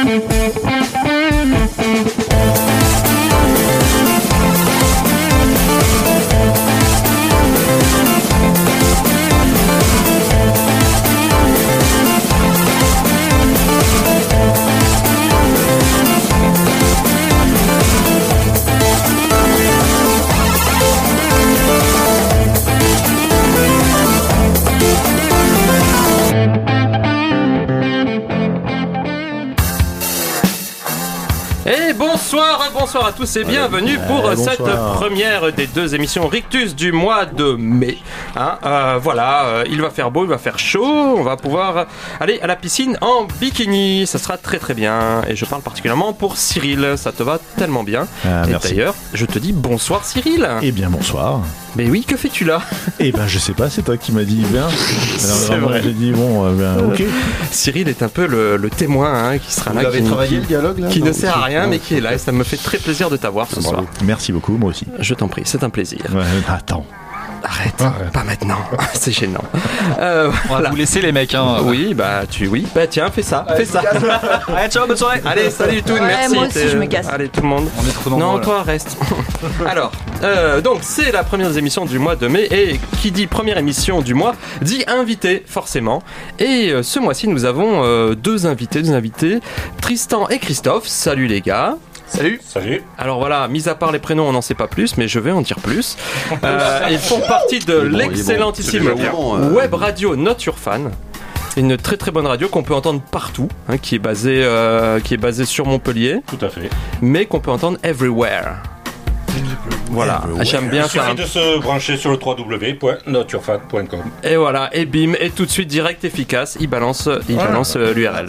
Bonsoir à tous et bienvenue pour cette première des deux émissions Rictus du mois de mai. Il va faire beau, il va faire chaud, on va pouvoir aller à la piscine en bikini, ça sera très très bien. Et je parle particulièrement pour Cyril, ça te va tellement bien. Et merci. D'ailleurs, je te dis bonsoir Cyril. Eh bien bonsoir. Mais oui, que fais-tu là? Eh ben je sais pas, c'est toi qui m'as dit bien. C'est vrai. J'ai dit ok. Cyril est un peu le témoin qui sera là, le dialogue là, qui ne sert à rien mais qui est là et ça me fait très plaisir de t'avoir ce soir. Merci beaucoup, moi aussi. Je t'en prie, c'est un plaisir. Ouais, attends. Arrête, pas maintenant, c'est gênant. On va vous laisser les mecs. Oui, bah tiens, fais ça. Allez, ciao, bonne soirée. Allez, salut tout, merci. Moi aussi, je me casse. Allez tout le monde. On est trop nombreux. Non, là. toi reste. Alors, donc c'est la première émission du mois de mai et qui dit première émission du mois dit invité forcément. Et ce mois-ci nous avons deux invités, Tristan et Christophe. Salut les gars. Salut. Alors voilà, mis à part les prénoms, on n'en sait pas plus, mais je vais en dire plus. Ils font partie de l'excellentissime web radio Not Your Fan. Une très très bonne radio qu'on peut entendre partout, qui est basée sur Montpellier. Tout à fait. Mais qu'on peut entendre everywhere. Voilà, j'aime bien ça. Il suffit de se brancher sur le www.notyourfan.com. Et voilà, et bim, et tout de suite direct, efficace, il balance l'URL.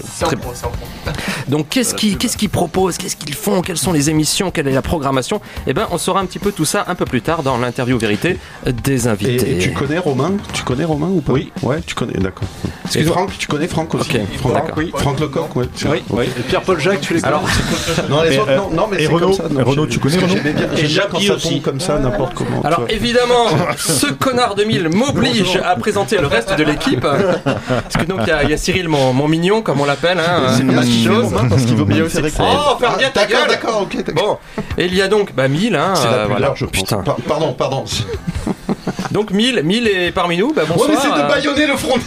Donc qu'est-ce qu'ils proposent, qu'est-ce qu'ils font, quelles sont les émissions, quelle est la programmation? Eh ben, on saura un petit peu tout ça un peu plus tard dans l'interview vérité des invités. Et tu connais Romain ou pas? Oui. Ouais, tu connais, d'accord. Et Excuse-moi. Franck, tu connais Franck aussi? Ok, d'accord. Oui. Franck Lecoq, ouais. Oui. Et Pierre-Paul Jacques, tu les connais? Alors, non, les autres, non, mais et c'est Renaud, comme ça. Non, Renaud, tu connais Renaud? J'aime bien quand ça tombe comme ça, n'importe comment. Alors évidemment, ce connard de mille m'oblige à présenter le reste de l'équipe. Parce que donc il y a Cyril, mon mignon, comme on l'appelle. C'est bien qu'il chose. Romain parce qu'il veut Il y a bien aussi... faire écouter. Oh, ferme bien ta gueule. D'accord, ok. Bon, et il y a donc Mille. C'est la plus voilà. large, je pense. Putain. Pardon. Donc Mille est parmi nous. Bonsoir. On essaie de bâillonner le front.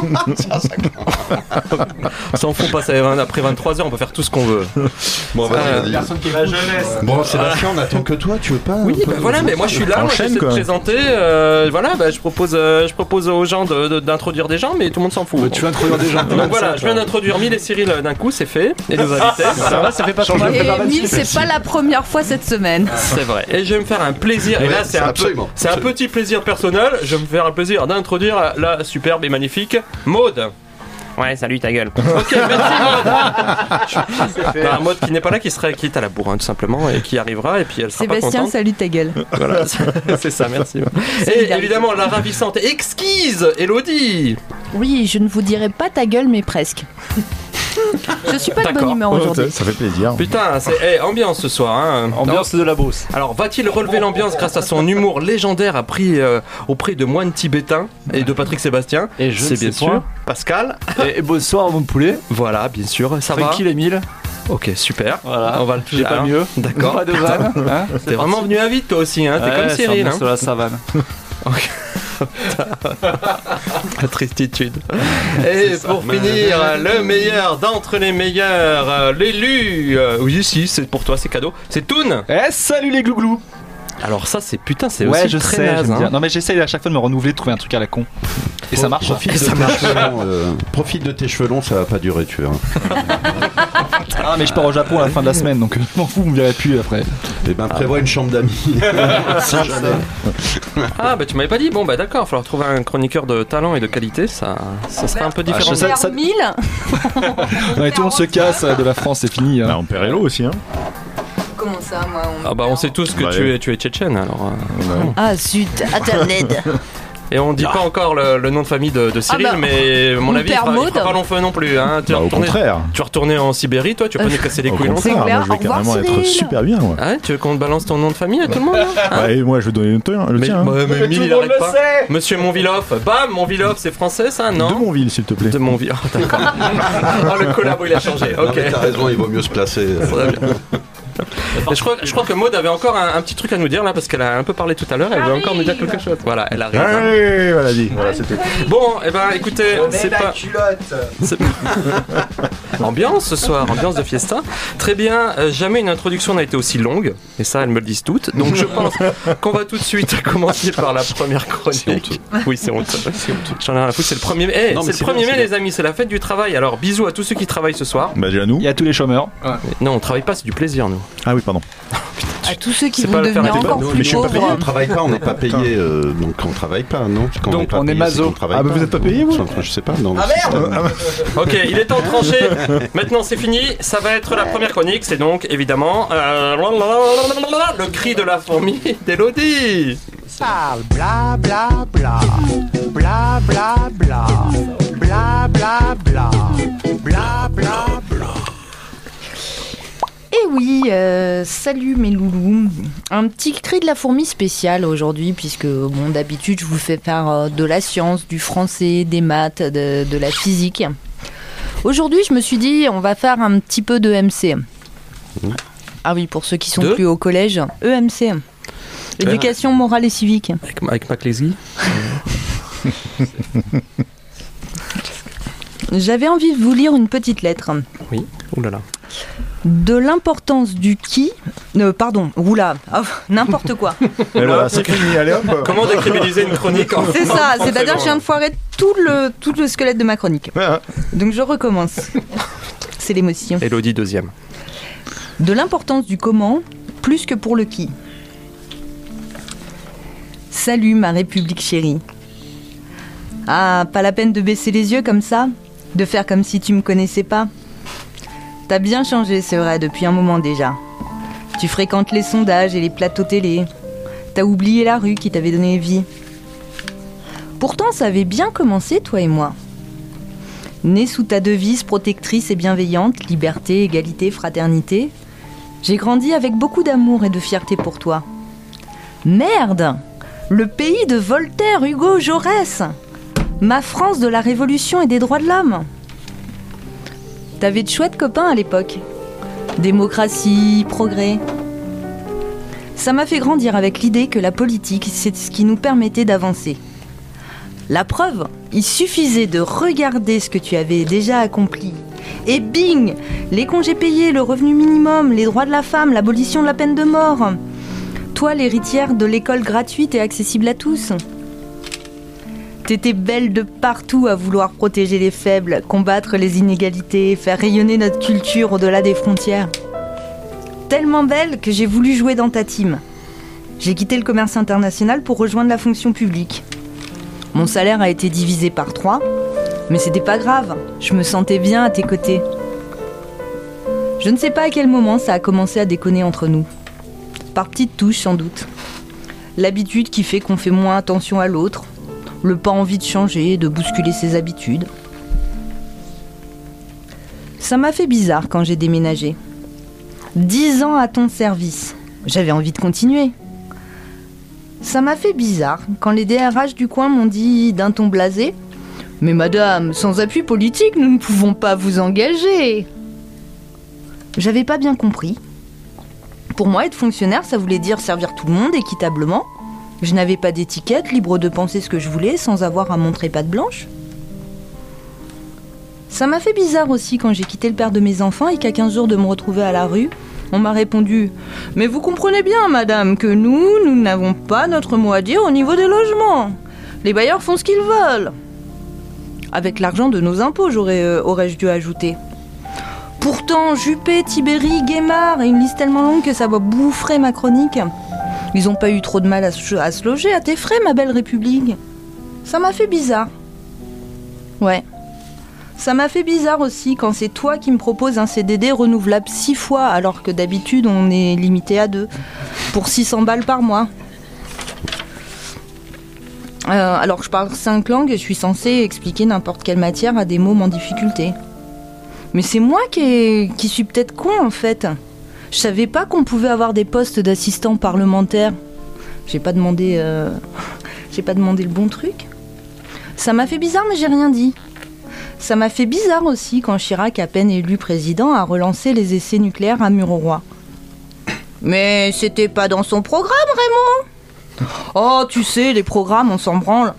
On s'en fout, passer après 23h, on peut faire tout ce qu'on veut. Bon, vas-y. Personne qui est la jeunesse. Bon, Sébastien, on attend que toi, tu veux pas? Oui, voilà, mais moi je suis là, moi j'essaie de présenter. Je propose aux gens d'introduire des gens, mais tout le monde s'en fout. Tu veux introduire des gens? Donc voilà, je viens d'introduire Mille et Cyril d'un coup, c'est fait. Et nos invités. Ça fait pas trop mal. Et Mille, c'est pas la première fois cette semaine. C'est vrai. Et je vais me faire un plaisir. Et Ouais, là, c'est un petit plaisir personnel. Je vais me faire un plaisir d'introduire la superbe et magnifique Maude. Ouais, salut ta gueule. Ok, merci Maude. Maude qui n'est pas là, qui est à la bourre, tout simplement, et qui arrivera, et puis elle sera pas Sébastien, contente. salut ta gueule. Voilà, c'est ça, merci. Et évidemment, la ravissante et exquise Elodie. Oui, je ne vous dirai pas ta gueule, mais presque. Je suis pas de bonne D'accord. humeur aujourd'hui. Ça fait plaisir. Putain, c'est ambiance ce soir. Ambiance de la Beauce. Alors, va-t-il relever l'ambiance grâce à son humour légendaire appris auprès de moines tibétains et de Patrick Sébastien? Et je C'est ne bien sais sûr point. Pascal. Et bonsoir, mon poulet. Voilà, bien sûr. Ça va. Tranquille, Emile. Ok, super. Voilà. On va le J'ai pas mieux. D'accord. Pas de vanne. T'es vraiment venu à vite toi aussi, hein. T'es comme Cyril, hein. Sur la savane. La tristitude. Et pour finir, le meilleur d'entre les meilleurs, l'élu. Oui, si, c'est pour toi, c'est cadeau. C'est Toon. Salut les glouglous. Alors ça, c'est Ouais, aussi je très sais. naze, J'aime hein. bien. Non, mais j'essaye à chaque fois de me renouveler, de trouver un truc à la con. Et ça marche. Profite de tes cheveux longs, ça va pas durer, tu vois. Ah, mais je pars au Japon à la fin de la semaine, donc je m'en fous, vous me verrez plus après. Eh ben, prévois une chambre d'amis. Si jamais. Ah bah tu m'avais pas dit. Bon bah d'accord, il va falloir trouver un chroniqueur de talent et de qualité. Ça sera un peu différent. je sais. Vers ça- 1000. Non, et tout le monde se casse de la France, c'est fini. Bah, on perd Hello aussi, hein. Comment ça, moi Ah bah on sait tous que Bah, tu es tchétchène alors. Ah zut, Internet. Et on dit pas encore le nom de famille de Cyril, mais à mon avis, il fera pas long feu non plus. Hein. Au contraire. Tu vas retourner en Sibérie, toi, tu vas pas nous casser les couilles longtemps. Moi, je vais carrément être super bien. Ouais. Ah, tu veux qu'on te balance ton nom de famille à tout le monde Et moi, je vais donner le tien. Mais Mille, il arrête pas. Monsieur Monvilloff, bam, Monvilloff, c'est français ça, non? De Monville, s'il te plaît. De Monville, d'accord. Le collabo, il a changé. Ok. Non, mais t'as raison, il vaut mieux se placer. Mais je crois que Maud avait encore un petit truc à nous dire là parce qu'elle a un peu parlé tout à l'heure. Elle veut encore nous dire quelque chose. Voilà, elle arrive. Oui, voilà, dit. Voilà, c'était. Bon, écoutez, c'est pas. Ambiance ce soir, ambiance de fiesta. Très bien. Jamais une introduction n'a été aussi longue, et ça, elles me le disent toutes. Donc je pense qu'on va tout de suite commencer par la première chronique. Oui, c'est honteux. J'en ai rien à foutre. C'est le 1er mai. C'est le 1er mai, les amis. C'est la fête du travail. Alors bisous à tous ceux qui travaillent ce soir. Bah déjà nous. Il y a tous les chômeurs. Non, on travaille pas. C'est du plaisir, nous. Ah oui, pardon. À tous ceux qui vont devenir encore plus pauvres. On ne travaille pas, on n'est pas payé, donc on ne travaille pas, non? Donc on est maso. Ah bah vous n'êtes pas payé, vous? Je sais pas, non. Ah merde. Ok, il est temps de trancher. Maintenant c'est fini, ça va être la première chronique, c'est donc évidemment le cri de la fourmi d'Élodie. Parle bla bla bla, bla bla bla, bla bla bla, bla bla bla. Eh oui, salut mes loulous. Un petit cri de la fourmi spécial aujourd'hui, puisque bon, d'habitude je vous fais faire de la science, du français, des maths, de la physique. Aujourd'hui, je me suis dit, on va faire un petit peu de MC. Ah oui, pour ceux qui sont plus au collège, EMC. Éducation morale et civique. Avec Maclésy. J'avais envie de vous lire une petite lettre. Oui, oulala. De l'importance du qui... oula, n'importe quoi. Et voilà, c'est fini, allez hop. Comment décriminaliser une chronique C'est ça, c'est-à-dire que je viens de foirer tout le squelette de ma chronique. Donc je recommence. C'est l'émotion. Élodie, deuxième. De l'importance du comment, plus que pour le qui. Salut ma République chérie. Ah, pas la peine de baisser les yeux comme ça, de faire comme si tu me connaissais pas. T'as bien changé, c'est vrai, depuis un moment déjà. Tu fréquentes les sondages et les plateaux télé. T'as oublié la rue qui t'avait donné vie. Pourtant, ça avait bien commencé, toi et moi. Né sous ta devise protectrice et bienveillante, liberté, égalité, fraternité, j'ai grandi avec beaucoup d'amour et de fierté pour toi. Merde! Le pays de Voltaire, Hugo, Jaurès! Ma France de la Révolution et des droits de l'homme! T'avais de chouettes copains à l'époque. Démocratie, progrès. Ça m'a fait grandir avec l'idée que la politique, c'est ce qui nous permettait d'avancer. La preuve, il suffisait de regarder ce que tu avais déjà accompli. Et bing! Les congés payés, le revenu minimum, les droits de la femme, l'abolition de la peine de mort. Toi, l'héritière de l'école gratuite et accessible à tous. T'étais belle de partout à vouloir protéger les faibles, combattre les inégalités, faire rayonner notre culture au-delà des frontières. Tellement belle que j'ai voulu jouer dans ta team. J'ai quitté le commerce international pour rejoindre la fonction publique. Mon salaire a été divisé par 3, mais c'était pas grave, je me sentais bien à tes côtés. Je ne sais pas à quel moment ça a commencé à déconner entre nous. Par petites touches sans doute. L'habitude qui fait qu'on fait moins attention à l'autre. Le pas envie de changer, de bousculer ses habitudes. Ça m'a fait bizarre quand j'ai déménagé. 10 ans à ton service. J'avais envie de continuer. Ça m'a fait bizarre quand les DRH du coin m'ont dit d'un ton blasé « Mais madame, sans appui politique, nous ne pouvons pas vous engager !» J'avais pas bien compris. Pour moi, être fonctionnaire, ça voulait dire servir tout le monde équitablement. Je n'avais pas d'étiquette, libre de penser ce que je voulais sans avoir à montrer patte blanche. Ça m'a fait bizarre aussi quand j'ai quitté le père de mes enfants et qu'à 15 jours de me retrouver à la rue, on m'a répondu « Mais vous comprenez bien, madame, que nous n'avons pas notre mot à dire au niveau des logements. Les bailleurs font ce qu'ils veulent. » Avec l'argent de nos impôts, aurais-je dû ajouter. Pourtant, Juppé, Tibéri, Guémard, et une liste tellement longue que ça va bouffer ma chronique. Ils ont pas eu trop de mal à se loger à tes frais, ma belle République. Ça m'a fait bizarre. Ouais. Ça m'a fait bizarre aussi quand c'est toi qui me proposes un CDD renouvelable 6 fois, alors que d'habitude on est limité à 2, pour 600 balles par mois. Alors je parle 5 langues et je suis censée expliquer n'importe quelle matière à des mômes en difficulté. Mais c'est moi qui suis peut-être con en fait. Je savais pas qu'on pouvait avoir des postes d'assistant parlementaire. J'ai pas demandé le bon truc. Ça m'a fait bizarre mais j'ai rien dit. Ça m'a fait bizarre aussi quand Chirac, à peine élu président, a relancé les essais nucléaires à Mururoa. Mais c'était pas dans son programme, Raymond. Oh, tu sais, les programmes, on s'en branle.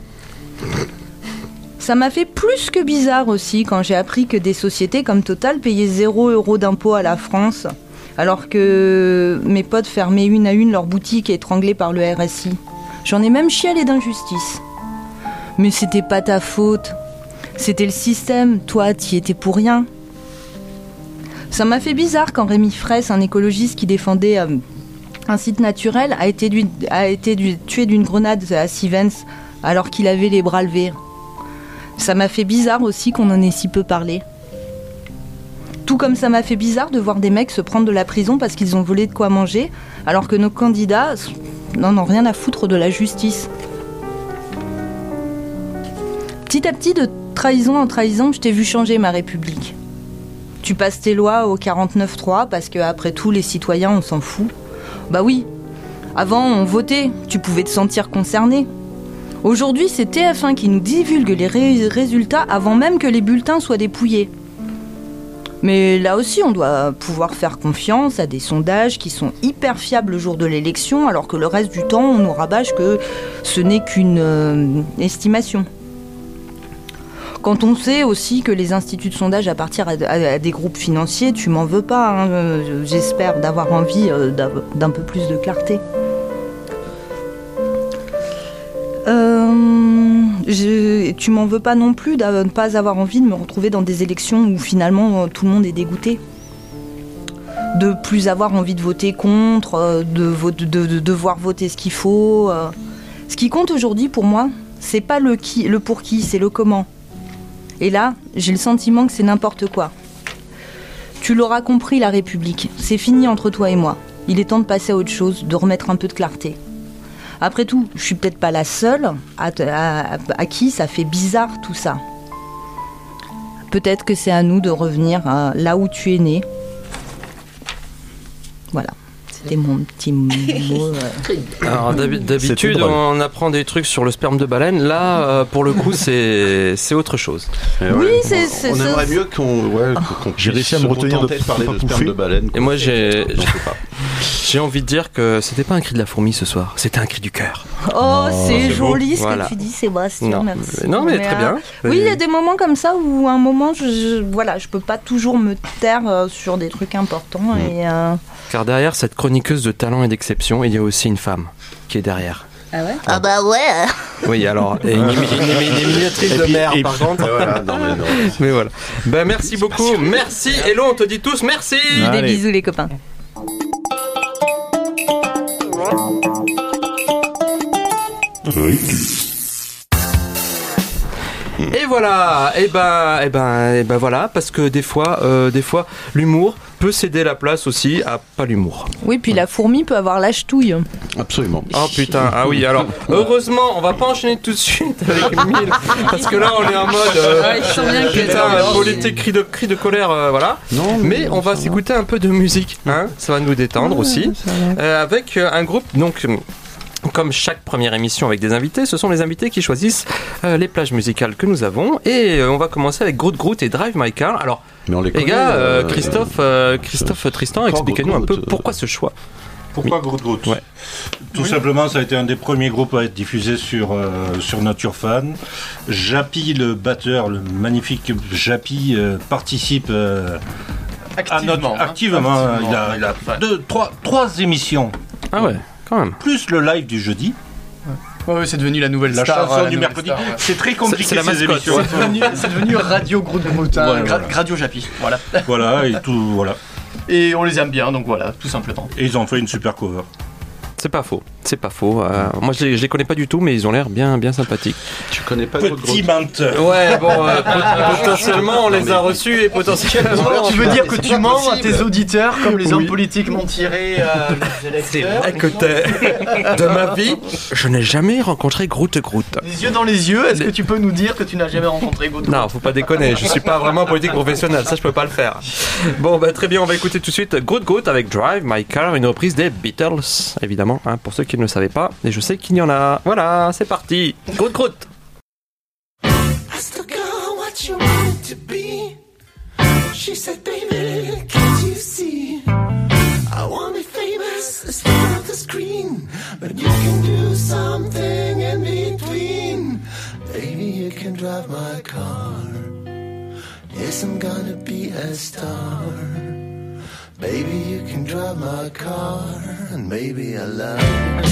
Ça m'a fait plus que bizarre aussi quand j'ai appris que des sociétés comme Total payaient 0 € d'impôts à la France, alors que mes potes fermaient une à une leurs boutiques étranglées par le RSI. J'en ai même chialé d'injustice. Mais c'était pas ta faute. C'était le système, toi, t'y étais pour rien. Ça m'a fait bizarre quand Rémi Fraisse, un écologiste qui défendait un site naturel, a été tué d'une grenade à Sivens alors qu'il avait les bras levés. Ça m'a fait bizarre aussi qu'on en ait si peu parlé. Tout comme ça m'a fait bizarre de voir des mecs se prendre de la prison parce qu'ils ont volé de quoi manger, alors que nos candidats n'en ont rien à foutre de la justice. Petit à petit, de trahison en trahison, je t'ai vu changer ma République. Tu passes tes lois au 49.3 parce que, après tout, les citoyens, on s'en fout. Bah oui, avant, on votait, tu pouvais te sentir concerné. Aujourd'hui, c'est TF1 qui nous divulgue les résultats avant même que les bulletins soient dépouillés. Mais là aussi, on doit pouvoir faire confiance à des sondages qui sont hyper fiables le jour de l'élection, alors que le reste du temps, on nous rabâche que ce n'est qu'une estimation. Quand on sait aussi que les instituts de sondage appartiennent à des groupes financiers, tu m'en veux pas, hein, j'espère d'avoir envie d'un peu plus de clarté. Tu m'en veux pas non plus de ne pas avoir envie de me retrouver dans des élections où finalement tout le monde est dégoûté. De plus avoir envie de voter contre, de devoir voter ce qu'il faut. Ce qui compte aujourd'hui pour moi, c'est pas le pour qui, c'est le comment. Et là, j'ai le sentiment que c'est n'importe quoi. Tu l'auras compris, la République, c'est fini entre toi et moi. Il est temps de passer à autre chose, de remettre un peu de clarté. Après tout, je suis peut-être pas la seule à qui ça fait bizarre tout ça. Peut-être que c'est à nous de revenir là où tu es né. Voilà. C'était mon petit mot. Alors d'habitude on apprend des trucs sur le sperme de baleine. Là pour le coup c'est autre chose. Oui, on aimerait mieux qu'on j'ai réussi à me retenir de parler de sperme de baleine. Et moi j'ai envie de dire que c'était pas un cri de la fourmi ce soir, c'était un cri du cœur. Oh, c'est joli ce voilà. que tu dis, Sébastien. Merci. Non mais très bien. Oui, il y a des moments comme ça où à un moment je peux pas toujours me taire sur des trucs importants et car derrière cette chroniqueuse de talent et d'exception, il y a aussi une femme qui est derrière. Ah ouais ? Ah bah ouais. Oui, alors, et une éliminatrice de mer, par contre. Voilà, non. Mais voilà. Ben, merci beaucoup. Merci. Hello, on te dit tous merci. Des bisous, les copains. Et voilà. Et ben voilà, parce que des fois, l'humour peut céder la place aussi à pas l'humour. Oui, puis la fourmi peut avoir la ch'touille. Absolument. Oh putain, ah oui, alors heureusement, on va pas enchaîner tout de suite avec 1000 parce que là on est en mode putain, politique, cri de colère, voilà. Non, mais on va s'écouter un peu de musique, hein, ça va nous détendre aussi, avec un groupe donc. Comme chaque première émission avec des invités, ce sont les invités qui choisissent les plages musicales que nous avons. Et on va commencer avec Groot Groot et Drive My Car. Alors, les gars, Christophe Tristan, expliquez-nous un peu pourquoi ce choix. Pourquoi Groot Groot ? Ouais. Tout simplement, ça a été un des premiers groupes à être diffusé sur Nature Fan. Jappy, le batteur, le magnifique Jappy, participe activement. Il a trois émissions. Ah ouais. Quand même. Plus le live du jeudi. Ouais, c'est devenu la nouvelle la star. La chanson du mercredi. Star. C'est très compliqué ces émissions. C'est devenu Radio Groot Groot, Radio Jappy. Voilà. Voilà, et tout, voilà. Et on les aime bien, donc voilà, tout simplement. Et ils ont fait une super cover. C'est pas faux. C'est pas faux. Moi, je les connais pas du tout, mais ils ont l'air bien sympathiques. Tu connais pas Petit menteur. Ouais, bon, potentiellement, on les a reçus et potentiellement... Tu veux dire que tu mens à tes auditeurs comme les hommes politiques m'ont tiré C'est vrai que de ma vie, je n'ai jamais rencontré Groot. Les yeux dans les yeux, est-ce que tu peux nous dire que tu n'as jamais rencontré Groot? Non, faut pas déconner, je suis pas vraiment politique professionnel, ça je peux pas le faire. Bon, bah très bien, on va écouter tout de suite Groot avec Drive My Car, une reprise des Beatles, évidemment, hein, pour ceux qui ne le savaient pas, et je sais qu'il y en a. Voilà, c'est parti. Groot. Asked the girl what you wanted to be. She said, baby, can't you see? I want to be famous, a star of the screen, but you can do something in between. Baby, you can drive my car. Yes, I'm gonna be a star. Baby, you can drive my car, and maybe I love you.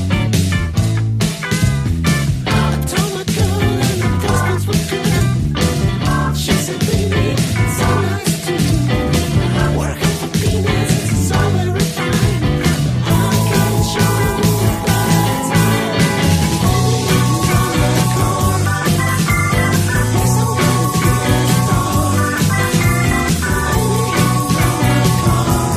I told my girl and the prospects were good. She said, baby, it's so nice to you. Working for peanuts, it's all very fine. I can show you the bright side. Baby, you can drive my car. Yes, I'm gonna be a star. Baby, you can drive my car.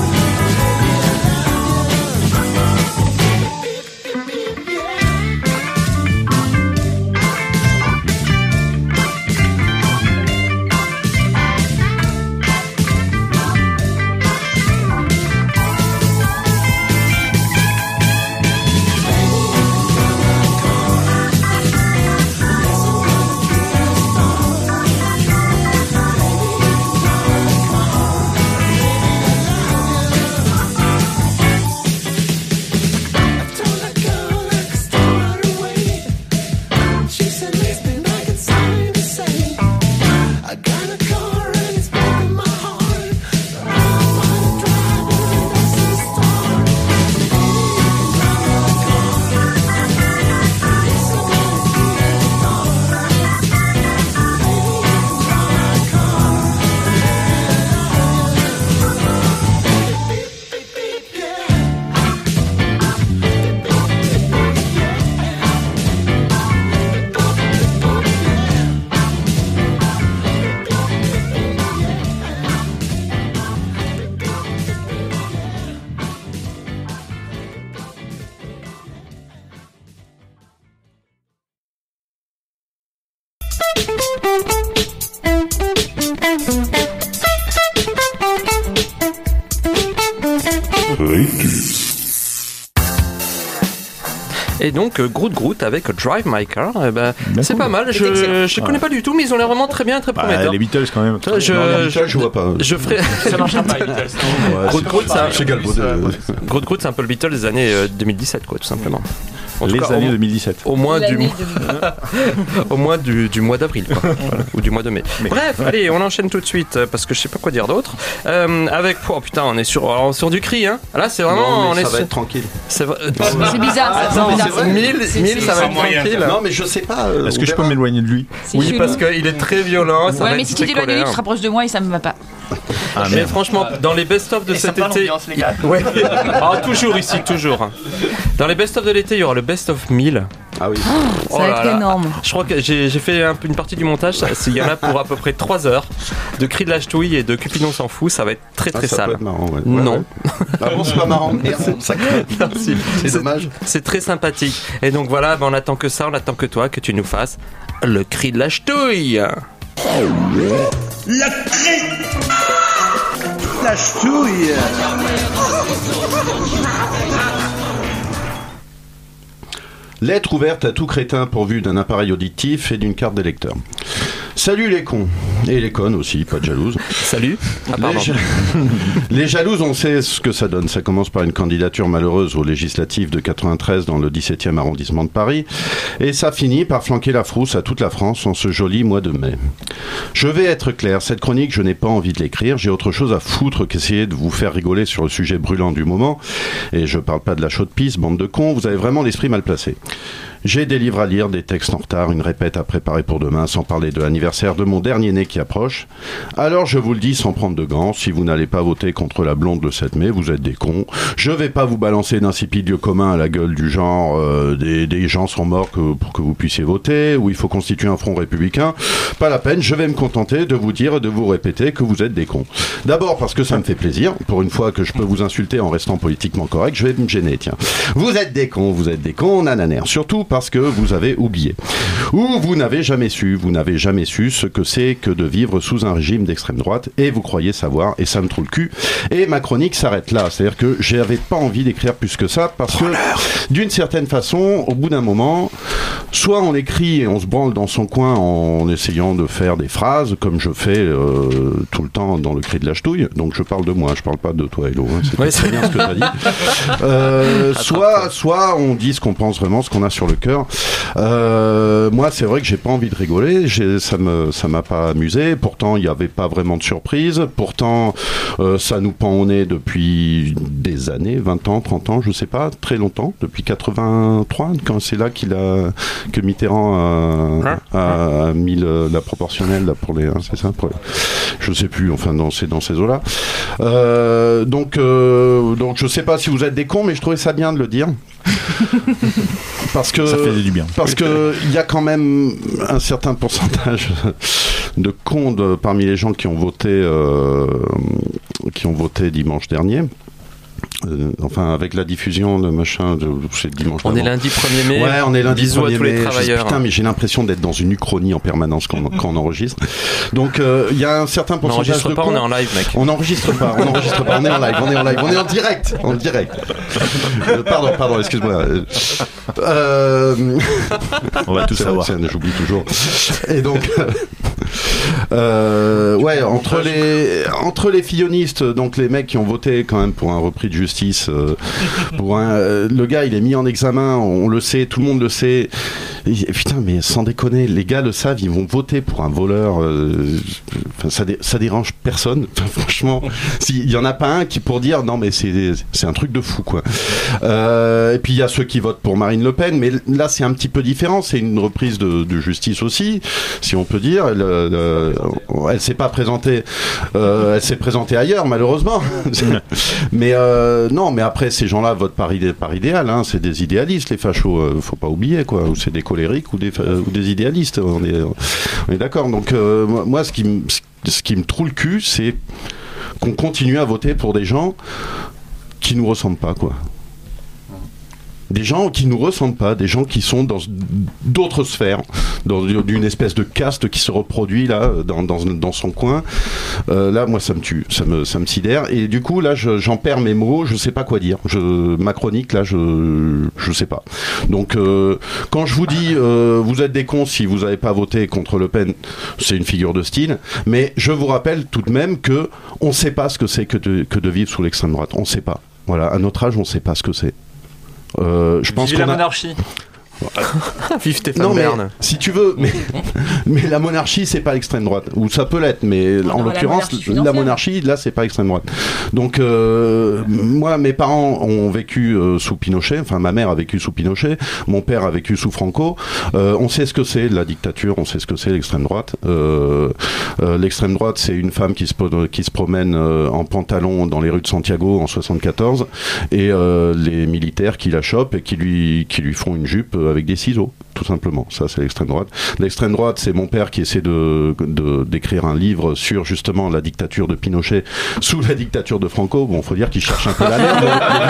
Et donc Groot avec Drive My Car, c'est pas mal. Je connais pas du tout, mais ils ont l'air vraiment très bien, très prometteurs. Les Beatles quand même. Je vois pas. Je ferai. Ça marchera pas, les Beatles. Groot, c'est un peu le Beatles des années 2017, quoi, tout simplement. Les années 2017. Au moins du mois d'avril, quoi. Voilà, ou du mois de mai. Bref, allez, on enchaîne tout de suite parce que je sais pas quoi dire d'autre. Avec, oh putain, on est sur du cri, hein. Là, c'est vraiment, ça va être tranquille. C'est bizarre. C'est 1000, ça va être tranquille. Non, mais je sais pas. Est-ce que je peux m'éloigner de lui? Oui, parce qu'il est très violent. Ouais, mais si tu t'éloignes de lui, tu te rapproches de moi et ça me va pas. Mais franchement, dans les best-of de cet été, ouais. Toujours ici, toujours. Dans les best-of de l'été, il y aura le best-of 1000. Ah oui. Ça va être énorme. Je crois que j'ai fait une partie du montage. Il y en a pour à peu près 3 heures de cris de lâche-touille et de Cupidon s'en fout. Ça va être très très ça sale. peut être marrant, ouais. Non. Ah bon, c'est pas marrant. Merde, ça crée. Merci. C'est dommage. C'est très sympathique. Et donc voilà, on attend que ça, on attend que toi, que tu nous fasses le cri de lâche-touille. Le cri lâche-touille. Lettre ouverte à tout crétin pourvu d'un appareil auditif et d'une carte d'électeur. Salut les cons. Et les connes aussi, pas de jalouses. Salut. Les jalouses, on sait ce que ça donne. Ça commence par une candidature malheureuse aux législatives de 93 dans le 17e arrondissement de Paris. Et ça finit par flanquer la frousse à toute la France en ce joli mois de mai. Je vais être clair, cette chronique, je n'ai pas envie de l'écrire. J'ai autre chose à foutre qu'essayer de vous faire rigoler sur le sujet brûlant du moment. Et je parle pas de la chaude pisse, bande de cons. Vous avez vraiment l'esprit mal placé. J'ai des livres à lire, des textes en retard, une répète à préparer pour demain, sans parler de l'anniversaire de mon dernier-né qui approche. Alors je vous le dis sans prendre de gants, si vous n'allez pas voter contre la blonde le 7 mai, vous êtes des cons. Je vais pas vous balancer d'insipide lieu commun à la gueule du genre des gens sont morts pour que vous puissiez voter, ou il faut constituer un front républicain. Pas la peine, je vais me contenter de vous dire et de vous répéter que vous êtes des cons. D'abord parce que ça me fait plaisir, pour une fois que je peux vous insulter en restant politiquement correct, je vais me gêner, tiens. Vous êtes des cons, nananère. Surtout parce que vous avez oublié. Ou vous n'avez jamais su ce que c'est que de vivre sous un régime d'extrême droite, et vous croyez savoir, et ça me trouve le cul. Et ma chronique s'arrête là, c'est-à-dire que j'avais pas envie d'écrire plus que ça, parce que d'une certaine façon, au bout d'un moment, soit on écrit et on se branle dans son coin en essayant de faire des phrases, comme je fais tout le temps dans le cri de la ch'touille, donc je parle de moi, je parle pas de toi, Hello, hein, c'est très bien ce que t'as dit. Soit on dit ce qu'on pense vraiment, ce qu'on a sur le cœur. Moi, c'est vrai que j'ai pas envie de rigoler, ça m'a pas amusé, pourtant il y avait pas vraiment de surprise, pourtant ça nous pend au nez depuis des années, 20 ans, 30 ans, je sais pas, très longtemps, depuis 83, quand c'est là que Mitterrand a mis la proportionnelle là, pour les... Hein, c'est ça, je sais plus, enfin dans ces eaux-là. Donc je sais pas si vous êtes des cons, mais je trouvais ça bien de le dire. Parce que ça fait du bien. Parce que il y a quand même un certain pourcentage de cons parmi les gens qui ont voté dimanche dernier. Enfin, avec la diffusion de machin, c'est dimanche. On est lundi 1er mai. Ouais, on est lundi 1er mai. Bisous à tous les travailleurs. Putain, mais j'ai l'impression d'être dans une uchronie en permanence quand on enregistre. Donc, il y a un certain pourcentage de cons. On est en live, mec. On n'enregistre pas, on est en live, on est en direct. Pardon, excuse-moi. On va tout savoir. J'oublie toujours. Et donc, ouais, entre les fillonistes, donc les mecs qui ont voté quand même pour un repris de justice, le gars il est mis en examen, on le sait, tout le monde le sait. Et, putain, mais sans déconner, les gars le savent, ils vont voter pour un voleur. Ça dérange personne. Enfin, franchement, il y en a pas un qui pour dire non mais c'est un truc de fou quoi. Et puis il y a ceux qui votent pour Marine Le Pen, mais là c'est un petit peu différent. C'est une reprise de justice aussi, si on peut dire. Elle s'est pas présentée. Elle s'est présentée ailleurs malheureusement. Mais non, mais après ces gens-là votent par idéal. Hein, c'est des idéalistes les fachos. Faut pas oublier quoi. Ou c'est des colériques ou des idéalistes. On est d'accord. Donc moi ce qui me trouve le cul, c'est qu'on continue à voter pour des gens qui nous ressemblent pas quoi. Des gens qui nous ressemblent pas, des gens qui sont dans d'autres sphères, dans une espèce de caste qui se reproduit là dans son coin. Là, moi, ça me tue, ça me sidère. Et du coup, là, j'en perds mes mots, je sais pas quoi dire. Ma chronique, là, je sais pas. Donc, quand je vous dis, vous êtes des cons si vous avez pas voté contre Le Pen, c'est une figure de style. Mais je vous rappelle tout de même que on sait pas ce que c'est que de vivre sous l'extrême droite. On sait pas. Voilà, à notre âge, on sait pas ce que c'est. Je pense Vive la monarchie. Vive Stéphane non, mais Bern. si tu veux, mais la monarchie c'est pas l'extrême droite, ou ça peut l'être, mais en l'occurrence la monarchie là c'est pas l'extrême droite. Donc moi mes parents ont vécu sous Pinochet, enfin ma mère a vécu sous Pinochet, mon père a vécu sous Franco. On sait ce que c'est la dictature, on sait ce que c'est l'extrême droite. L'extrême droite c'est une femme qui se promène en pantalon dans les rues de Santiago en 74 et les militaires qui la chopent et qui lui font une jupe avec des ciseaux, tout simplement. Ça, c'est l'extrême droite. L'extrême droite, c'est mon père qui essaie d'écrire un livre sur justement la dictature de Pinochet sous la dictature de Franco. Bon, faut dire qu'il cherche un peu la merde.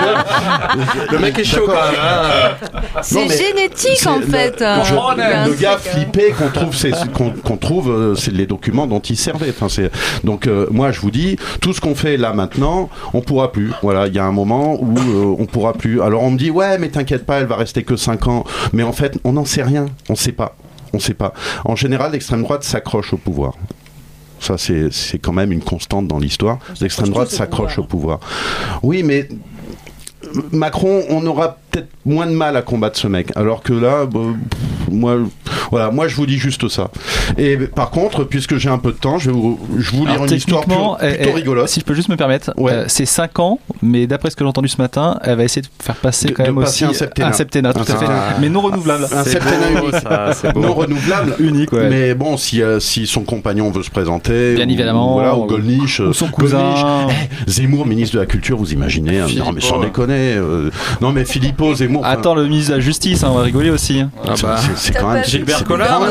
Le mec est chaud quand même. Hein. C'est génétique en fait. Le gars flippé qu'on trouve, c'est les documents dont il servait. Enfin, donc moi, je vous dis, tout ce qu'on fait là maintenant, on pourra plus. Voilà, il y a un moment où on pourra plus. Alors on me dit ouais, mais t'inquiète pas, elle va rester que 5 ans. Mais en fait, on n'en sait rien. On sait pas. En général, l'extrême droite s'accroche au pouvoir. Ça, c'est quand même une constante dans l'histoire. L'extrême droite s'accroche au pouvoir. Oui, mais Macron, on aura peut-être moins de mal à combattre ce mec. Alors que là, moi, je vous dis juste ça. Et par contre, puisque j'ai un peu de temps, je vais vous lire une histoire plutôt rigolote. Si je peux juste me permettre, c'est 5 ans, mais d'après ce que j'ai entendu ce matin, elle va essayer de faire passer quand même aussi un septennat, tout à fait, mais non renouvelable. Un septennat unique, non renouvelable, unique. Ouais. Mais bon, si son compagnon veut se présenter, bien évidemment, ou Gollnisch, ou son cousin, Zemmour, ministre de la Culture, vous imaginez, non mais sans déconner, non mais Philippot, Zemmour. Attends, le ministre de la Justice, on va rigoler aussi. C'est quand même Gilbert Collard.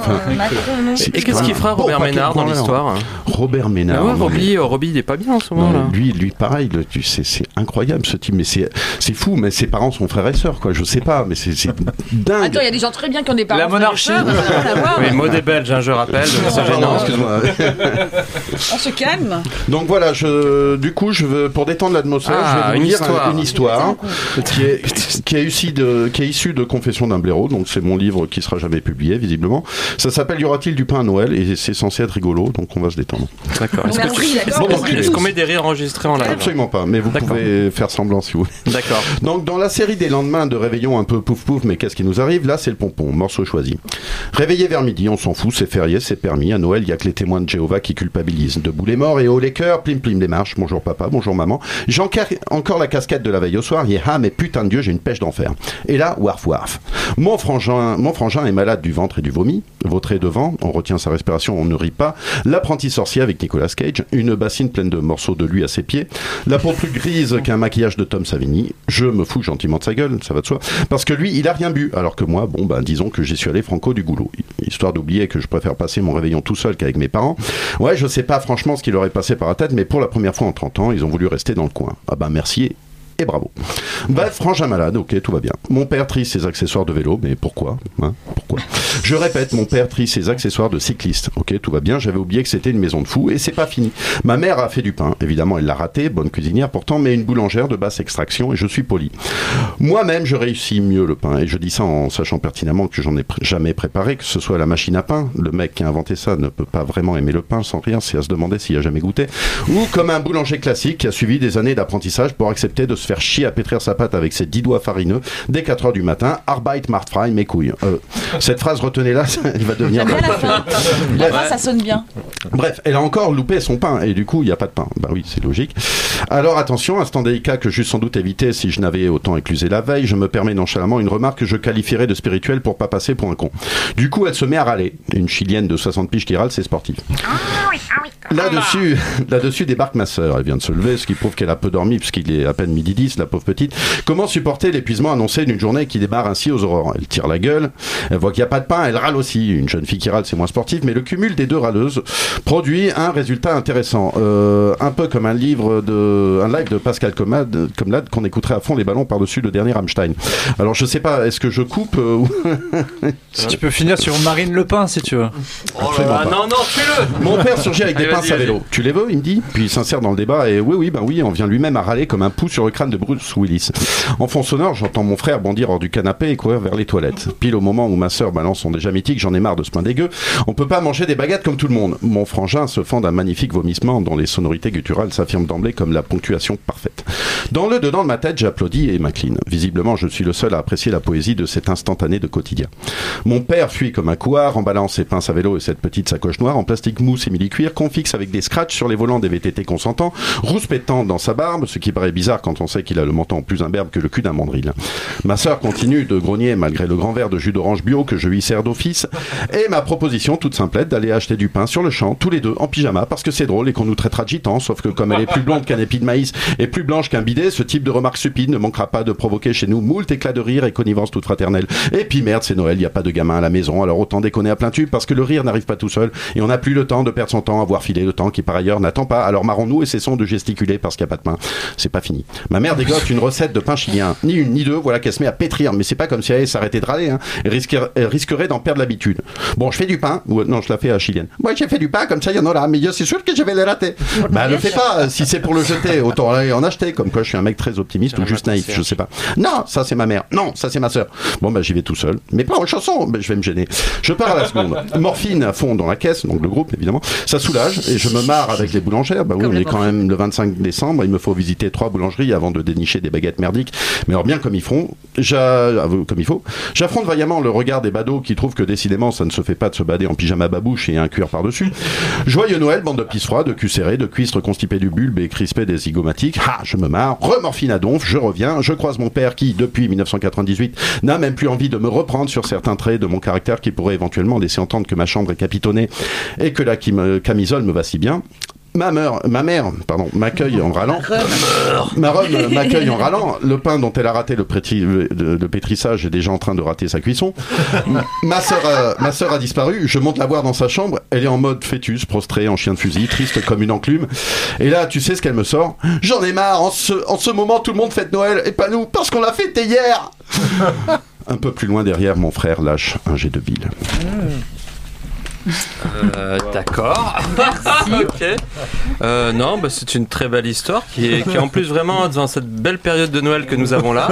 Et qu'est-ce qu'il fera Robert Ménard dans l'histoire? Robert Ménard. Robbie, il est pas bien en ce moment là. Lui, pareil, c'est incroyable ce type, mais c'est fou, mais ses parents sont frères et sœurs, quoi. Je sais pas, mais c'est dingue. Attends, il y a des gens très bien qui ont des parents. La monarchie. Oui, mot des Belges, je rappelle. C'est gênant. Excuse-moi. On se calme. Donc voilà, du coup, pour détendre l'atmosphère, je vais vous lire une histoire qui est issue de Confessions d'un blaireau. Donc c'est mon livre qui sera jamais publié, visiblement. Ça s'appelle Y aura-t-il du pain à Noël, et c'est censé être rigolo, donc on va se détendre. D'accord. Est-ce qu'on met des rires enregistrés en live? Absolument pas, mais vous pouvez faire semblant si vous voulez. D'accord. Donc dans la série des lendemains de réveillon un peu pouf pouf, mais qu'est-ce qui nous arrive? Là, c'est le pompon, morceau choisi. Réveillé vers midi, on s'en fout, c'est férié, c'est permis. À Noël, il y a que les témoins de Jéhovah qui culpabilisent. Debout les morts et haut les cœurs, plim plim les marches. Bonjour papa, bonjour maman. J'ai encore la casquette de la veille au soir. Mais putain de Dieu, j'ai une pêche d'enfer. Et là, warf warf. Mon frangin est malade du ventre et du vomi. Vautré devant, on retient sa respiration, on ne rit pas. L'apprenti sorcier avec Nicolas Cage, une bassine pleine de morceaux de lui à ses pieds. La peau plus grise qu'un maquillage de Tom Savini. Je me fous gentiment de sa gueule, ça va de soi. Parce que lui, il a rien bu. Alors que moi, disons que j'y suis allé franco du goulot. Histoire d'oublier que je préfère passer mon réveillon tout seul qu'avec mes parents. Ouais, je sais pas franchement ce qui leur est passé par la tête, mais pour la première fois en 30 ans, ils ont voulu rester dans le coin. Ah bah merci et bravo. Bref, frangin malade, ok, tout va bien. Mon père trie ses accessoires de vélo, mais pourquoi Pourquoi Je répète, mon père trie ses accessoires de cycliste, ok, tout va bien, j'avais oublié que c'était une maison de fous, et c'est pas fini. Ma mère a fait du pain, évidemment elle l'a raté, bonne cuisinière pourtant, mais une boulangère de basse extraction, et je suis poli. Moi-même, je réussis mieux le pain, et je dis ça en sachant pertinemment que j'en ai jamais préparé, que ce soit la machine à pain, le mec qui a inventé ça ne peut pas vraiment aimer le pain sans rien, c'est à se demander s'il a jamais goûté, ou comme un boulanger classique qui a suivi des années d'apprentissage pour accepter de se faire chier à pétrir sa pâte avec ses 10 doigts farineux dès 4h du matin. Arbeit macht frei, mes couilles. Cette phrase, retenez-la, elle va devenir... La fin, ça sonne bien. Bref, elle a encore loupé son pain, et du coup, il n'y a pas de pain. Bah oui, c'est logique. Alors attention, instant délicat que j'eusse sans doute évité si je n'avais autant éclusé la veille, je me permets nonchalamment une remarque que je qualifierais de spirituelle pour pas passer pour un con. Du coup, elle se met à râler. Une chilienne de 60 piges qui râle, c'est sportif. Là-dessus débarque ma sœur. Elle vient de se lever, ce qui prouve qu'elle a peu dormi, puisqu'il est à peine midi 10, la pauvre petite. Comment supporter l'épuisement annoncé d'une journée qui démarre ainsi aux aurores? Elle tire la gueule, elle voit qu'il n'y a pas de pain, elle râle aussi. Une jeune fille qui râle, c'est moins sportif, mais le cumul des deux râleuses produit un résultat intéressant. Un peu comme un live de Pascal Comlade qu'on écouterait à fond les ballons par-dessus le dernier Rammstein. Alors je sais pas, est-ce que je coupe ou... Si tu peux finir sur Marine Le Pen si tu veux. Non, fais-le. Mon père surgit avec des pinces à vélo. Tu les veux, il me dit. Puis il s'insère dans le débat et oui, on vient lui-même à râler comme un pouce sur le crâne de Bruce Willis. En fond sonore, j'entends mon frère bondir hors du canapé et courir vers les toilettes. Pile au moment où ma sœur balance son déjà mythique, j'en ai marre de ce pain dégueu. On peut pas manger des baguettes comme tout le monde. Mon frangin se fend d'un magnifique vomissement dont les sonorités gutturales s'affirment d'emblée comme la ponctuation parfaite. Dans le dedans de ma tête, j'applaudis et m'incline. Visiblement, je suis le seul à apprécier la poésie de cet instantané de quotidien. Mon père fuit comme un couard, emballant ses pinces à vélo et cette petite sacoche noire en plastique mousse et mili-cuir qu'on fixe avec des scratchs sur les volants des VTT consentants, rouspétant dans sa barbe, ce qui paraît bizarre quand on sait qu'il a le menton plus imberbe que le cul d'un mandril. Ma sœur continue de grogner malgré le grand verre de jus d'orange bio que je lui sers d'office, et ma proposition toute simplette d'aller acheter du pain sur le champ, tous les deux, en pyjama, parce que c'est drôle et qu'on nous traitera de gitans, sauf que comme elle est plus blonde qu'un épi de maïs et plus blanche qu'un bidet, ce type de remarque stupide ne manquera pas de provoquer chez nous moult éclats de rire et connivence toute fraternelle. Et puis merde, c'est Noël, il n'y a pas de gamin à la maison, alors autant déconner à plein tube, parce que le rire n'arrive pas tout seul, et on n'a plus le temps de perdre son temps à voir filer le temps qui par ailleurs n'attend pas, alors marrons-nous et cessons de gesticuler parce qu'il n'y a pas de pain. C'est pas fini. Ma mère dégote une recette de pain chilien, ni une ni deux, voilà qu'elle se met à pétrir, mais c'est pas comme si elle allait s'arrêter de râler, hein. Elle risquerait d'en perdre l'habitude. Bon, je fais du pain, ou non, je la fais à chilienne. Moi, j'ai fait du pain, comme ça, il y en aura, mais c'est sûr que je vais les rater. Bah, le fais pas, si c'est pour le jeter, autant aller en acheter, comme quoi je suis un mec très optimiste ou juste naïf, je sais pas. Non, ça c'est ma mère, non, ça c'est ma sœur. Bon, bah, j'y vais tout seul, mais pas en chanson, bah, je vais me gêner. Je pars à la seconde. Morphine à fond dans la caisse, donc le groupe, évidemment, ça soulage, et je me marre avec les boulangères. Bah oui, on est quand même le 25 décembre, il me faut visiter 3 boulangeries avant de dénicher des baguettes merdiques, mais alors bien comme il faut. J'affronte vaillamment le regard des badauds qui trouvent que décidément ça ne se fait pas de se bader en pyjama babouche et un cuir par-dessus. Joyeux Noël, bande de pisse froids, de cul serrés, de cuistres constipés du bulbe et crispés des zygomatiques. Ah, je me marre, remorphine à donf, je reviens, je croise mon père qui, depuis 1998, n'a même plus envie de me reprendre sur certains traits de mon caractère qui pourraient éventuellement laisser entendre que ma chambre est capitonnée et que la camisole me va si bien. Ma mère m'accueille en râlant. Ma Rome m'accueille en râlant. Le pain dont elle a raté le pétrissage est déjà en train de rater sa cuisson. Ma sœur a disparu. Je monte la voir dans sa chambre. Elle est en mode fœtus, prostrée en chien de fusil, triste comme une enclume. Et là, tu sais ce qu'elle me sort ? J'en ai marre. En ce moment, tout le monde fête Noël et pas nous, parce qu'on l'a fêté hier. Un peu plus loin derrière, mon frère lâche un jet de bile. D'accord. Ok. Non, bah, c'est une très belle histoire qui est en plus vraiment dans cette belle période de Noël que nous avons là.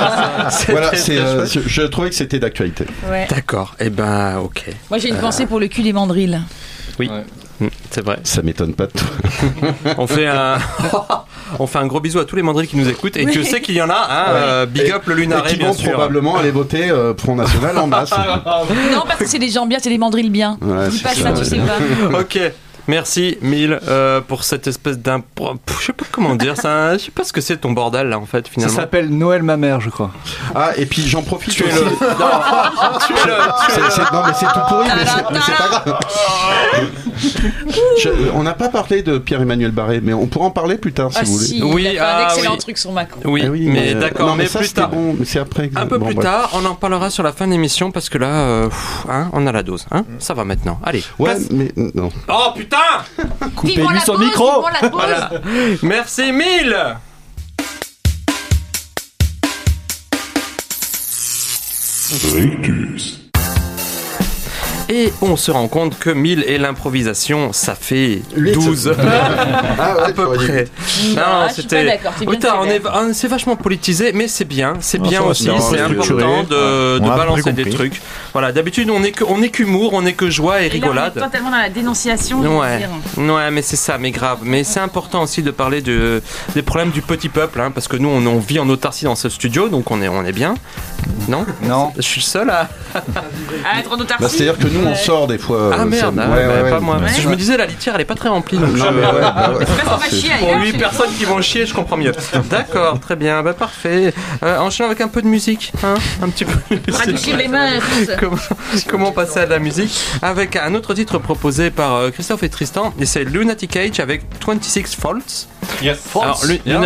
Je trouvais que c'était d'actualité. Ouais. D'accord. Eh ben, ok. Moi, j'ai une pensée pour le cul des mandrilles. Oui. C'est vrai. Ça m'étonne pas de toi. On fait un gros bisou à tous les mandrilles qui nous écoutent et Dieu sait qu'il y en a. Hein, big up le Lunaret, bien sûr. Qui vont probablement aller voter Front National en masse. Non, parce que c'est des gens bien, c'est des mandrilles bien. Ouais, dis pas ça, tu sais pas. Ok. Merci Mille pour cette espèce je sais pas comment dire, je sais pas ce que c'est ton bordel là en fait finalement. Ça s'appelle Noël ma mère, je crois. Ah, et puis j'en profite. Tuez-le. Non, mais c'est tout pourri, mais c'est pas grave. On n'a pas parlé de Pierre-Emmanuel Barré, mais on pourra en parler plus tard si vous voulez. Si, oui, il a fait un excellent truc sur Macron. Oui, mais d'accord, non, mais ça, plus tard. Bon, mais c'est après. Un peu plus tard, on en parlera sur la fin de l'émission parce que là, on a la dose. Hein, ça va maintenant. Allez. Ouais, mais non. Oh putain! Coupez-lui son micro. Voilà. Merci Mille. Et on se rend compte que 1000 et l'improvisation, ça fait 12. Ah ouais, à peu près. Non, c'était. C'est vachement politisé, mais c'est bien. C'est bien aussi. C'est C'est important de balancer des trucs. Voilà, d'habitude, on n'est qu'humour, on n'est que joie et rigolade. On est totalement dans la dénonciation. Ouais, mais c'est ça, mais grave. Mais c'est important aussi de parler des problèmes du petit peuple, hein, parce que nous, on vit en autarcie dans ce studio, donc on est bien. Non. Je suis le seul à être en autarcie. C'est-à-dire que nous, on sort des fois. Ah merde, pas moi. Parce que je me disais, la litière, elle est pas très remplie. Donc pour 8 personnes qui vont chier, je comprends mieux. D'accord, très bien, parfait. Enchaînons avec un peu de musique, hein, un petit peu. Radichez les mains. Comment passer à de la musique avec un autre titre proposé par Christophe et Tristan, et c'est Lunatic Age avec 26 Faults. Yes. Alors,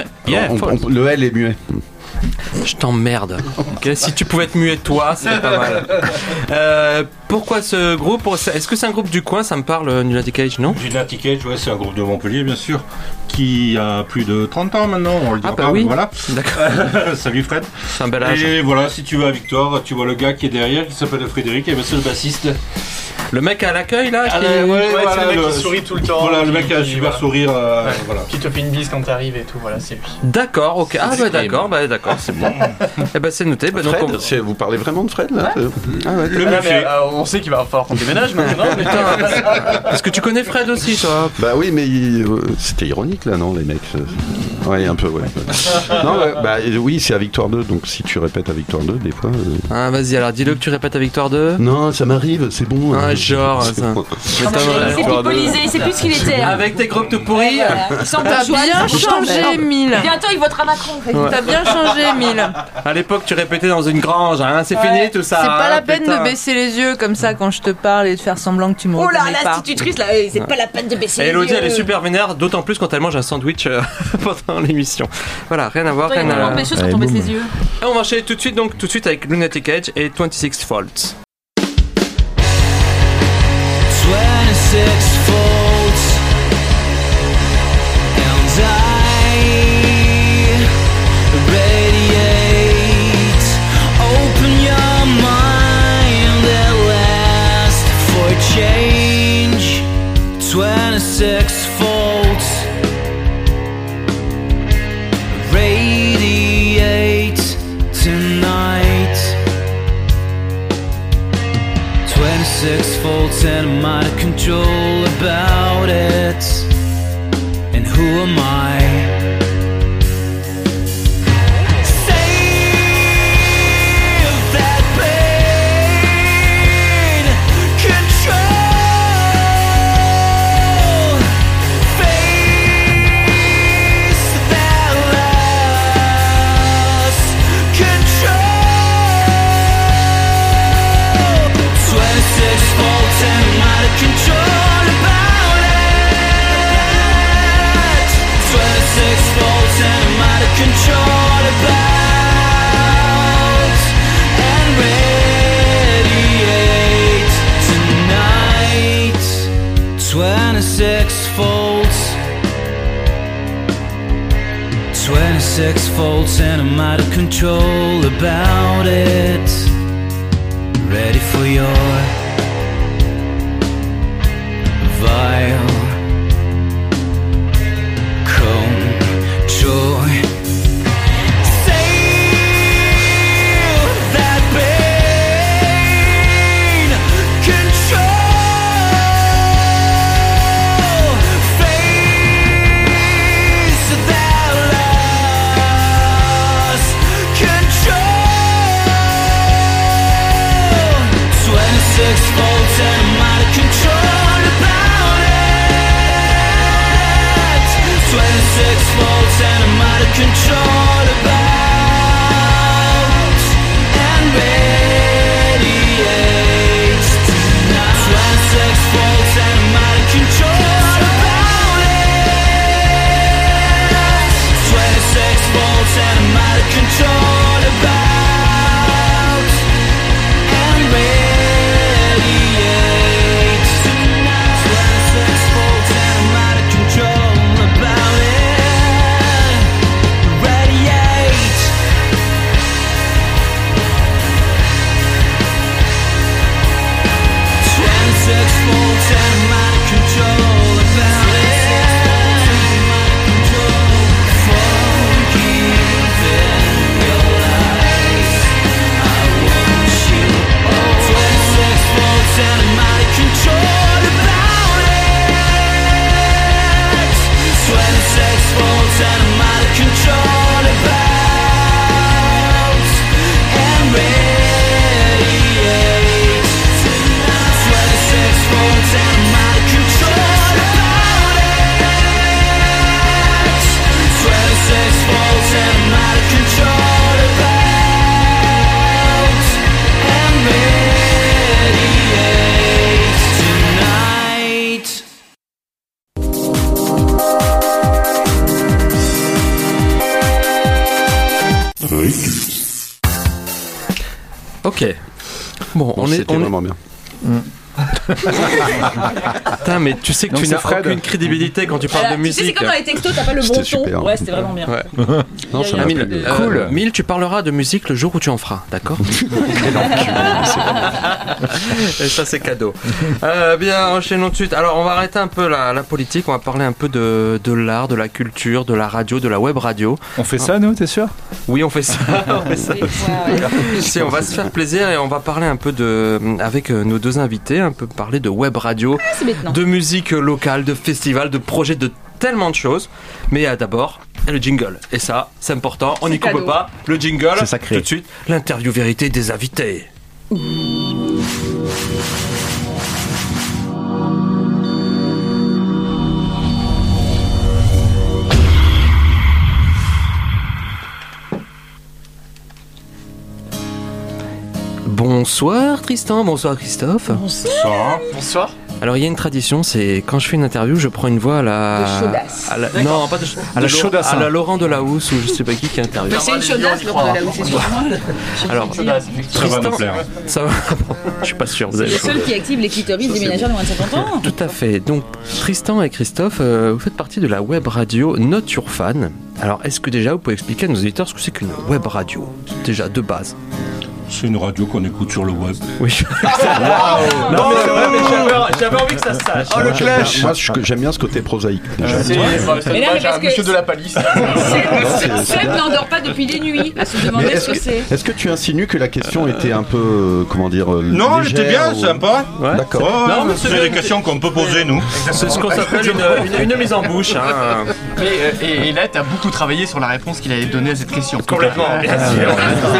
le L est muet. Je t'emmerde. Okay, si tu pouvais être muet toi, c'est pas mal. Pourquoi ce groupe ? Est-ce que c'est un groupe du coin ? Ça me parle, Lunatic Age, non ? Lunatic Age, ouais, c'est un groupe de Montpellier, bien sûr, qui a plus de 30 ans maintenant, on le dit pas, oui. Voilà. D'accord. Salut Fred. C'est un bel âge. Et voilà, si tu vas à Victoire, tu vois le gars qui est derrière, qui s'appelle Frédéric, et c'est le bassiste. Le mec à l'accueil là c'est le mec qui sourit tout le temps. Voilà, le mec a un super sourire. Voilà. Qui te fait une bise quand t'arrives et tout, voilà, c'est lui. D'accord, ok. Ah d'accord, c'est bon. C'est noté. Fred, vous parlez vraiment de Fred là ? Ah ouais, on sait qu'il va falloir qu'on déménage maintenant. Est-ce que tu connais Fred aussi, toi ? Bah oui, mais c'était ironique là, non, les mecs ? Ouais, un peu, ouais. Non, oui, c'est à Victoire 2, donc si tu répètes à Victoire 2, des fois. Ah, vas-y, alors dis-le que tu répètes à Victoire 2. Non, ça m'arrive, c'est bon. Ah, genre, ça. Il s'est pipolisé, il sait plus ce qu'il était. Avec tes groupes tout pourris. T'as bien changé, Mille. Bientôt, il votera Macron. T'as bien changé, Mille. À l'époque, tu répétais dans une grange, hein, c'est fini tout ça. C'est pas la peine putain. de baisser les yeux comme ça quand je te parle et de faire semblant que tu me reconnais pas. Oh là, l'institutrice, là, c'est pas la peine de baisser les yeux. Elodie, elle est super vénère, d'autant plus quand elle mange un sandwich pendant l'émission. Voilà, rien à voir. Il y a vraiment des choses quand on baisse les yeux. Et on va enchaîner tout de suite avec Lunatic Age et 26 Faults. 26 faults, and I radiate. Open your mind at last for change. 26 faults, radiate tonight. 26 faults and I'm out of control about it. And who am I? 26 faults and I'm out of control about it. Ready for your vile control. Sail that pain, control, face that loss, control. 26 volts and I'm out of control about it. 26 volts and I'm out of control about and radiates tonight. 26 volts and I'm out of control about it. 26 volts and I'm out of control about and radiates tonight. 26 volts and I'm out of control about it. Radiate. 26 volts and I'm out of control about it. Forgiving your lies, I want you all. 26 volts and I'm out of control about it. 26 volts and I'm out of control about and radiate tonight. 26 volts and I'm out of control about it. 26 volts and I'm out of control about and radiate tonight. Ok. Bon, on est vraiment bien. Putain, mais tu sais que tu n'as aucune crédibilité quand tu parles de Tu sais, c'est musique. comme dans les textos, t'as pas le bon C'était ton. super. Ouais, c'était vraiment bien. Ouais. Non, ça m'a Amine, plu. cool. Mille, tu parleras de musique le jour où tu en feras, d'accord? Et ça, c'est cadeau. Bien, enchaînons tout de suite. Alors, on va arrêter un peu la politique. On va parler un peu de l'art, de la culture, de la radio, de la web radio. On fait ça, nous, t'es sûr? Oui, on fait ça. On fait ça. Si, on va se faire plaisir et on va parler un peu avec nos deux invités, un peu parler de web radio, de musique locale, de festivals, de projets, de tellement de choses. Mais d'abord, le jingle. Et ça, c'est important. On n'y coupe pas. Le jingle, c'est sacré. Tout de suite, l'interview vérité des invités. Bonsoir Tristan, bonsoir Christophe. Bonsoir. Bonsoir. Alors il y a une tradition, c'est quand je fais une interview, je prends une voix à la non, pas de à la chaudasse, à la Laurent Delahousse ou je sais pas qui interviewe. Mais c'est une chaudasse, Laurent Delahousse, c'est sûr. Alors, Ça va nous plaire. Ça va. Je suis pas sûr. Vous C'est allez le seul qui active les clitoris des ménagères de moins de 50 ans. Tout à fait. Donc Tristan et Christophe, vous faites partie de la web radio Not Your Fan. Alors est-ce que déjà vous pouvez expliquer à nos auditeurs ce que c'est qu'une web radio, déjà de base? C'est une radio qu'on écoute sur le web. Oui. Non, mais c'est vrai, mais j'avais envie que ça se sache. Oh, le clash. Moi, j'aime bien ce côté prosaïque. Déjà. C'est monsieur de la palisse. Seb n'endort pas depuis des nuits à se demander ce que c'est. Est-ce que tu insinues que la question était un peu, comment dire, non, elle était bien, sympa. Ouais. D'accord. Non, mais c'est des questions qu'on peut poser, nous. C'est ce qu'on s'appelle une mise en bouche. Hein. Et là, t'as beaucoup travaillé sur la réponse qu'il allait donner à cette question. Complètement, bien sûr.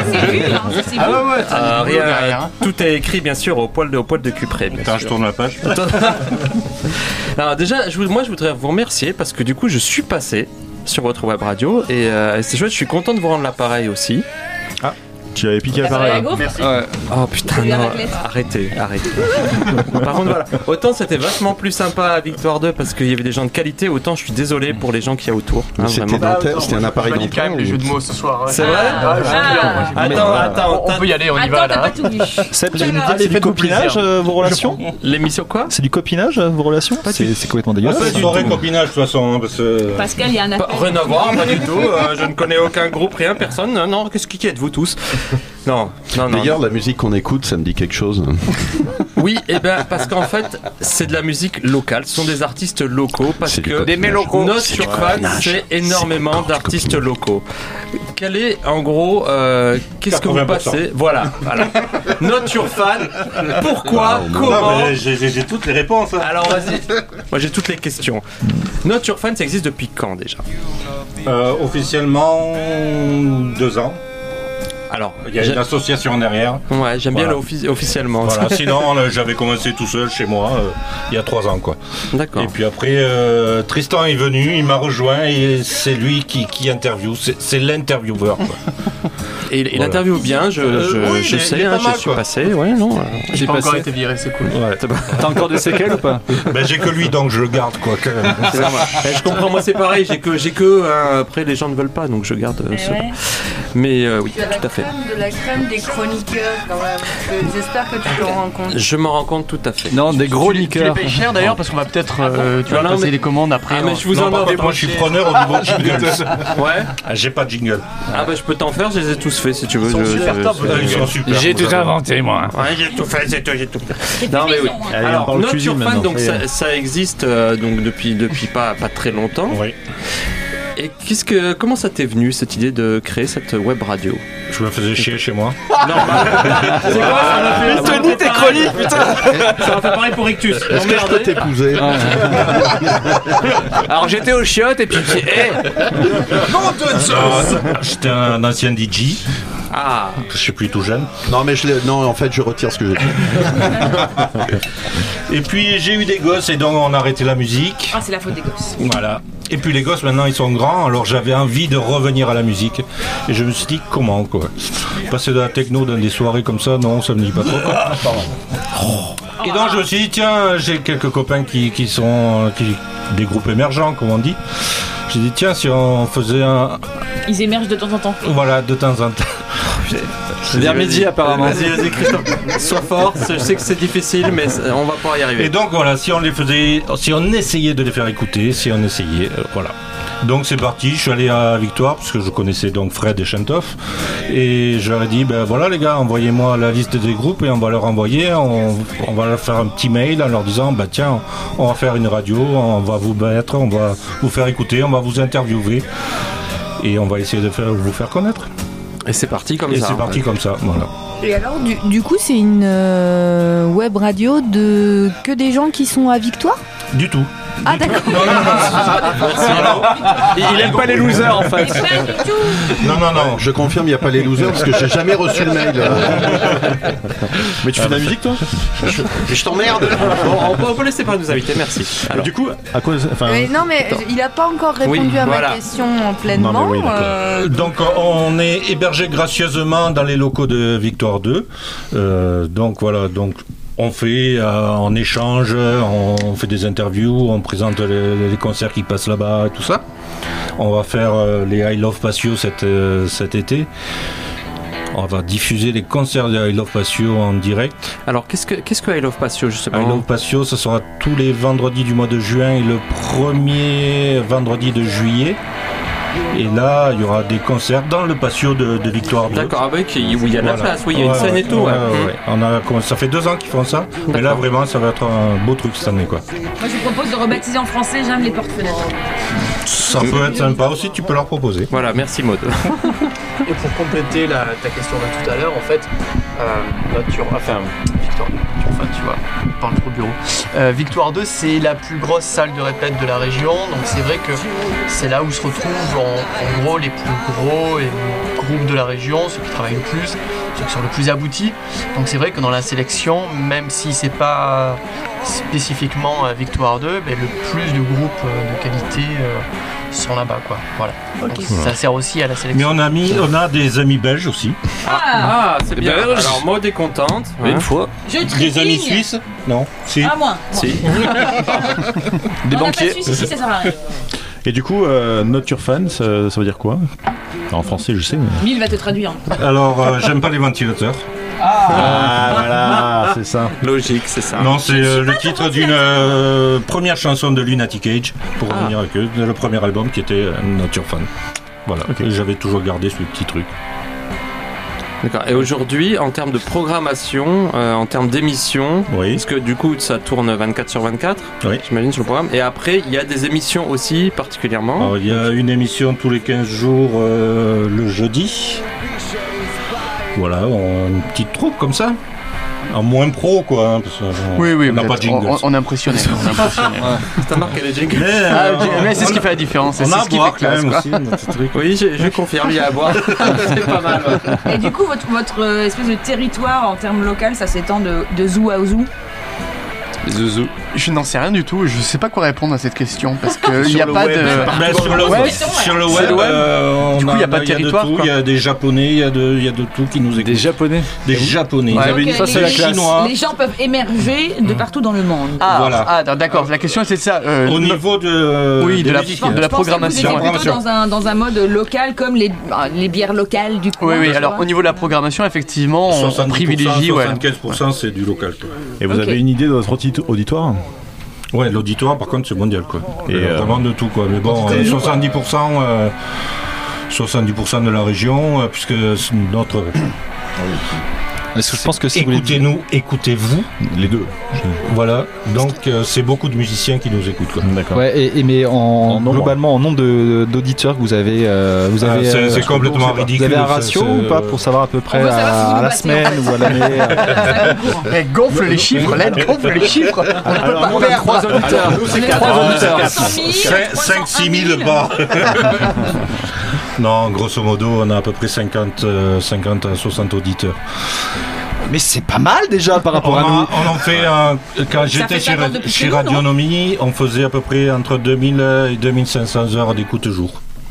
Rien. Tout est écrit bien sûr au poil de Cupré. Attends, je tourne la page. Alors déjà, moi je voudrais vous remercier parce que du coup je suis passé sur votre web radio et c'est chouette, je suis content de vous rendre l'appareil aussi. Tu avais piqué à Merci. pareil. Merci. Ouais. Oh putain, C'est la non. raclette. Arrêtez. Par contre, voilà. Autant c'était vachement plus sympa à Victoire 2 parce qu'il y avait des gens de qualité, autant je suis désolé pour les gens qu'il y a autour. Hein, C'était vraiment. dentaire, c'était un appareil quand dentaire. même les jeux de mots ce soir. Ouais. C'est vrai Attends. On peut y aller, on y va Attends, t'as là. pas tout vu. Seb, tu veux nous dire Allez, que c'est du faites-vous copinage plaisir. vos relations L'émission quoi C'est du copinage vos relations C'est complètement dégueulasse. C'est soirée copinage de toute façon. Parce que... Pascal, il y a un appel. Rien à voir, pas du tout. Je ne connais aucun groupe, rien, personne. Non, qu'est-ce qui êtes-vous tous? Non. D'ailleurs, la musique qu'on écoute, ça me dit quelque chose. Oui, et ben parce qu'en fait, c'est de la musique locale. Ce sont des artistes locaux parce C'est du que copinage. Note C'est sur du Fan, copinage. c'est énormément d'artistes locaux. Quel est, en gros, qu'est-ce que vous 80%. passez? Voilà. Note sur Fan. Pourquoi? Comment? Non, mais j'ai toutes les réponses. Hein. Alors vas-y. Moi j'ai toutes les questions. Note sur Fan, ça existe depuis quand déjà? Officiellement 2 ans. Alors, Il y a une association derrière. ouais, j'aime bien Voilà. officiellement. Voilà. Sinon, j'avais commencé tout seul chez moi il y a 3 ans, quoi. D'accord. Et puis après, Tristan est venu, il m'a rejoint et c'est lui qui interviewe. C'est l'intervieweur. quoi. Et il Voilà. interviewe bien, je oui, il sais, est pas je mal, suis quoi. passé. Ouais, non. J'ai pas encore été viré, c'est cool. Ouais. T'as encore des séquelles ou pas? Ben, j'ai que lui, donc je le garde, quoi. Quand même. C'est normal. Je comprends, moi c'est pareil, j'ai que après les gens ne veulent pas, donc je garde cela. ouais. Mais oui, Tu as la tout à fait. crème de la crème des chroniqueurs quand même. Parce que j'espère que tu te rends compte. Je m'en rends compte tout à fait. Non, des gros Tu les liqueurs. payes cher d'ailleurs parce qu'on va peut-être tu vas Non, passer mais- les commandes après. Ah, mais je vous Non, en par aurais contre, moi, je suis preneur au niveau jingle. Ouais. Ah, j'ai pas de jingle. Ah bah je peux t'en faire, je les ai tous faits si tu veux. Ils sont super top, Ils sont super. J'ai tout inventé, moi. Ouais, j'ai tout fait, j'ai tout fait. Non mais oui. Allez, on Alors, parle Note cuisine sur Fan, maintenant. donc ça existe donc depuis pas très longtemps. Oui. Et comment ça t'est venu cette idée de créer cette web radio? Je me faisais chier chez moi. C'est quoi ça m'a fait Tony, t'es chronique, putain. Ça m'a fait pareil pour Rictus. Est-ce que je peux t'épouser? Alors j'étais aux chiottes et puis J'étais un ancien DJ. Ah. Je suis plus tout jeune. Non, mais non, en fait, je retire ce que j'ai dit. Et puis j'ai eu des gosses et donc on a arrêté la musique. Ah, c'est la faute des gosses. Voilà. Et puis les gosses maintenant ils sont grands, alors j'avais envie de revenir à la musique. Et je me suis dit comment quoi. Passer de la techno dans des soirées comme ça, non, ça me dit pas trop. Quoi. Et donc je me suis dit tiens, j'ai quelques copains qui sont des groupes émergents comme on dit. J'ai dit tiens si on faisait un Ils émergent de temps en temps. voilà de temps en temps. C'est vers midi apparemment. Vas-y, Christophe. Sois fort, je sais que c'est difficile, mais on va pouvoir y arriver. Et donc voilà, si on essayait de les faire écouter, voilà. Donc c'est parti, je suis allé à Victoire, parce que je connaissais donc Fred et Chantoff, et je leur ai dit, ben voilà les gars, envoyez-moi la liste des groupes, et on va leur envoyer, on va leur faire un petit mail en leur disant, bah tiens, on va faire une radio, on va vous mettre, on va vous faire écouter, on va vous interviewer, et on va essayer de vous faire connaître. Et c'est parti comme Et ça. c'est parti comme ça, voilà. Et alors, du coup, c'est une web radio de que des gens qui sont à Victoire? Du tout. Ah, d'accord. Il aime pas les losers en fait. Non. Je confirme, il n'y a pas les losers parce que j'ai jamais reçu le mail. Mais tu fais de la musique, toi? Je t'emmerde. Bon, on peut laisser par nos invités, merci. Alors, Du coup, à quoi? Enfin, Non, mais il a pas encore répondu Oui, à voilà. ma question pleinement. Non, mais oui, d'accord. Donc on est hébergé gracieusement dans les locaux de Victoire 2. Donc voilà, donc on fait en échange, on fait des interviews, on présente les concerts qui passent là-bas et tout ça. On va faire les I Love Patio cet été. On va diffuser les concerts de I Love Patio en direct. alors qu'est-ce que I Love Patio, je sais pas. I Love Patio, ce sera tous les vendredis du mois de juin et le premier vendredi de juillet. Et là, il y aura des concerts dans le patio de Victoire 2. D'accord, avec où il y a de la Voilà. place, oui, il y a une scène et tout. Ouais. Ça fait 2 ans qu'ils font ça. Mais là, vraiment, ça va être un beau truc cette année, quoi. Moi, je vous propose de rebaptiser en français J'aime les porte-fenêtres. Ça peut être sympa aussi, tu peux leur proposer. Voilà, merci Maud. Et pour compléter ta question de tout à l'heure, en fait, Victoire 2, enfin tu vois, on parle trop bureau. Victoire 2, c'est la plus grosse salle de répète de la région, donc c'est vrai que c'est là où se retrouvent en gros les plus gros et groupes de la région, ceux qui travaillent le plus, ceux qui sont le plus aboutis. Donc c'est vrai que dans la sélection, même si c'est pas spécifiquement Victoire 2, mais le plus de groupes de qualité sont là-bas, quoi. Voilà. Ça sert aussi à la sélection. Mais on a des amis belges aussi. Ah, c'est bien. Alors, Maud est contente. Une fois. Des amis suisses? Non. Si. Ah, moi. Si. Des banquiers. Pas Suisse, si, ça sert à rien. Et du coup, not your fan, ça veut dire quoi? En français, je sais. Mais... Mille va te traduire. Alors, j'aime pas les ventilateurs. Voilà, c'est ça. Logique, c'est ça. Non, c'est le titre d'une première chanson de Lunatic Age, pour revenir avec eux, le premier album qui était Not Your Fan. Voilà, j'avais toujours gardé ce petit truc. D'accord. Et aujourd'hui, en termes de programmation, en termes d'émissions, parce que du coup, ça tourne 24 sur 24, j'imagine, sur le programme. Et après, il y a des émissions aussi, particulièrement. Alors, il y a une émission tous les 15 jours le jeudi. Voilà, une petite troupe comme ça. En moins pro, quoi. Hein, parce que, oui, on n'a pas de jingle. On est impressionné. C'est marqué les jingles. Mais c'est ce qui fait la différence. On c'est a ce qui boire fait quand classe, même quoi. aussi. Notre truc. Oui, je confirme, il y a à boire. C'est pas mal. Et du coup, votre espèce de territoire en termes local, ça s'étend de zoo à zoo. Zouzou. Je n'en sais rien du tout, je sais pas quoi répondre à cette question parce qu'il n'y a pas de. Sur le web, du coup, il n'y a pas de territoire. Il y a des Japonais, il y a de tout qui nous écoutent. Des Japonais. Des Japonais. Ça, c'est la Chinois. Les gens peuvent émerger de partout dans le monde. Voilà. D'accord. La question c'est ça. Au niveau de la programmation. Vous êtes plutôt dans un mode local comme les bières locales du coup. Oui. Alors au niveau de la programmation, effectivement, on privilégie. 75% c'est du local. Et vous avez une idée de votre auditoire? Ouais, l'auditoire par contre c'est mondial quoi. Et vraiment de tout quoi. Mais bon, 70% de la région, puisque notre. Est-ce que je pense que si écoutez-nous, écoutez-vous, les deux. Voilà, donc c'est beaucoup de musiciens qui nous écoutent. Quoi. D'accord. Ouais, mais globalement, en nombre d'auditeurs que vous avez, c'est complètement ridicule. Vous avez un ratio ou pas pour savoir à peu près à la semaine ou à l'année? Gonfle les chiffres, gonfle les chiffres. On peut pas faire 3 auditeurs. Nous c'est 4 auditeurs. 5-6 000 bas. Non, grosso modo, on a à peu près 50 à 60 auditeurs. Mais c'est pas mal déjà par rapport à nous. On en fait, quand j'étais chez Radionomie, on faisait à peu près entre 2000 et 2500 heures d'écoute jour.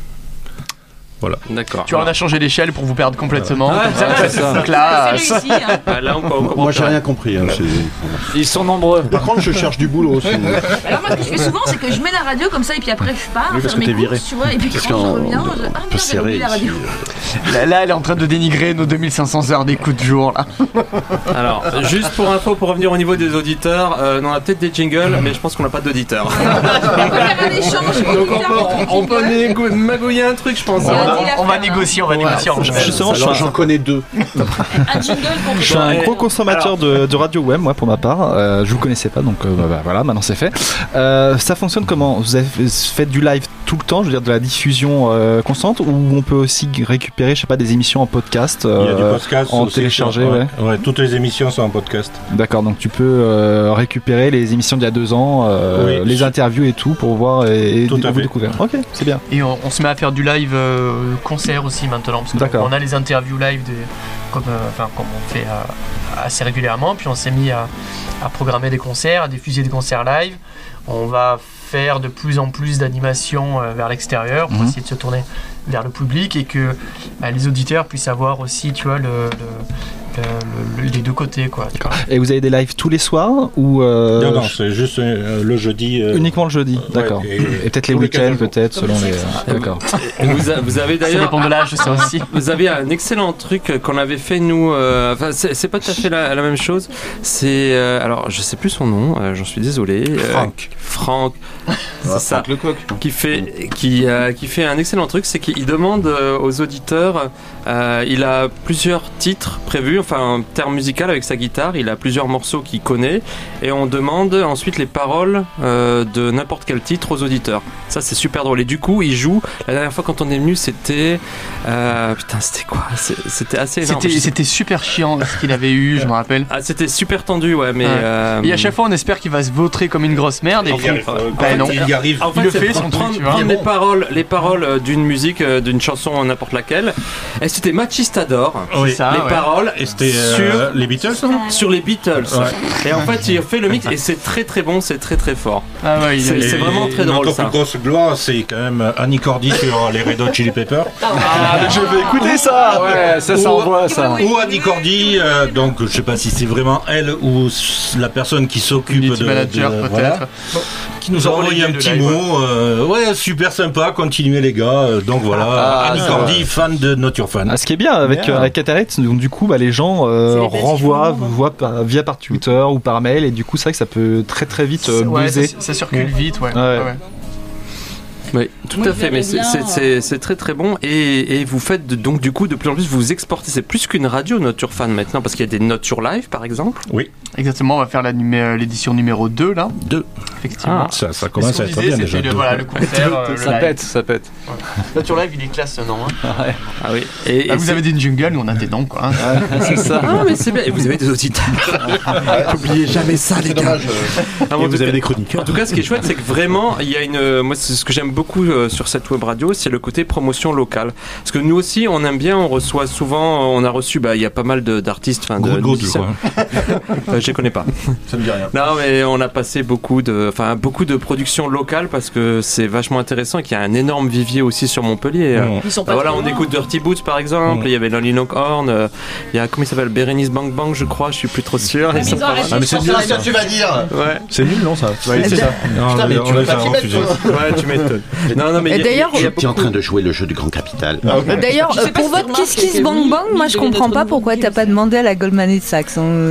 Voilà. D'accord. Tu vois, on a changé d'échelle pour vous perdre complètement. C'est ça. Donc là, c'est réussi. Là, moi, j'ai rien compris. Hein, ils sont nombreux. Par contre, je cherche du boulot aussi. Alors moi, ce que je fais souvent, c'est que je mets la radio comme ça et puis après je pars faire mes courses, tu vois, et puis quand je reviens, j'ai oublié la radio. Là, elle est en train de dénigrer nos 2500 heures d'écoute jour là. Alors, juste pour info, pour revenir au niveau des auditeurs, on a peut-être des jingles, mais je pense qu'on n'a pas d'auditeurs. On peut faire un échange. Donc on peut magouiller un truc, je pense. On va négocier. Justement, j'en connais 2. Un jingle pour. Je suis un gros consommateur de radio web, moi, pour ma part. Je vous connaissais pas, donc voilà, maintenant c'est fait. Ça fonctionne comment? Vous faites du live tout le temps, je veux dire de la diffusion constante, ou on peut aussi récupérer, je sais pas, des émissions en podcast, il y a du podcast en aussi, téléchargé, ouais, toutes les émissions sont en podcast. D'accord, donc tu peux récupérer les émissions d'il y a 2 ans, les interviews et tout pour voir et vous découvrir. Ok, c'est bien. Et on se met à faire du live concert aussi maintenant, parce qu'on a les interviews live comme on fait assez régulièrement, puis on s'est mis à programmer des concerts, à diffuser des concerts live. On va faire de plus en plus d'animations vers l'extérieur pour essayer de se tourner vers le public et que les auditeurs puissent avoir aussi, tu vois, les deux côtés, quoi. Et vous avez des lives tous les soirs ou Non, c'est juste le jeudi. Uniquement le jeudi, d'accord. Et peut-être les week-ends, peut-être selon les. D'accord. Vous avez d'ailleurs. Ça dépend de l'âge, ça aussi. Vous avez un excellent truc qu'on avait fait nous. Enfin, c'est pas tout à fait la même chose. C'est alors, je sais plus son nom. J'en suis désolé. Franck. C'est ça. Le coq. Qui fait un excellent truc, c'est qu'il demande aux auditeurs. Il a plusieurs titres prévus. Enfin, en termes musical avec sa guitare, il a plusieurs morceaux qu'il connaît et on demande ensuite les paroles de n'importe quel titre aux auditeurs. Ça, c'est super drôle. Et du coup, il joue. La dernière fois quand on est venu, c'était c'était quoi? C'était assez énorme. C'était super chiant ce qu'il avait eu, je me rappelle. Ah, c'était super tendu, ouais, mais. Et à chaque fois, on espère qu'il va se vautrer comme une grosse merde. Et non, il y arrive. En fait, il le fait son truc. Prendre les paroles d'une musique, d'une chanson n'importe laquelle. Et c'était Machistador. Oui, ça, les paroles. C'était sur les Beatles, non? Sur les Beatles. Ouais. Et en fait, il fait le mix et c'est très très bon, c'est très très fort. Ah ouais, c'est vraiment très drôle. Notre ça. plus grosse gloire, c'est quand même Annie Cordy sur les Red Hot Chili Peppers. Je vais écouter ça. Ouais, ça envoie ça. Ou Annie Cordy, donc je sais pas si c'est vraiment elle ou la personne qui s'occupe de manager peut-être. Voilà, qui nous a envoyé un petit mot. Ouais, super sympa, continuez les gars. Donc voilà, Annie Cordy, fan de Not Your Fan. Ce qui est bien avec Cataract, donc du coup les gens renvoient via par Twitter ou par mail, et du coup c'est vrai que ça peut très très vite buzzer. Ça circule vite, ouais. Oui, tout à fait, mais c'est très très bon et vous faites donc du coup de plus en plus vous exportez, c'est plus qu'une radio Not Your Fan maintenant parce qu'il y a des Not Your Live par exemple. Oui, exactement, on va faire l'édition numéro 2 là. 2. Effectivement. Ça commence à être bien déjà. Le concert, ça pète. Not Your Live, il est classe non hein. Ah oui. Et vous avez des jingles, nous on a des noms quoi. C'est ça. Ah mais c'est bien. Et vous avez des auditeurs. N'oubliez jamais ça les gars. Et vous avez des chroniqueurs. En tout cas, ce qui est chouette, c'est que vraiment il y a moi c'est ce que j'aime beaucoup sur cette web radio, c'est le côté promotion locale. Parce que nous aussi, on aime bien, on reçoit souvent, on a reçu, il y a pas mal d'artistes, de musiciens. Je les connais pas. Ça me dit rien. Non, mais on a passé beaucoup de productions locales parce que c'est vachement intéressant et qu'il y a un énorme vivier aussi sur Montpellier. Ils sont pas on écoute Dirty Boots par exemple, il y avait Lonely Longhorn, il y a, comment il s'appelle, Bérénice Bang Bang, je crois, je suis plus trop sûr. Mais c'est nul ce que tu vas dire. Ouais. C'est nul, non, ça? C'est ça. Putain, mais tu vas pas t'y mettre, toi. Ouais, tu m'étonnes. Non, mais d'ailleurs, tu es en train de jouer le jeu du grand capital. D'ailleurs, pour votre Kiss Kiss Bang Bang, moi je comprends pas pourquoi t'as pas demandé à la Goldman Sachs.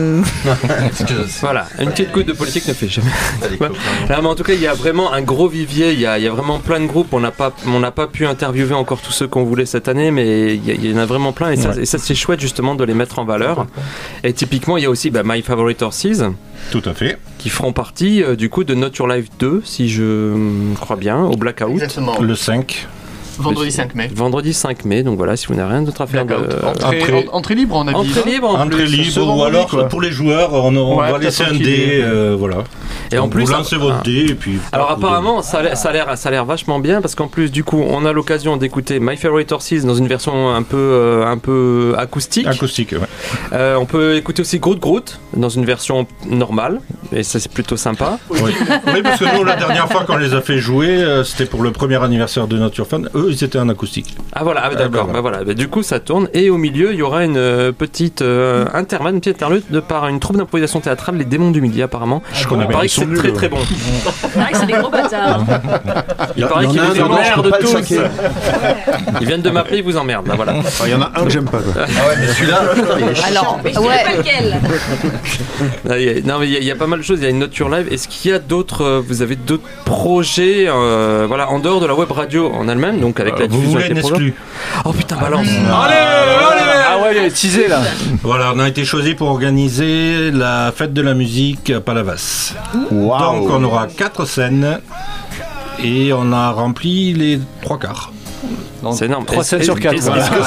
Voilà, une petite goutte de politique ne fait jamais. Là, mais en tout cas, il y a vraiment un gros vivier, il y a vraiment plein de groupes. On n'a pas pu interviewer encore tous ceux qu'on voulait cette année, mais il y en a vraiment plein et ça c'est chouette justement de les mettre en valeur. Et typiquement, il y a aussi My Favorite Horses. Tout à fait. Qui feront partie du coup de Not Your Live 2, si je crois bien, au Blackout. Exactement. Le 5. Vendredi 5 mai. Vendredi 5 mai, donc voilà, si vous n'avez rien d'autre à faire. Entrée libre, on a dit. Entrée libre, ou alors pour les joueurs, on va laisser un dé, voilà. Et en plus, vous lancez votre dé et puis. Alors apparemment, ça a l'air vachement bien parce qu'en plus, du coup, on a l'occasion d'écouter My Favorite Horses dans une version un peu acoustique. Acoustique, ouais. On peut écouter aussi Groot Groot dans une version normale, et ça c'est plutôt sympa. Oui, parce que nous, la dernière fois qu'on les a fait jouer, c'était pour le premier anniversaire de Not Your Fan. Eux, ils étaient en acoustique. Ah voilà, d'accord. Du coup, ça tourne. Et au milieu, il y aura une petite interlude par une troupe d'improvisation théâtrale, Les Démons du Midi, apparemment. Je connais pas. Il paraît que c'est très très bon. Il paraît que c'est des gros bâtards. Il paraît qu'ils vous emmerdent tous. Ils viennent de m'appeler, ils vous emmerdent. Là, voilà. Il y en a un que j'aime pas. Ah ouais, mais celui-là. Alors, Mais je sais pas lequel. Non, mais il y a pas mal de choses. Il y a une Not Your Live. Est-ce qu'il y a d'autres vous avez d'autres projets en dehors de la web radio en elle-même, donc avec la diffusion avec les programmes. Oh putain, balance. Allez. Ah ouais, il est teasé là. Voilà, on a été choisi pour organiser la fête de la musique à Palavas. Wow. Donc on aura 4 scènes et on a rempli les 3 quarts. C'est énorme. 3 scènes sur 4. Est-ce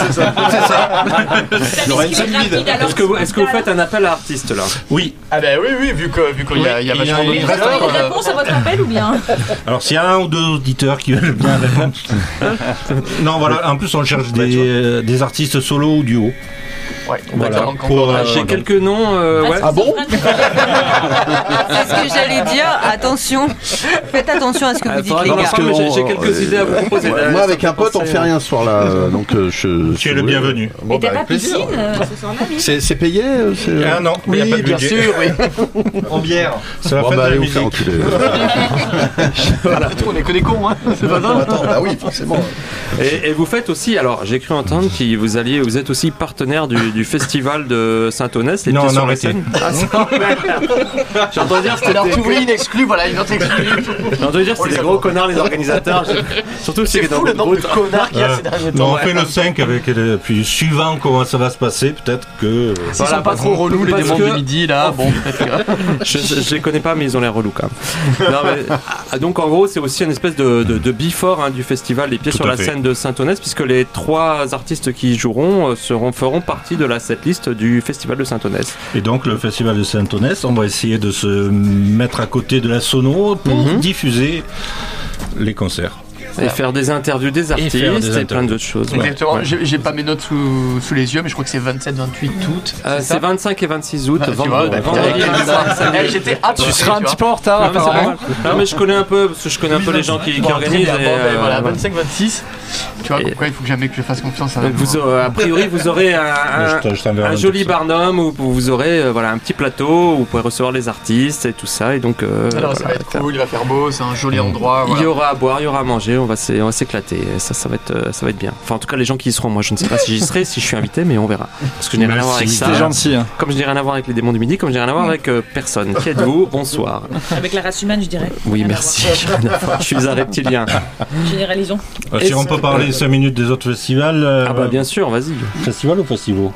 que vous faites un appel à artistes là? Oui. Ah bah oui, vu qu'il y a vachement Il de reste une réponse à votre appel ou bien? Alors s'il y a un ou deux auditeurs qui veulent bien répondre. Non, voilà, en plus on cherche des artistes solo ou duo. Ouais, voilà. J'ai quelques noms. Ouais. Ah bon? C'est ce que j'allais dire. Attention, faites attention à ce que vous dites, les gars. Parce que j'ai quelques idées à vous proposer. Moi, avec un pote, on fait rien ce soir-là. Donc, tu es le bienvenu. Et t'as pas piscine ce soir-là? C'est payé? Ah non, oui, il n'y a pas de bien budget. sûr, oui. En bière. C'est la fête de la musique. Voilà, on est que des cons, hein. C'est pas ça? Attends, bah oui, forcément. Et vous faites aussi, alors j'ai cru entendre que vous êtes aussi partenaire du festival de Saint-Onès. Non, sur non, la scène. J'ai entendu dire que c'était leur tout une exclue, voilà, une autre exclue. J'ai entendu dire que c'était des gros connards les organisateurs. Surtout c'est fou le nombre de connards qu'il y a ces derniers temps. Non, on fait le 5 avec puis suivant comment ça va se passer, peut-être que. S'ils sont pas trop relous les démons du midi là, bon peut-être. Je les connais pas, mais ils ont l'air relous quand même. Non, mais, donc en gros, c'est aussi une espèce de before du festival Les Pieds sur la scène de Saint-Onès, puisque les 3 artistes qui joueront feront partie de la setlist du festival de Saint-Onès. Et donc le festival de Saint-Onès, on va essayer de se mettre à côté de la sono pour diffuser les concerts. Et faire des interviews des artistes et plein d'autres choses. Exactement. Ouais. J'ai pas mes notes sous les yeux, mais je crois que c'est 27-28 août. C'est 25 et 26 août. J'étais Tu seras un petit peu en retard, apparemment. Non, mais je connais un peu, parce que je connais un peu les gens qui organisent. Voilà, 25-26. Tu vois, pourquoi il faut jamais que je fasse confiance à donc a priori, vous aurez un joli barnum où vous aurez un petit plateau où vous pourrez recevoir les artistes et tout ça. Et donc, alors, ça va être cool, il va faire beau, c'est un joli endroit. Il y aura à boire, il y aura à manger, on va s'éclater. Ça va être bien. Enfin, en tout cas, les gens qui y seront, moi je ne sais pas si j'y serai, si je suis invité, mais on verra. Parce que je n'ai rien à voir avec ça. C'est gentil. Hein. Comme je n'ai rien à voir avec les démons du midi, comme je n'ai rien à voir avec personne. Qui êtes-vous? Bonsoir. Avec la race humaine, je dirais. Oui, merci. Je suis un reptilien. Généralisons. Si on peut parler 5 minutes des autres festivals. Ah bah bien sûr, vas-y. Festival ou festival?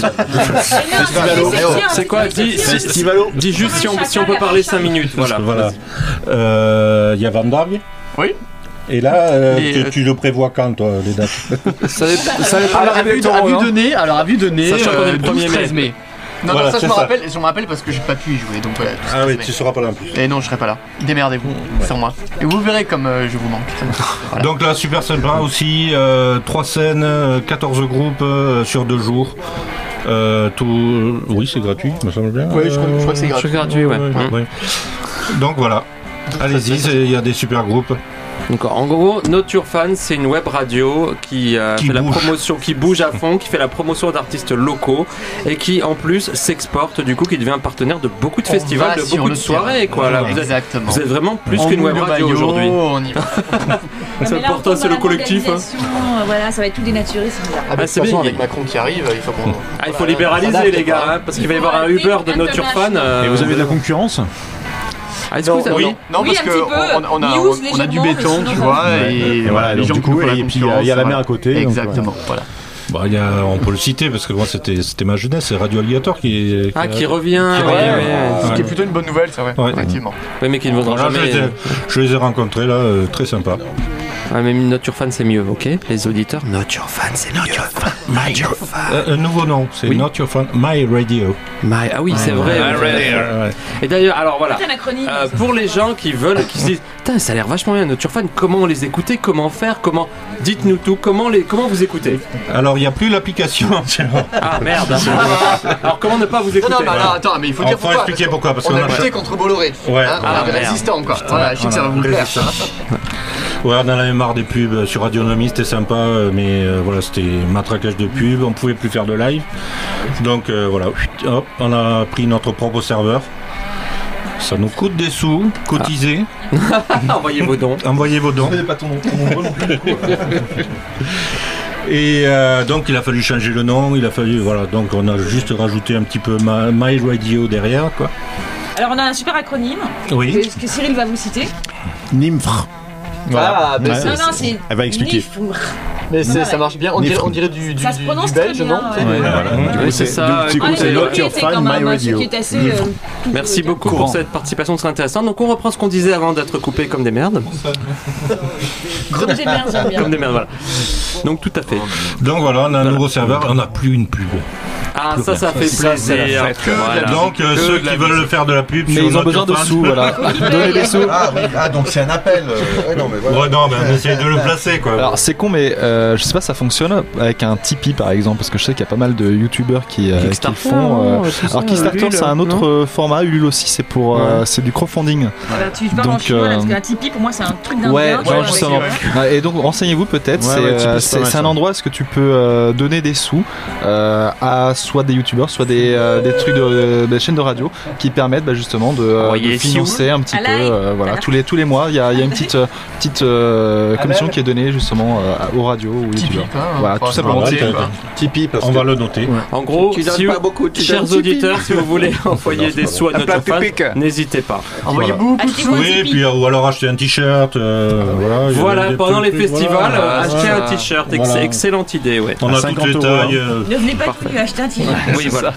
C'est quoi? Dis juste si on peut parler 5 minutes. Voilà. Il y a Van Damme. Oui. Et là, tu le prévois quand, toi, les dates? Ça dépend de la vue de nez. Sachant qu'on est le 1er mai. Non, voilà, ça je me rappelle parce que j'ai pas pu y jouer. Donc voilà. Ah oui, tu seras pas là en plus. Et non, je serai pas là. Démerdez-vous sur moi. Et vous verrez comme je vous manque. Voilà. Donc là, super sympa aussi. 3 scènes, 14 groupes sur 2 jours. Oui, c'est gratuit, me semble bien. Oui, je crois que c'est gratuit. C'est gratuit, ouais. Donc voilà. Allez-y, il y a des super groupes. Donc en gros, Not Your Fan, c'est une web radio qui fait la promotion, qui bouge à fond, qui fait la promotion d'artistes locaux et qui en plus s'exporte, du coup, qui devient un partenaire de beaucoup de festivals, de beaucoup de soirées, quoi. Là, vous êtes vraiment plus qu'une web radio aujourd'hui. C'est important, c'est le collectif. Voilà, ça va être tout dénaturé, c'est bizarre. C'est bien. Avec Macron qui arrive, il faut qu'on. Il faut libéraliser, les gars, parce qu'il va y avoir un Uber de Not Your Fan. Et vous avez de la concurrence? Non, parce qu'on a du béton, tu vois, et voilà, les gens du coup, et puis il y a la mer à côté. Exactement, voilà. Bah, on peut le citer parce que moi c'était ma jeunesse, c'est Radio Alligator qui revient. Ce qui est plutôt une bonne nouvelle, c'est vrai, effectivement. Oui, mais qui ne vaudra jamais. Je les ai rencontrés là, très sympa. Ouais, mais Not Your Fan c'est mieux, ok? Les auditeurs, Not Your Fan c'est mieux. My Your Fan. Un nouveau nom, c'est Not Your Fan, My Radio. Ah oui, c'est vrai. Et d'ailleurs, alors voilà. Pour les gens qui se disent, putain, ça a l'air vachement bien, Not Your Fan, comment les écouter, comment faire, dites-nous tout, comment vous écoutez? Alors, il n'y a plus l'application. Ah merde. Alors, comment ne pas vous écouter? Non, attends, mais il faut dire pourquoi. Expliquer pourquoi. Parce qu'on a lutté contre Bolloré. Ouais. On avait résistant encore. Voilà, je sais que ça va vous plaire, ça. Ouais, on en avait marre des pubs sur Radionomie, c'était sympa, mais voilà, c'était matraquage de pubs, on pouvait plus faire de live. Donc voilà, hop, on a pris notre propre serveur. Ça nous coûte des sous, cotisés. Envoyez vos dons. Pas ton nom non plus. Et donc il a fallu changer le nom, voilà, donc on a juste rajouté un petit peu My Radio derrière, quoi. Alors on a un super acronyme. Oui. Que Cyril va vous citer. NIMFR. Voilà. C'est. Elle va expliquer. Mais ça marche bien, on dirait du belge, non? C'est ça. Du coup, c'est Not Your Fan, My Radio. Merci beaucoup pour cette participation très intéressante. Donc on reprend ce qu'on disait avant d'être coupé comme des merdes. Comme des merdes, j'aime bien. Comme des merdes, voilà. Donc tout à fait. Donc voilà, on a un nouveau serveur, on n'a plus une pub. Ah, ça fait plaisir. Donc ceux qui veulent faire de la pub, mais ils ont besoin de sous, voilà. Donnez des sous. Ah, donc c'est un appel. Non, mais on essaye de le placer, quoi. Alors c'est con, mais je sais pas, ça fonctionne avec un Tipeee par exemple, parce que je sais qu'il y a pas mal de youtubeurs qui le font. Alors Kickstarter, c'est un autre format. Ulule aussi, c'est pour c'est du crowdfunding. Tu parles en chinois, parce qu'un Tipeee pour moi c'est un truc d'un ouais, justement. Et donc renseignez-vous peut-être. C'est un endroit où est-ce que tu peux donner des sous à soit des youtubeurs, soit des trucs des chaînes de radio qui permettent justement de financer un petit peu. Voilà, tous les mois, il y a une petite commission qui est donnée justement aux radios ou youtubeurs. Voilà, tout simplement. Tipeee, on va le noter. En gros, chers auditeurs, si vous voulez envoyer des sous à notre fan, n'hésitez pas. Envoyez beaucoup. Oui, puis ou alors acheter un t-shirt. Voilà, pendant les festivals, acheter un t-shirt. Excellente idée, ouais. On a toutes les tailles. Ne venez pas plus acheter un t-shirt. Oui, voilà.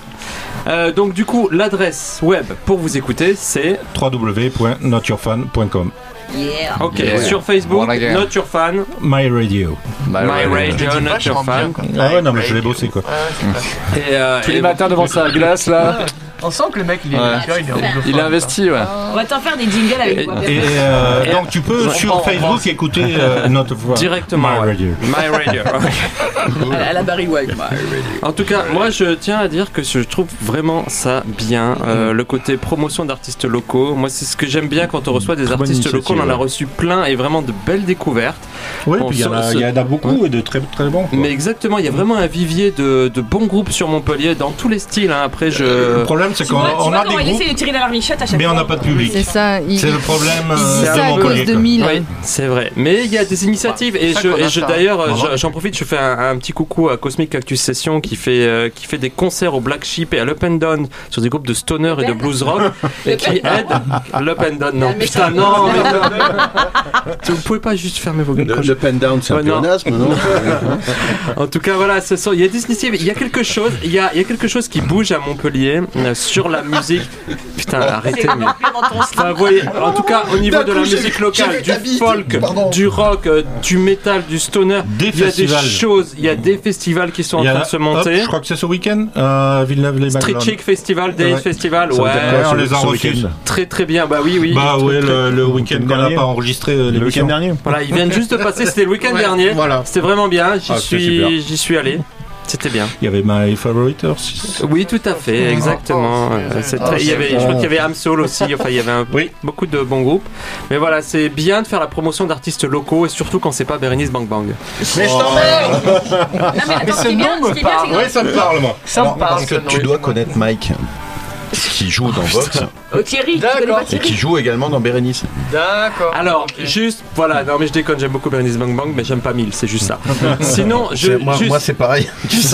Donc du coup, l'adresse web pour vous écouter, c'est www.notyourfan.com. Yeah. Ok, Yeah. sur Facebook, Bon, la guerre. Not Your Fan. My Radio. My Radio, Not Your Fan. Ah ouais, non, mais je l'ai bossé quoi. Tous les matins devant sa glace là. On sent que le mec, il est Il a investi, ouais. On va t'en faire des jingles avec toi. Et donc tu peux sur Facebook écouter notre voix. Directement. My ouais. Radio. My Radio. À la Barry White. En tout cas, moi je tiens à dire que je trouve vraiment ça bien, le côté promotion d'artistes locaux. Moi c'est ce que j'aime bien quand on reçoit des artistes locaux, on en a reçu plein et vraiment de belles découverte. Oui, puis il y en a beaucoup et de très très bons. Quoi. Mais exactement, il y a vraiment un vivier de bons groupes sur Montpellier dans tous les styles. Hein. Après, le problème, c'est qu'on a des groupes. Essayer de tirer dans la richette à chaque mais fois. on n'a pas de public. C'est ça. C'est le problème. Ils disent ça à cause de 1000. Oui, c'est vrai. Mais il y a des initiatives et d'ailleurs, j'en profite, je fais un petit coucou à Cosmic Cactus Session qui fait des concerts au Black Sheep et à l'Up and Down sur des groupes de stoner et de blues rock et qui aident l'Up and Down. Non, putain, non. Vous pouvez pas juste fermer vos gueules. L'Up and Down, c'est un pléonasme, non? En tout cas, voilà, il y a des initiatives. Il y a quelque chose. Il y a quelque chose qui bouge à Montpellier sur la musique. Putain, arrêtez. Mais... Enfin, voyez, en tout cas, au niveau de la musique locale, du folk, du rock, du metal, du stoner, il y a des choses. Il y a des festivals qui sont en train de se monter. Je crois que c'est ce week-end, Villeneuve-les-Bains. Street Chic Festival, Days Festival, ouais. On les a reçus. Très très bien. Bah oui. Bah ouais, le week-end qu'on n'a pas enregistré. Le week-end dernier. Voilà, ils viennent juste de passer. C'était le week-end dernier. Voilà. C'était vraiment bien. J'y suis allé. C'était bien. Il y avait My Favorite aussi. Oui, tout à fait, exactement. Je crois qu'il y avait Amsoul aussi. Enfin, il y avait beaucoup de bons groupes. Mais voilà, c'est bien de faire la promotion d'artistes locaux et surtout quand c'est pas Bérénice Bang Bang. Mais je t'emmerde. Mais ce nom me parle. Oui, ça me parle, moi. Ça me parle. Parce que tu dois connaître Mike, qui joue dans Vox. Thierry, Et qui joue également dans Bérénice. D'accord. Alors, juste, voilà, non mais je déconne, j'aime beaucoup Bérénice Bang Bang, mais j'aime pas 1000, c'est juste ça. Sinon, moi c'est pareil.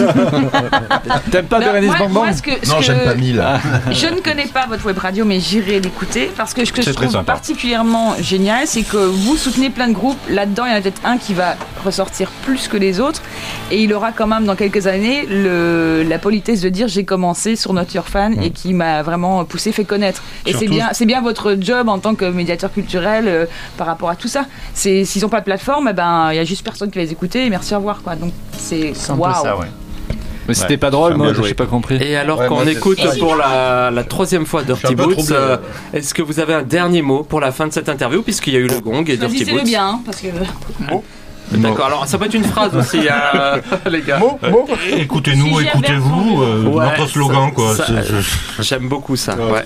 T'aimes pas Bérénice Bang Bang? Non, j'aime pas 1000. Je ne connais pas votre web radio, mais j'irai l'écouter parce que ce que je trouve sympa. particulièrement génial, c'est que vous soutenez plein de groupes. Là-dedans, il y en a peut-être un qui va ressortir plus que les autres, et il aura quand même dans quelques années la politesse de dire j'ai commencé sur Not Your Fan et qui m'a vraiment poussé, fait connaître. Et c'est bien votre job en tant que médiateur culturel par rapport à tout ça. S'ils n'ont pas de plateforme, il y a juste personne qui va les écouter et merci, au revoir quoi. Donc c'est waouh. Mais c'était pas drôle, moi j'ai pas compris. Et alors qu'on écoute pour la troisième fois Dirty Boots, est-ce que vous avez un dernier mot pour la fin de cette interview, puisqu'il y a eu le gong et Dirty Boots? Bien, hein, parce que... D'accord, alors ça peut être une phrase aussi, les gars. Écoutez-nous, écoutez-vous, notre slogan quoi. J'aime beaucoup ça. Ouais.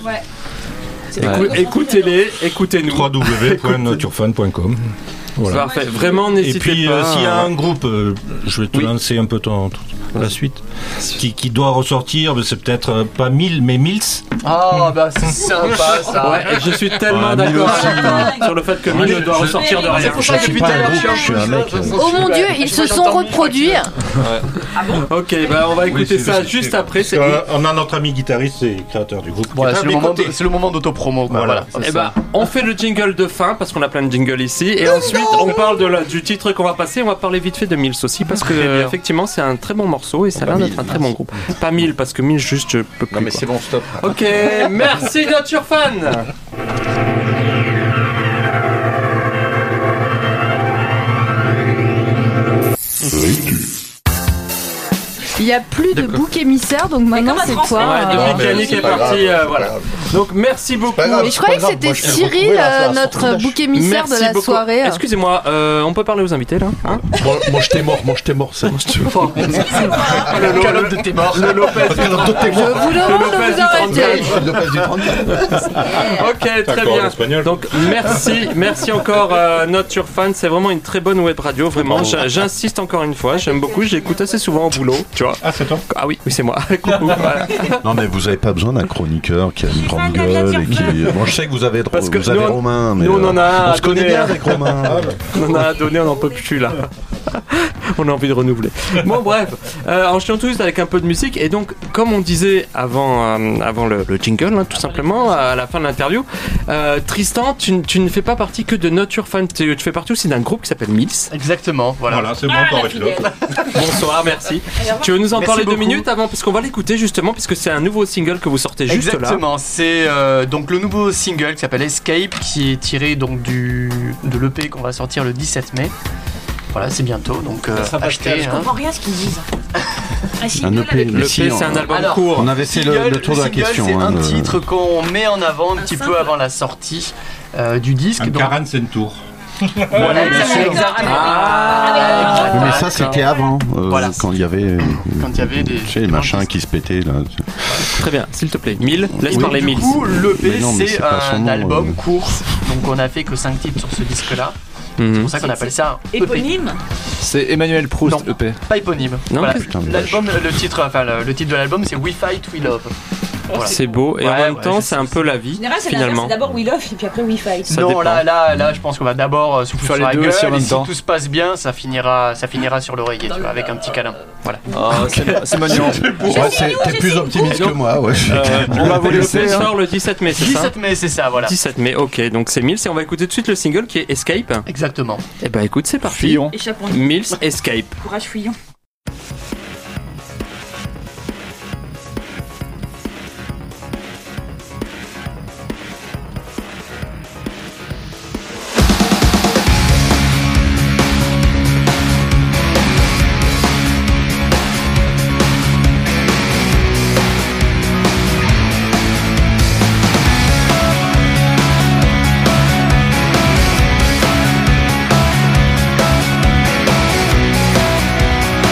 Écoutez-les, écoutez-nous. www.noturfan.com. Voilà. Parfait, vraiment n'hésitez pas. Et puis s'il y a un groupe, je vais te lancer un peu la suite, qui doit ressortir, c'est peut-être pas 1000 mais Mills. Ah bah c'est sympa ça. Ouais, je suis tellement d'accord sur le fait que Mills doit ressortir de rien. Je suis pas un groupe, je suis un mec. Oh mon dieu, ils se sont reproduits. Ok, bah on va écouter ça juste après. On a notre ami guitariste et créateur du groupe. Voilà, c'est le moment d'autopromo. Voilà. Et bah on fait le jingle de fin parce qu'on a plein de jingles ici, et ensuite on parle du titre qu'on va passer. On va parler vite fait de Mills aussi parce que effectivement c'est un très bon morceau et ça a l'air d'être un très bon groupe. Pas 1000 parce que 1000 juste je peux plus. Non mais c'est bon, stop. Ok, merci Not Your Fan. Il n'y a plus de bouc émissaire, donc maintenant c'est toi. Ouais, depuis qu'Yannick est parti, voilà. Donc merci beaucoup. Et je croyais que c'était Cyril, notre bouc émissaire de la soirée. Excusez-moi, on peut parler aux invités là, hein? Moi je t'ai mort, c'est Le calotte de tes morts. Le Lopez. Je vous demande de vous arrêter. Ok, très bien. Donc merci encore Not Your Fan, c'est vraiment une très bonne web radio, vraiment. J'insiste encore une fois, j'aime beaucoup, j'écoute assez souvent au boulot, tu vois. Ah c'est toi? Ah oui, c'est moi. Coucou. Voilà. Non mais vous avez pas besoin d'un chroniqueur qui a une grande gueule et qui. Bon, je sais que vous avez Romain, mais nous on en a on se connaît bien avec Romain. On en a donné, on n'en peut plus là. On a envie de renouveler. Bon, bref, enchaînons tout juste avec un peu de musique. Et donc, comme on disait avant le jingle, hein, tout simplement, à la fin de l'interview, Tristan, tu ne fais pas partie que de Not Your Fan. Tu fais partie aussi d'un groupe qui s'appelle Mills. Exactement, voilà. C'est moi encore avec l'autre. Bonsoir, merci. Tu veux nous en parler 2 minutes avant, parce qu'on va l'écouter justement, puisque c'est un nouveau single que vous sortez juste Exactement, là. c'est donc le nouveau single qui s'appelle Escape, qui est tiré donc de l'EP qu'on va sortir le 17 mai. Voilà, c'est bientôt, donc achetez. Je comprends rien à ce qu'ils disent. Un EP, L'EP, c'est un album court. On avait fait le tour de la question. C'est un le- titre qu'on met en avant un petit peu avant la sortie du disque. Un donc- 45 tours. Voilà, exactement. Oui, mais ça, c'était avant, Voilà. quand il y avait des. tu sais, les machins qui se pétaient là. Très bien, s'il te plaît. 1000, laisse Oui, parler du 1000. coup, l'EP, Mais non, mais c'est c'est pas son un nom, album court, donc on a fait que 5 titres sur ce disque-là. C'est pour ça qu'on appelle ça un EP. Éponyme. C'est Emmanuel Proust, Non. EP. Pas éponyme. Non, Voilà. putain, mais L'album, le titre de l'album, c'est We Fight, We Love. Voilà. C'est beau, et en Ouais, même ouais, temps, je c'est sais. un peu la vie, En général, c'est l'inverse, finalement. c'est d'abord We Love et puis après We Fight. Ça Non, dépend. là, je pense qu'on va d'abord souffler Faire sur la les deux gueule, aussi en et même si temps. tout se passe bien, ça finira sur l'oreiller, tu vois, avec un petit câlin. Voilà. C'est mignon. Ouais, t'es plus optimiste que moi, ouais. On va vous laisser. Le hein. sort le 17 mai, c'est ça 17 mai, c'est ça, voilà. 17 mai, ok, donc c'est Mills, et on va écouter tout de suite le single qui est Escape. Exactement. Et bah écoute, c'est parti. Fillon. Échappons-nous. Mills, Escape. Courage, fuyons. Escape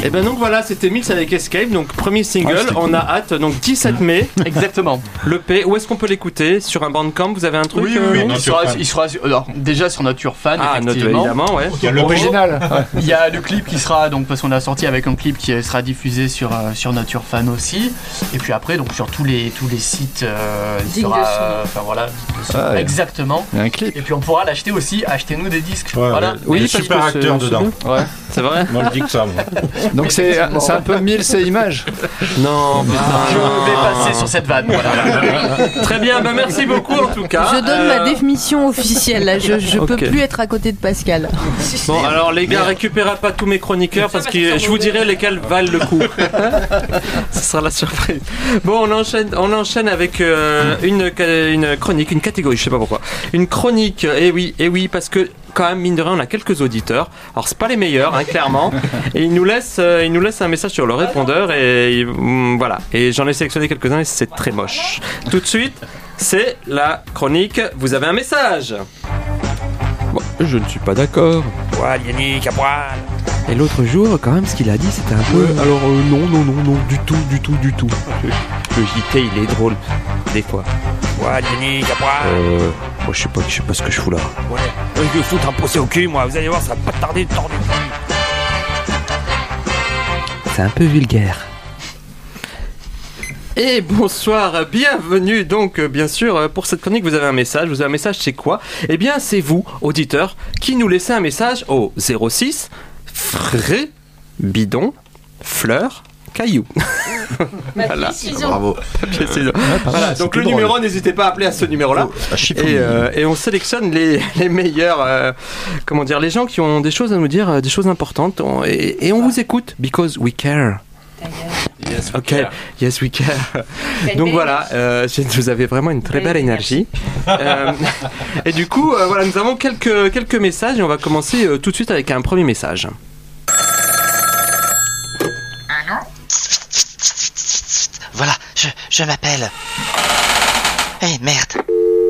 Et ben donc voilà, c'était Mix avec Escape, donc premier single, on a hâte, donc 17 mai. Exactement. Le P, où est-ce qu'on peut l'écouter? Sur un Bandcamp, vous avez un truc? Oui, il sera alors, déjà sur Nature Fan, effectivement. Évidemment, ouais. Il y a l'original. Il y a le clip qui sera, donc parce qu'on a sorti avec un clip qui sera diffusé sur Nature Fan aussi. Et puis après, donc sur tous les sites, il sera, enfin voilà, exactement. Il y a un clip. Et puis on pourra l'acheter aussi, achetez-nous des disques. Voilà. Oui, super acteur dedans. Ouais, c'est vrai. Moi je dis que ça. Donc c'est un peu 1000 c'est images. Non, je vais passer sur cette vanne. Voilà. Très bien, bah merci beaucoup en tout cas. Je donne ma définition officielle là, je peux plus être à côté de Pascal. Bon alors les gars, récupérez pas tous mes chroniqueurs parce que je vous dirai lesquels valent le coup. Ce sera la surprise. Bon, on enchaîne avec une chronique, une catégorie, je sais pas pourquoi. Une chronique, et oui, parce que quand même, mine de rien, on a quelques auditeurs. Alors, c'est pas les meilleurs, hein, clairement. Et ils nous laissent un message sur le répondeur. Et voilà. Et j'en ai sélectionné quelques-uns et c'est très moche. Tout de suite, c'est la chronique. Vous avez un message. Bon, je ne suis pas d'accord. Poil, Yannick, à poil. Et l'autre jour, quand même, ce qu'il a dit, c'était un peu. Alors, non, du tout. Le JT, il est drôle. Des fois. Poil, Yannick, à poil. Moi, je sais pas ce que je fous là. Ouais. Je vais foutre un procès au cul, moi. Vous allez voir, ça va pas tarder de tordre. C'est un peu vulgaire. Et bonsoir, bienvenue donc bien sûr pour cette chronique. Vous avez un message, c'est quoi? Eh bien c'est vous, auditeurs, qui nous laissez un message au 06 frais bidon fleurs cailloux. Voilà. Bravo. Voilà. Donc le numéro, n'hésitez pas à appeler à ce numéro-là. Et on sélectionne les meilleurs, comment dire, les gens qui ont des choses à nous dire, des choses importantes, et on vous écoute because we care. Yes we care. Donc voilà, vous avez vraiment une très belle énergie. Et du coup, voilà, nous avons quelques messages et on va commencer tout de suite avec un premier message. Voilà, je m'appelle. Eh merde.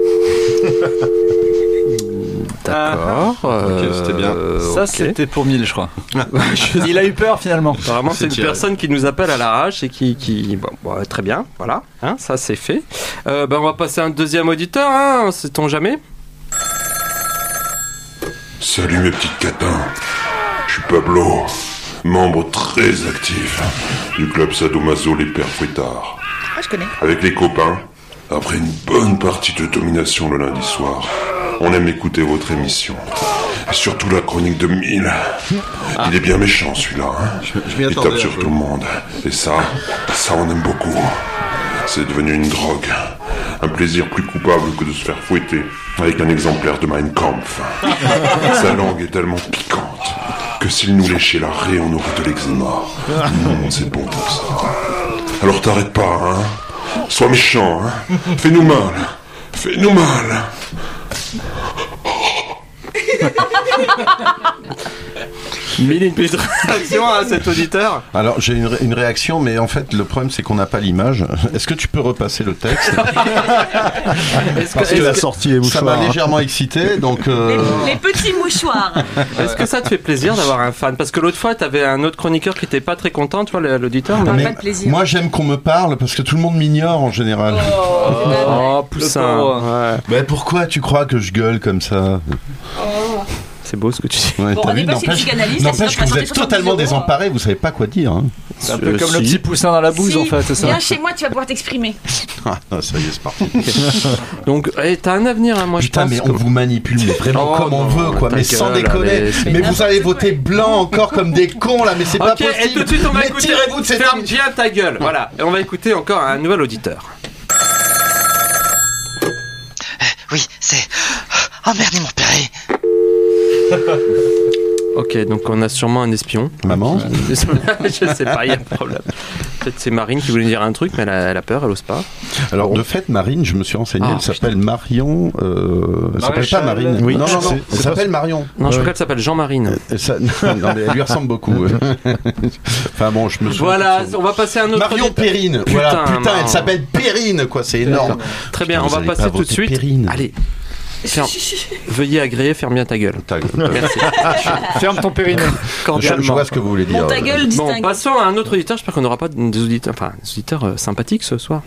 D'accord. C'était bien. Ça, c'était pour 1000, je crois. Il a eu peur finalement. Apparemment, c'est une personne qui nous appelle à l'arrache et qui bon, très bien, voilà, hein, ça c'est fait. On va passer à un deuxième auditeur, hein, sait-on jamais. Salut mes petites catins, je suis Pablo, membre très actif du club Sadomaso Les Pères Fouettards. Ah, je connais. Avec les copains, après une bonne partie de domination le lundi soir, on aime écouter votre émission. Et surtout la chronique de 1000. Il est bien méchant celui-là, hein. Il tape sur tout le monde. Et ça on aime beaucoup. C'est devenu une drogue. Un plaisir plus coupable que de se faire fouetter avec un exemplaire de Mein Kampf. Sa langue est tellement piquante que s'il nous léchait la raie, on aurait de l'eczéma. C'est bon pour ça. Alors t'arrêtes pas, hein. Sois méchant, hein. Fais-nous mal. Une petite réaction à cet auditeur. Alors j'ai une réaction, mais en fait le problème c'est qu'on n'a pas l'image. Est-ce que tu peux repasser le texte? Parce que la sortie est mouchoir. Ça m'a légèrement excité, donc. Les petits mouchoirs. Est-ce que ça te fait plaisir d'avoir un fan? Parce que l'autre fois t'avais un autre chroniqueur qui était pas très content, tu vois, l'auditeur. Mais pas de plaisir. Moi j'aime qu'on me parle parce que tout le monde m'ignore en général. Oh poussin. Ouais. Mais pourquoi tu crois que je gueule comme ça? C'est beau ce que tu dis. Ouais, Bon, on est pas chez le psychanalyste. N'empêche que vous êtes totalement désemparés, vous savez pas quoi dire. Hein. C'est un peu comme le petit poussin dans la bouse en fait, c'est ça. Viens chez moi, tu vas pouvoir t'exprimer. Ah, ça y est, c'est parti. Donc, t'as un avenir, hein, moi putain, je pense. Mais on vous manipule, mais vraiment comme on veut, quoi. Mais sans déconner. Mais vous allez voter blanc encore comme des cons là, mais c'est pas possible. Et tout de suite, on va écouter. Tirez-vous de cette Ferme bien ta gueule. Voilà. Et on va écouter encore un nouvel auditeur. Oui, c'est... Oh merde, ils m'ont repéré. Ok, donc on a sûrement un espion. Maman. Je sais pas, il y a un problème. Peut-être c'est Marine qui voulait dire un truc, mais elle a peur, elle ose pas. Alors de fait, Marine, je me suis renseigné, elle s'appelle Marion. Elle s'appelle pas Marine. Oui. Non, elle s'appelle Marion. Non, je crois qu'elle s'appelle Jean-Marine. Non, mais elle lui ressemble beaucoup. Enfin bon, je me souviens. Voilà, on va passer à un autre. Marion Perrine. Voilà, putain, elle s'appelle Perrine, quoi, c'est énorme. Très bien, on va passer tout de suite. Perrine. Allez. Veuillez agréer, ferme bien ta gueule. Merci. Ferme ton périnée. Cordialement. Je vois ce que vous voulez dire. Ta gueule distingue. Bon, passons à un autre auditeur. J'espère qu'on n'aura pas des auditeurs, sympathiques ce soir.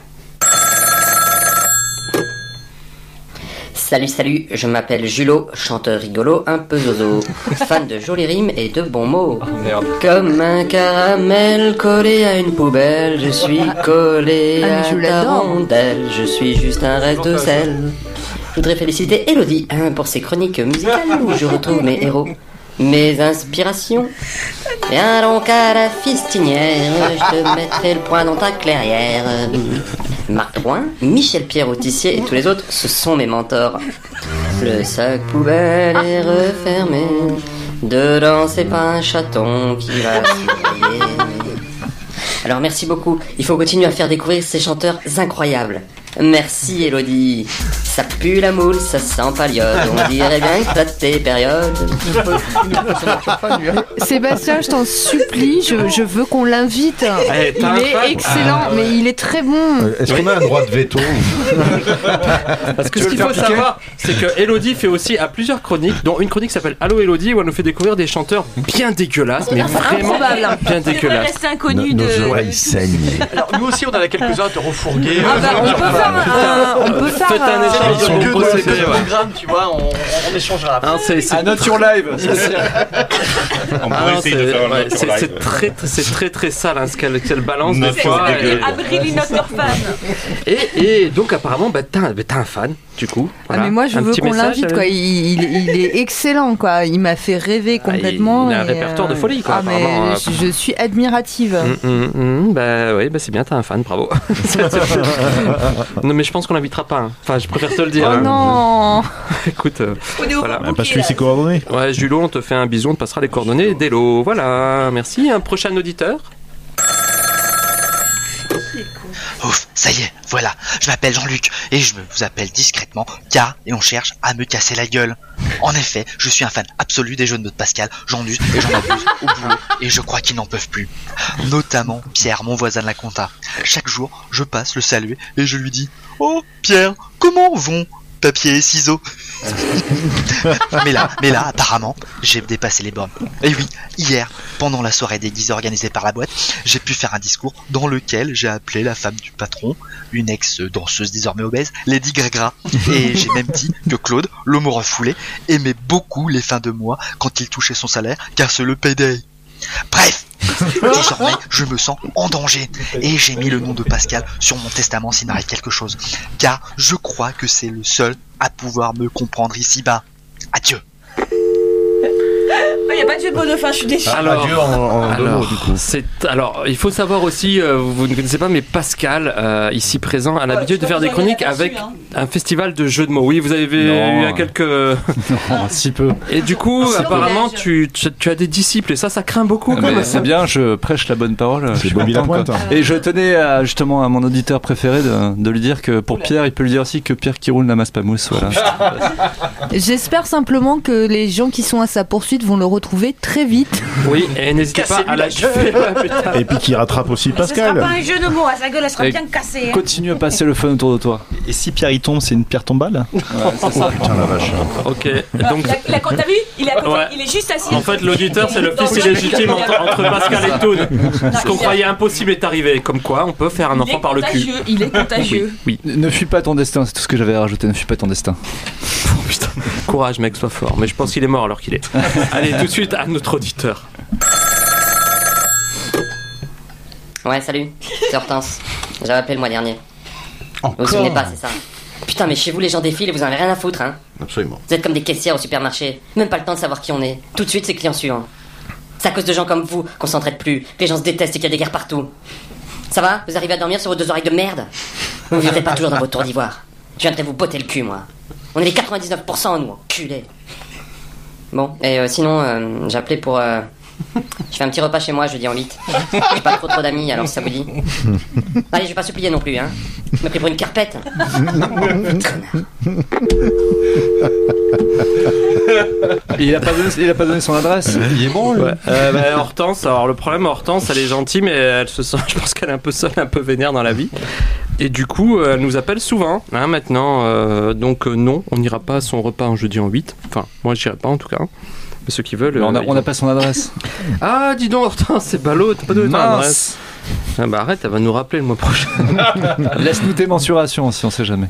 Salut, je m'appelle Julot, chanteur rigolo, un peu zozo, fan de jolies rimes et de bons mots. Comme un caramel collé à une poubelle, je suis collé à ta rondelle, je suis juste un reste de sel. Je voudrais féliciter Elodie pour ses chroniques musicales où je retrouve mes héros, mes inspirations. Viens donc à la fistinière, je te mettrai le poing dans ta clairière. Marc Drouin, Michel Pierre-Autissier et tous les autres, ce sont mes mentors. Le sac poubelle est refermé, dedans c'est pas un chaton qui va surveiller. Alors merci beaucoup, il faut continuer à faire découvrir ces chanteurs incroyables. Merci Elodie. Ça pue la moule, ça sent pas l'iode. On dirait bien que t'as tes périodes. Sébastien, je t'en supplie, je veux qu'on l'invite. Il est excellent, mais il est très bon. Est-ce qu'on a un droit de veto? Parce que ce qu'il faut savoir, c'est que Elodie fait aussi à plusieurs chroniques, dont une chronique qui s'appelle Allô Elodie, où elle nous fait découvrir des chanteurs bien dégueulasses, mais vraiment bien dégueulasses. Rester inconnu de. Nos oreilles saignent. Alors nous aussi on en a quelques-uns à te refourguer. On peut faire Faites un échange de bons procédés. Programme, tu vois, on échangera après. À note sur live. On pourrait essayer de faire un autre live. C'est très sale hein, ce qu'elle balance des fois. Abril notre fan. Et donc apparemment t'as un fan du coup. Voilà. Mais moi je Un veux petit qu'on message, l'invite quoi. Il est excellent quoi. Il m'a fait rêver complètement. Il a un répertoire de folie quoi. Mais je suis admirative. Bah oui, c'est bien, t'as un fan, bravo. Non mais je pense qu'on l'invitera pas. Hein. Enfin, je préfère te le dire. Oh non. Écoute, voilà. Passe-lui ses coordonnées. Ouais, Julot, on te fait un bisou, on te passera les coordonnées d'Elo. Voilà, merci. Un prochain auditeur. Ouf, ça y est, voilà, je m'appelle Jean-Luc et je vous appelle discrètement car et on cherche à me casser la gueule. En effet, je suis un fan absolu des jeux de Pascal, j'en use et j'en abuse au boulot et je crois qu'ils n'en peuvent plus. Notamment Pierre, mon voisin de la compta. Chaque jour, je passe le saluer et je lui dis « Oh Pierre, comment vont papier et ciseaux ?» mais là, apparemment, j'ai dépassé les bornes. Et oui, hier, pendant la soirée déguisée organisée par la boîte, j'ai pu faire un discours dans lequel j'ai appelé la femme du patron, une ex-danseuse désormais obèse, Lady Gaga. Et j'ai même dit que Claude, l'homme refoulé, aimait beaucoup les fins de mois quand il touchait son salaire, car c'est le payday. Bref, désormais, je me sens en danger et j'ai mis le nom de Pascal sur mon testament s'il m'arrive quelque chose, car je crois que c'est le seul à pouvoir me comprendre ici-bas. Adieu. Il n'y a pas de jeu de mots de fin, je suis déçu. Alors, Adieu en deux mots, du coup. Alors, il faut savoir aussi, vous ne connaissez pas, mais Pascal, ici présent, a l'habitude de faire des chroniques avec un festival de jeux de mots. Oui, vous avez vu il y a quelques... Non, si peu. Et du coup, apparemment, tu as des disciples et ça craint beaucoup. C'est bien, je prêche la bonne parole. C'est Bobby Lapointe. Et je tenais justement à mon auditeur préféré de lui dire que pour Pierre, il peut lui dire aussi que Pierre qui roule n'amasse pas mousse. Voilà. J'espère simplement que les gens qui sont à sa poursuite vont le retrouver très vite. Oui, et n'hésitez pas à la kiffer. Et puis qui rattrape aussi Ce sera Pascal. pas un jeu de mots, à sa gueule elle sera bien cassée. Hein. Continue à passer le fun autour de toi. Et si Pierre il tombe, c'est une pierre tombale. Putain la vache. Ok, donc... T'as vu il est, à côté, il est juste assis. En fait, l'auditeur, c'est le fils illégitime entre Pascal et Toon. Ce qu'on croyait impossible est arrivé. Comme quoi, on peut faire un enfant par le cul. Il est contagieux. Oui. Ne fuis pas ton destin, c'est tout ce que j'avais à rajouter. Ne fuis pas ton destin. Oh, putain. Courage, mec, sois fort. Mais je pense qu'il est mort alors qu'il est. Allez, tout de suite à notre auditeur. Ouais, salut, c'est Hortense. J'avais appelé le mois dernier. Vous vous souvenez pas, c'est ça? Putain, mais chez vous, les gens défilent et vous en avez rien à foutre, hein? Absolument. Vous êtes comme des caissières au supermarché. Même pas le temps de savoir qui on est. Tout de suite, c'est client suivant. C'est à cause de gens comme vous qu'on s'entraide plus, que les gens se détestent et qu'il y a des guerres partout. Ça va? Vous arrivez à dormir sur vos deux oreilles de merde? Vous ne vivrez pas toujours dans vos tours d'ivoire. Je viendrai vous botter le cul, moi. On est les 99%, nous, enculés. Bon, et sinon, j'ai appelé pour... Je fais un petit repas chez moi jeudi en 8. J'ai pas trop d'amis, alors si ça vous dit. Allez, je vais pas supplier non plus, hein. Je m'ai pris pour une carpette. Il a pas donné son adresse. Il est bon, lui. Hortense, alors le problème, Hortense, elle est gentille, mais elle se sent, je pense qu'elle est un peu seule, un peu vénère dans la vie. Et du coup, elle nous appelle souvent, hein, maintenant. Donc non, on n'ira pas à son repas un jeudi en 8. Enfin, moi, j'irai pas en tout cas. Mais ceux qui veulent... on n'a pas son adresse. Ah, dis donc, putain, c'est ballot, t'as pas donné ton adresse. Ah bah arrête, elle va nous rappeler le mois prochain. Laisse-nous tes mensurations si on sait jamais.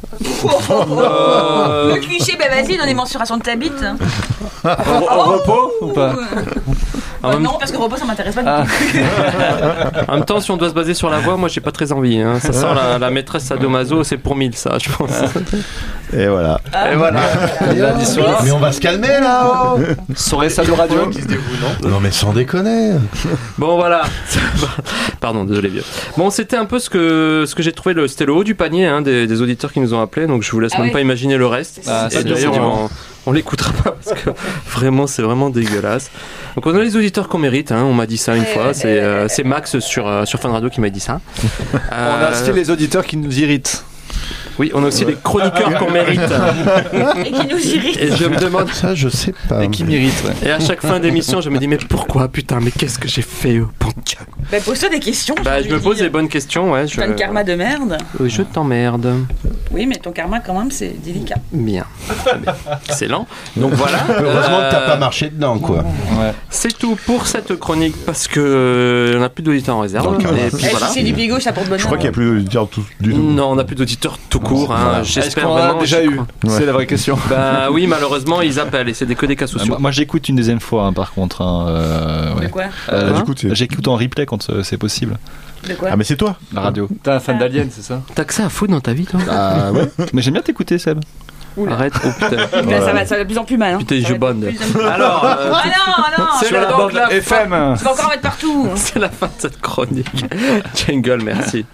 Le cliché, bah vas-y, donne les mensurations de ta bite. Au repos ou pas? Non, parce que repos ça m'intéresse pas du tout. En même temps, si on doit se baser sur la voix, moi j'ai pas très envie. Hein. Ça sent la maîtresse sadomaso, c'est pour 1000 ça, je pense. Et voilà. Et voilà. Lundi soir. Mais on va se calmer là. Soirée Sado Radio. Non mais sans déconner. Bon voilà. Pardon, désolé vieux. Bon, c'était un peu ce que j'ai trouvé, c'était le haut du panier hein, des auditeurs qui nous ont appelés, donc je vous laisse même pas imaginer le reste. Et d'ailleurs, on l'écoutera pas parce que vraiment c'est vraiment dégueulasse. Donc on a les auditeurs qu'on mérite, hein, on m'a dit ça une fois, c'est Max sur Fun Radio qui m'a dit ça. On a aussi les auditeurs qui nous irritent. Oui, on a aussi les chroniqueurs qu'on mérite. Et qui nous irritent. Et je me demande... Ça, je sais pas. Et qui méritent, ouais. Et à chaque fin d'émission, je me dis, mais pourquoi, putain, mais qu'est-ce que j'ai fait, bon Dieu. Bah pose-toi des questions. Bah je me pose des bonnes questions, ouais. T'as un karma de merde. Oui, je t'emmerde. Oui, mais ton karma, quand même, c'est délicat. Bien. Excellent. Donc voilà. Heureusement que t'as pas marché dedans, quoi. Ouais. C'est tout pour cette chronique parce que on a plus d'auditeurs en réserve. Et puis voilà. Si c'est du bigot, ça porte bonheur. Je crois qu'il n'y a plus d'auditeurs du tout. Non, on n'a plus d'auditeurs tout court. Hein. J'espère qu'on vraiment. a déjà eu. C'est la vraie question. Bah oui, malheureusement, ils appellent et c'est que des cas sociaux. Moi, j'écoute une deuxième fois, hein, par contre. De quoi J'écoute en replay quand c'est possible. De quoi Ah, mais c'est toi, la radio. T'es un fan d'Alien, c'est ça? T'as que ça à foutre dans ta vie, toi? Ah ouais. Mais j'aime bien t'écouter, Seb. Oula. Arrête, oh putain. Là, ça va de plus en plus mal. Hein. Putain, je bande. Alors. non. C'est la bande FM. Tu vas encore en mettre partout. C'est la fin de cette chronique. Jingle, merci.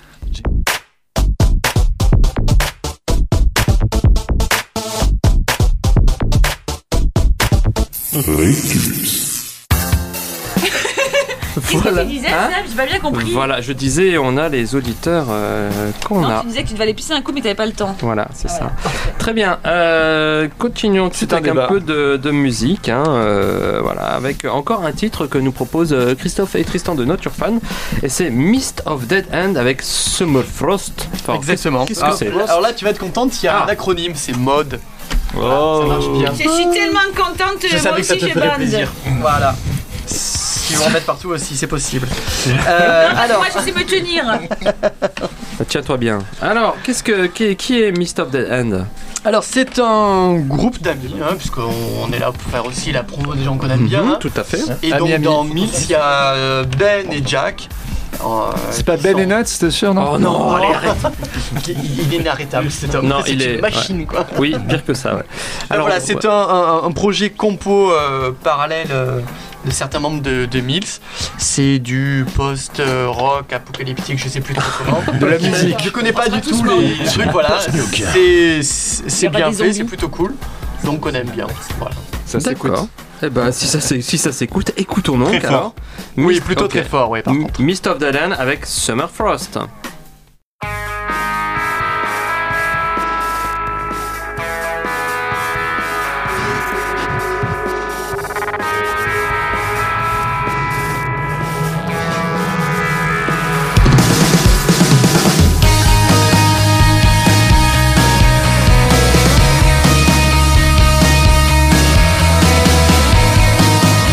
Voilà. Tu disais, j'ai pas bien compris. Voilà, je disais, on a les auditeurs qu'on a. Tu disais que tu devais aller pisser un coup, mais t'avais pas le temps. Voilà, c'est ça. Très bien. Continuons tout avec un peu de musique. Hein, voilà, avec encore un titre que nous proposent Christophe et Tristan de Not Your Fan. Et c'est Mist of Dead End avec Summer Frost. Enfin, exactement. Qu'est-ce que c'est? Alors là, tu vas être contente, il y a un acronyme, c'est MOD. Ça marche bien. Je suis tellement contente, je savais moi que ça aussi te j'ai ferait bande. plaisir. Voilà. Ils vont en mettre partout aussi, c'est possible. Alors, moi je sais me tenir. Tiens-toi bien. Alors, qui est Mist of Dead End? Alors, c'est un groupe d'amis, hein, puisqu'on est là pour faire aussi la promo des gens qu'on aime bien. Tout à fait. Et donc, dans Mills, il y a Ben et Jack. C'est pas Ben et Nuts, c'était sûr, non? Oh non, allez, arrête. Il est inarrêtable cet homme. Non, c'est une machine, quoi. Oui, pire que ça, ouais. Alors voilà, c'est un projet compo parallèle de certains membres de Mills. C'est du post-rock apocalyptique, je sais plus trop comment. De la musique. Je connais pas du tout les trucs, voilà. C'est bien fait, c'est plutôt cool. Donc on aime bien. Voilà. Ça s'écoute. Eh ben, si ça s'écoute, écoutons donc alors. Oui, plutôt très fort, oui, par contre. Mist of Dead End avec Summer Frost.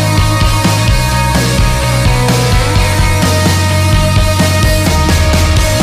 Mist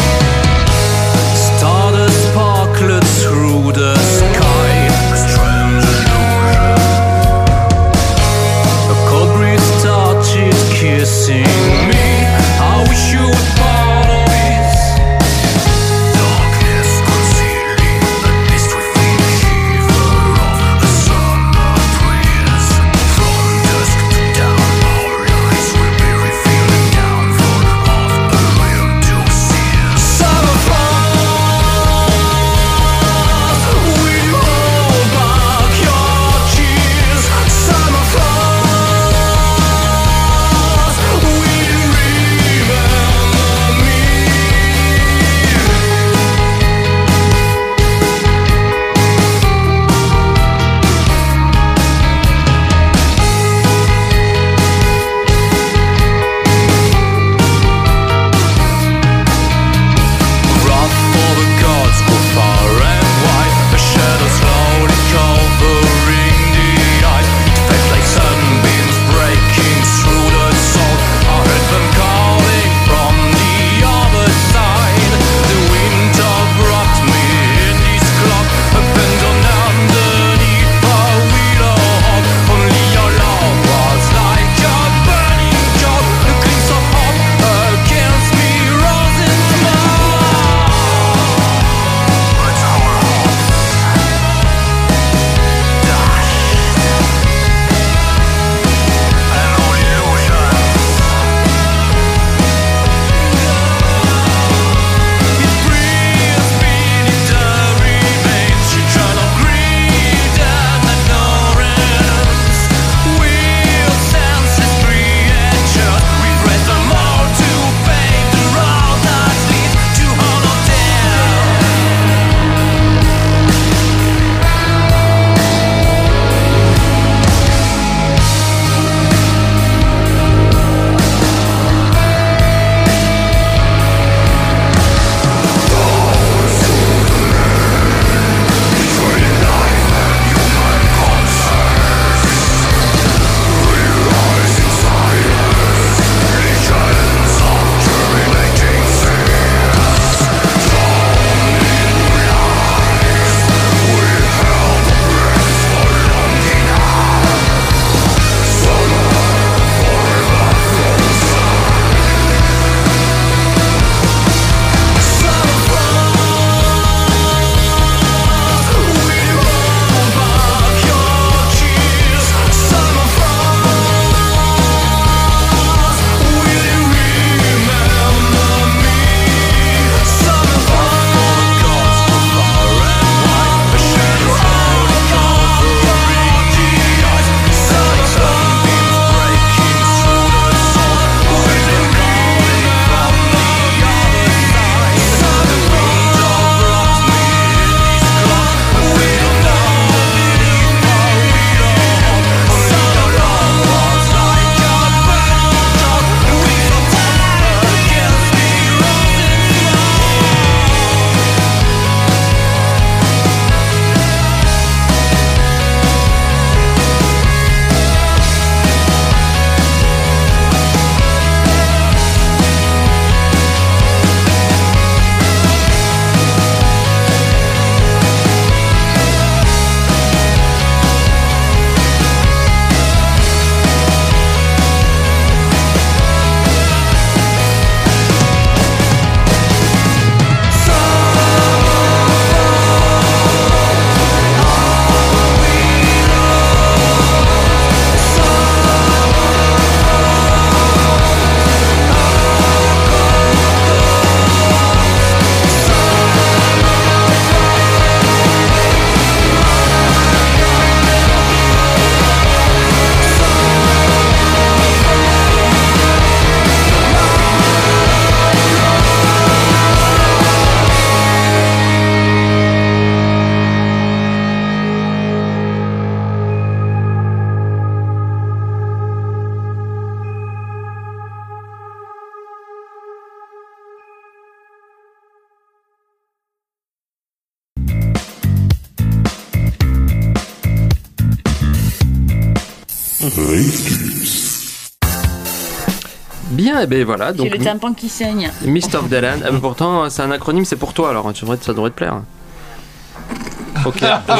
Bien, et ben voilà. Donc, J'ai le tympan qui saigne. Mist of the Land. Pourtant, c'est un acronyme, c'est pour toi alors. Ça devrait te plaire. Ok,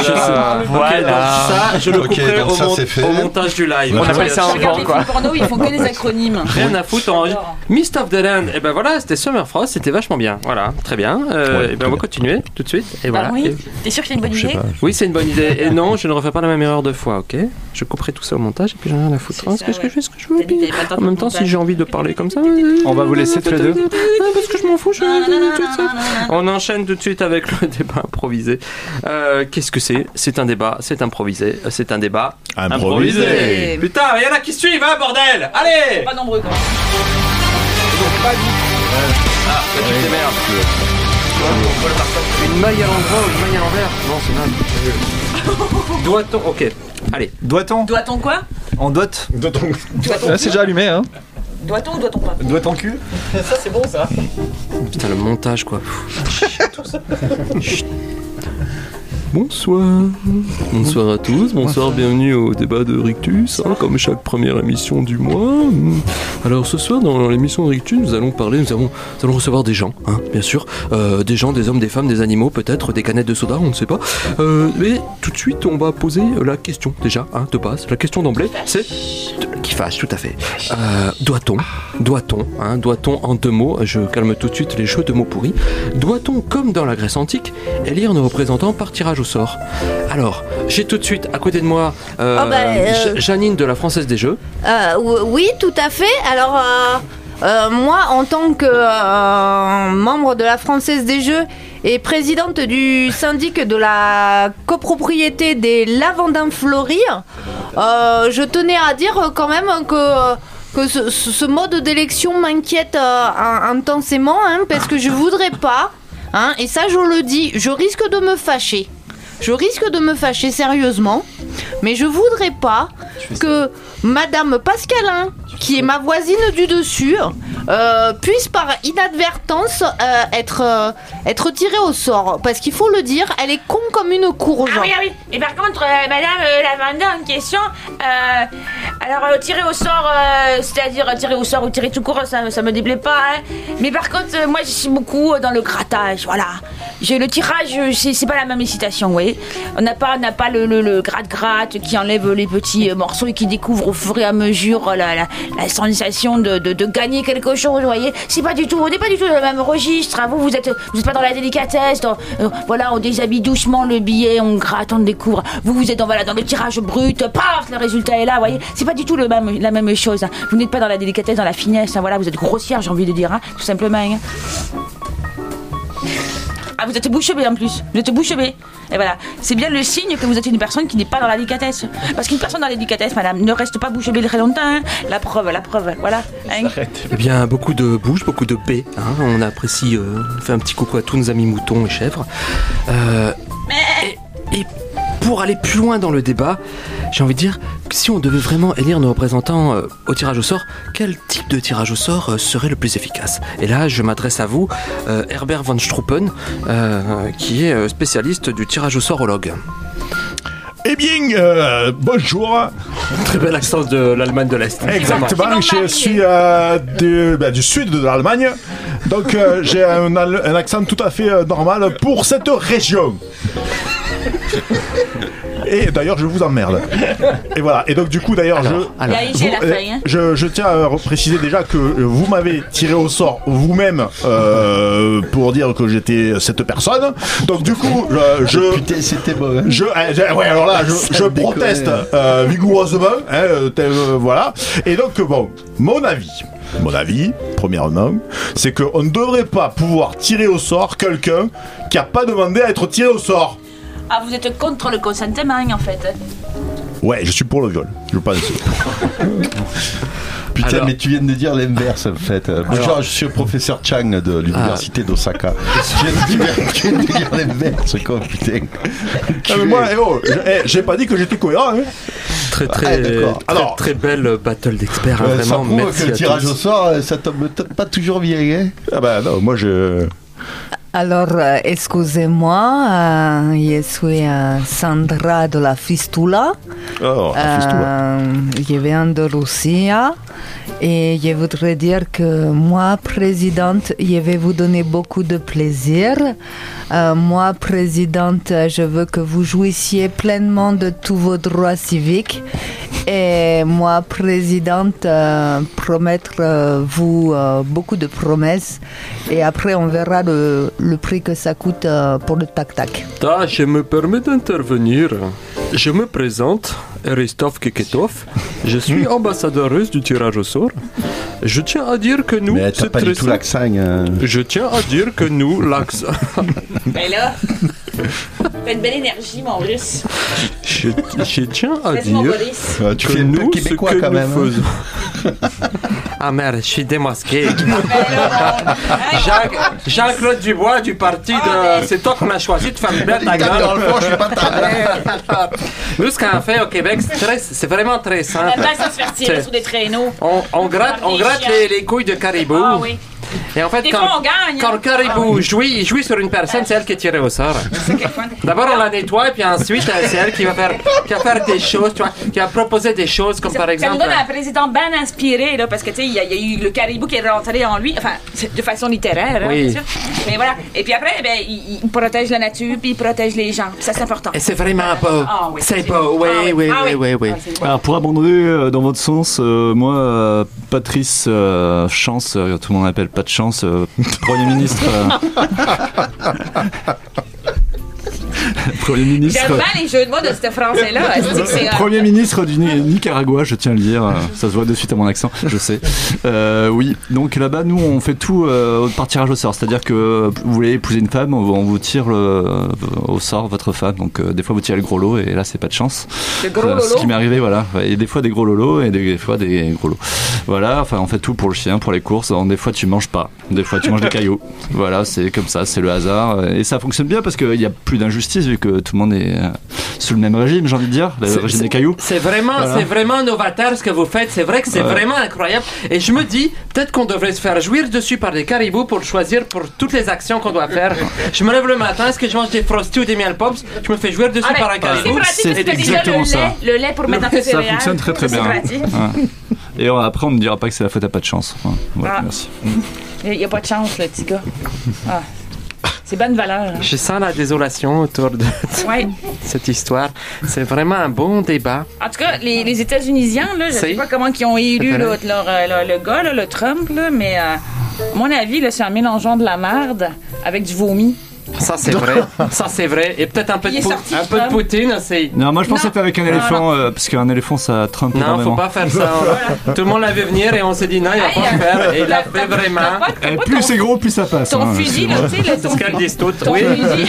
ça, je le couperai au montage du live. On appelle ça un plan, quoi. Les porno, ils font que des acronymes. Rien à foutre. Mist of the Land. Et ben voilà, c'était Summer Frost, c'était vachement bien. Voilà, très bien. Et ben on va continuer tout de suite. Et voilà. Oui. T'es sûr que c'est une bonne idée? Oui, c'est une bonne idée. Et non, je ne refais pas la même erreur deux fois, ok? Je couperai tout ça au montage et puis j'en ai rien à foutre. Ce que je fais ce que je veux. En même temps, si j'ai envie de parler comme ça, on va vous laisser tous les deux. Parce que je m'en fous. On enchaîne tout de suite avec le débat improvisé. Qu'est-ce que c'est? C'est un débat, c'est improvisé, c'est un débat improvisé. Putain, il y en a qui suivent, hein, bordel! Allez! Pas nombreux, quoi. Petite merde. Une maille à l'endroit ou une maille à l'envers? Non, c'est mal. Doit-on? Ok, allez. Doit-on? Doit-on quoi? On dote. Doit-on c'est déjà allumé, hein. Doit-on ou doit-on pas? Doit-on cul? Ça, c'est bon, ça. Putain, le montage, quoi. Chut. Bonsoir. Bonsoir à tous, bonsoir, bienvenue au débat de Rictus, hein, comme chaque première émission du mois. Alors ce soir dans l'émission de Rictus, nous allons recevoir des gens, hein, bien sûr, des gens, des hommes, des femmes, des animaux, peut-être des canettes de soda, on ne sait pas. Mais tout de suite on va poser la question déjà, hein, de base. La question d'emblée, c'est qui fâche, tout à fait. Doit-on en deux mots, je calme tout de suite les jeux de mots pourris, doit-on, comme dans la Grèce antique, élire nos représentants par tirage au sort? Alors, j'ai tout de suite à côté de moi Janine de la Française des Jeux. Oui, tout à fait. Alors, moi, en tant que membre de la Française des Jeux et présidente du syndic de la copropriété des Lavandins Fleuris, je tenais à dire quand même que ce mode d'élection m'inquiète intensément, hein, parce que je voudrais pas, hein, et ça je le dis, je risque de me fâcher. Je risque de me fâcher sérieusement, mais je voudrais pas que Madame Pascalin, qui est ma voisine du dessus, puisse par inadvertance être tirée au sort. Parce qu'il faut le dire, elle est con comme une courge. Ah oui. Et par contre, Madame Lavanda, une question. Alors, tirer au sort, c'est-à-dire tirer au sort ou tirer tout court, ça me déplaît pas. Hein. Mais par contre, moi, je suis beaucoup dans le grattage, voilà. Le tirage, c'est pas la même excitation, vous voyez. On n'a pas le gratte-gratte qui enlève les petits morceaux et qui découvre au fur et à mesure la sensation de gagner quelque chose, vous voyez. On n'est pas du tout dans le même registre. Hein. Vous êtes pas dans la délicatesse, on déshabille doucement le billet, on gratte, on découvre. Vous êtes dans le tirage brut, paf, le résultat est là, vous voyez. C'est pas du tout la même chose. Hein. Vous n'êtes pas dans la délicatesse, dans la finesse, hein, voilà, vous êtes grossière, j'ai envie de dire, hein, tout simplement. Hein. Ah, vous êtes bouche bée en plus. Vous êtes bouche bée. Et voilà. C'est bien le signe que vous êtes une personne qui n'est pas dans la délicatesse. Parce qu'une personne dans la délicatesse, madame, ne reste pas bouche bée très longtemps. Hein. La preuve. Voilà. Hein. Eh bien, beaucoup de bouche, beaucoup de paix. Hein. On apprécie. On fait un petit coucou à tous nos amis moutons et chèvres. Et pour aller plus loin dans le débat, j'ai envie de dire que si on devait vraiment élire nos représentants au tirage au sort, quel type de tirage au sort serait le plus efficace? Et là, je m'adresse à vous, Herbert von Struppen, qui est spécialiste du tirage au sorologue. Eh bien, bonjour. Très bel accent de l'Allemagne de l'Est. Exactement, je suis du sud de l'Allemagne, donc j'ai un accent tout à fait normal pour cette région. Et d'ailleurs, je vous emmerde. Et voilà. Et donc, du coup, d'ailleurs, je tiens à préciser déjà que vous m'avez tiré au sort vous-même pour dire que j'étais cette personne. Donc, du coup, putain, c'était bon. Hein. Alors là, je proteste vigoureusement. Voilà. Et donc, bon, mon avis, premièrement, c'est qu'on ne devrait pas pouvoir tirer au sort quelqu'un qui n'a pas demandé à être tiré au sort. Ah, vous êtes contre le consentement, en fait. Ouais, je suis pour le viol, je pense. Putain, mais tu viens de dire l'inverse, en fait. Bonjour, je suis le professeur Chang de l'université d'Osaka. Tu viens de dire l'inverse, quoi, putain. Mais moi, j'ai pas dit que j'étais cohérent, hein. Très belle battle d'experts, hein, vraiment. Ça prouve que le tirage au sort, ça tombe peut-être pas toujours bien, hein. Ah bah non, moi je... Alors, excusez-moi, je suis Sandra de la Fistula. Oh, la Fistula. Je viens de Russie et je voudrais dire que moi, présidente, je vais vous donner beaucoup de plaisir. Moi, présidente, je veux que vous jouissiez pleinement de tous vos droits civiques. Et moi, présidente, promettre vous beaucoup de promesses. Et après, on verra le prix que ça coûte pour le tac-tac. Je me permets d'intervenir. Je me présente, Eristov Keketov. Je suis ambassadeur russe du tirage au sort. Je tiens à dire que nous... Mais t'as pas du tout l'accent. Je tiens à dire que nous, l'accent... Ben là, t'as une belle énergie, mon russe. Je tiens à Vas-y, mon dire Boris. Tu que fais un peu nous, ce québécois que quand nous même. faisons... Ah merde, je suis démasqué. Jean-Claude Dubois du parti de... C'est toi qu'on a choisi de faire bien ta gueule. Dans le fond, je suis pas ta Nous, ce qu'on fait au Québec, c'est vraiment très On simple. aime bien ça se faire tirer sur des traîneaux. On gratte les couilles de caribou. Ah oui. Et en fait, Des quand, fois, on gagne. quand le caribou jouit, il jouit sur une personne, c'est elle qui est tirée au sort. D'abord, on la nettoie, puis ensuite, c'est elle qui va faire des choses, tu vois, qui va proposer des choses, comme par Ça exemple... nous donne un président bien inspiré, là, parce que, tu sais, il y a eu le caribou qui est rentré en lui, enfin, de façon littéraire, hein, Oui. bien sûr. Mais voilà. Et puis après, ben, il protège la nature, puis il protège les gens. Puis ça, c'est important. Et c'est vraiment beau. Ah oui. C'est beau, oui. Alors pour abonder dans votre sens, moi, Patrice Chance, tout le monde appelle pas de chance, Premier ministre. Premier ministre. J'aime bien les jeux de mots de ce français-là. Premier ministre du Nicaragua, je tiens à le dire, ça se voit de suite à mon accent, je sais. Oui, donc là-bas, nous, on fait tout par tirage au sort, c'est-à-dire que vous voulez épouser une femme, on vous tire au sort votre femme, donc des fois vous tirez le gros lot, et là, c'est pas de chance. Le gros lolo. Ce qui m'est arrivé, voilà. Et des fois des gros lolos, et des fois des gros lots. Voilà, enfin, on fait tout pour le chien, pour les courses. Donc, des fois, tu manges pas, des fois, tu manges des cailloux. Voilà, c'est comme ça, c'est le hasard. Et ça fonctionne bien parce qu'il y a plus d'injustice, vu que tout le monde est sous le même régime, j'ai envie de dire, le régime des cailloux. C'est vraiment novateur ce que vous faites. C'est vrai que c'est vraiment incroyable. Et je me dis, peut-être qu'on devrait se faire jouir dessus par des caribous pour choisir pour toutes les actions qu'on doit faire. Je me lève le matin, est-ce que je mange des Frosty ou des miel pops? Je me fais jouir dessus par un caribou. C'est exactement ça. Le lait pour mettre dans tes Ça céréales. fonctionne très très Ça, bien. c'est pratique. Ouais. Et après, on ne dira pas que c'est la faute à pas de chance. Ouais. Voilà, merci. Il n'y a pas de chance, le petit gars. Ah. C'est bonne valeur. Hein. Je sens la désolation autour de Ouais. cette histoire. C'est vraiment un bon débat. En tout cas, les États-Unisiens, là, je sais pas comment ils ont élu le gars, là, le Trump, là, mais à mon avis, là, c'est un mélangeant de la merde avec du vomi. Ça, c'est vrai. Ça, c'est vrai. Et peut-être un peu de poutine aussi. Non, moi je pensais pas avec un éléphant, parce qu'un éléphant ça trempe Non, énormément. faut pas faire ça. Tout le monde l'a vu venir et on s'est dit non, il va pas le faire. Et il l'a fait vraiment. Et plus c'est gros, plus ça passe. Ton fusil, là, tu sais, C'est ce qu'elles disent toutes. ton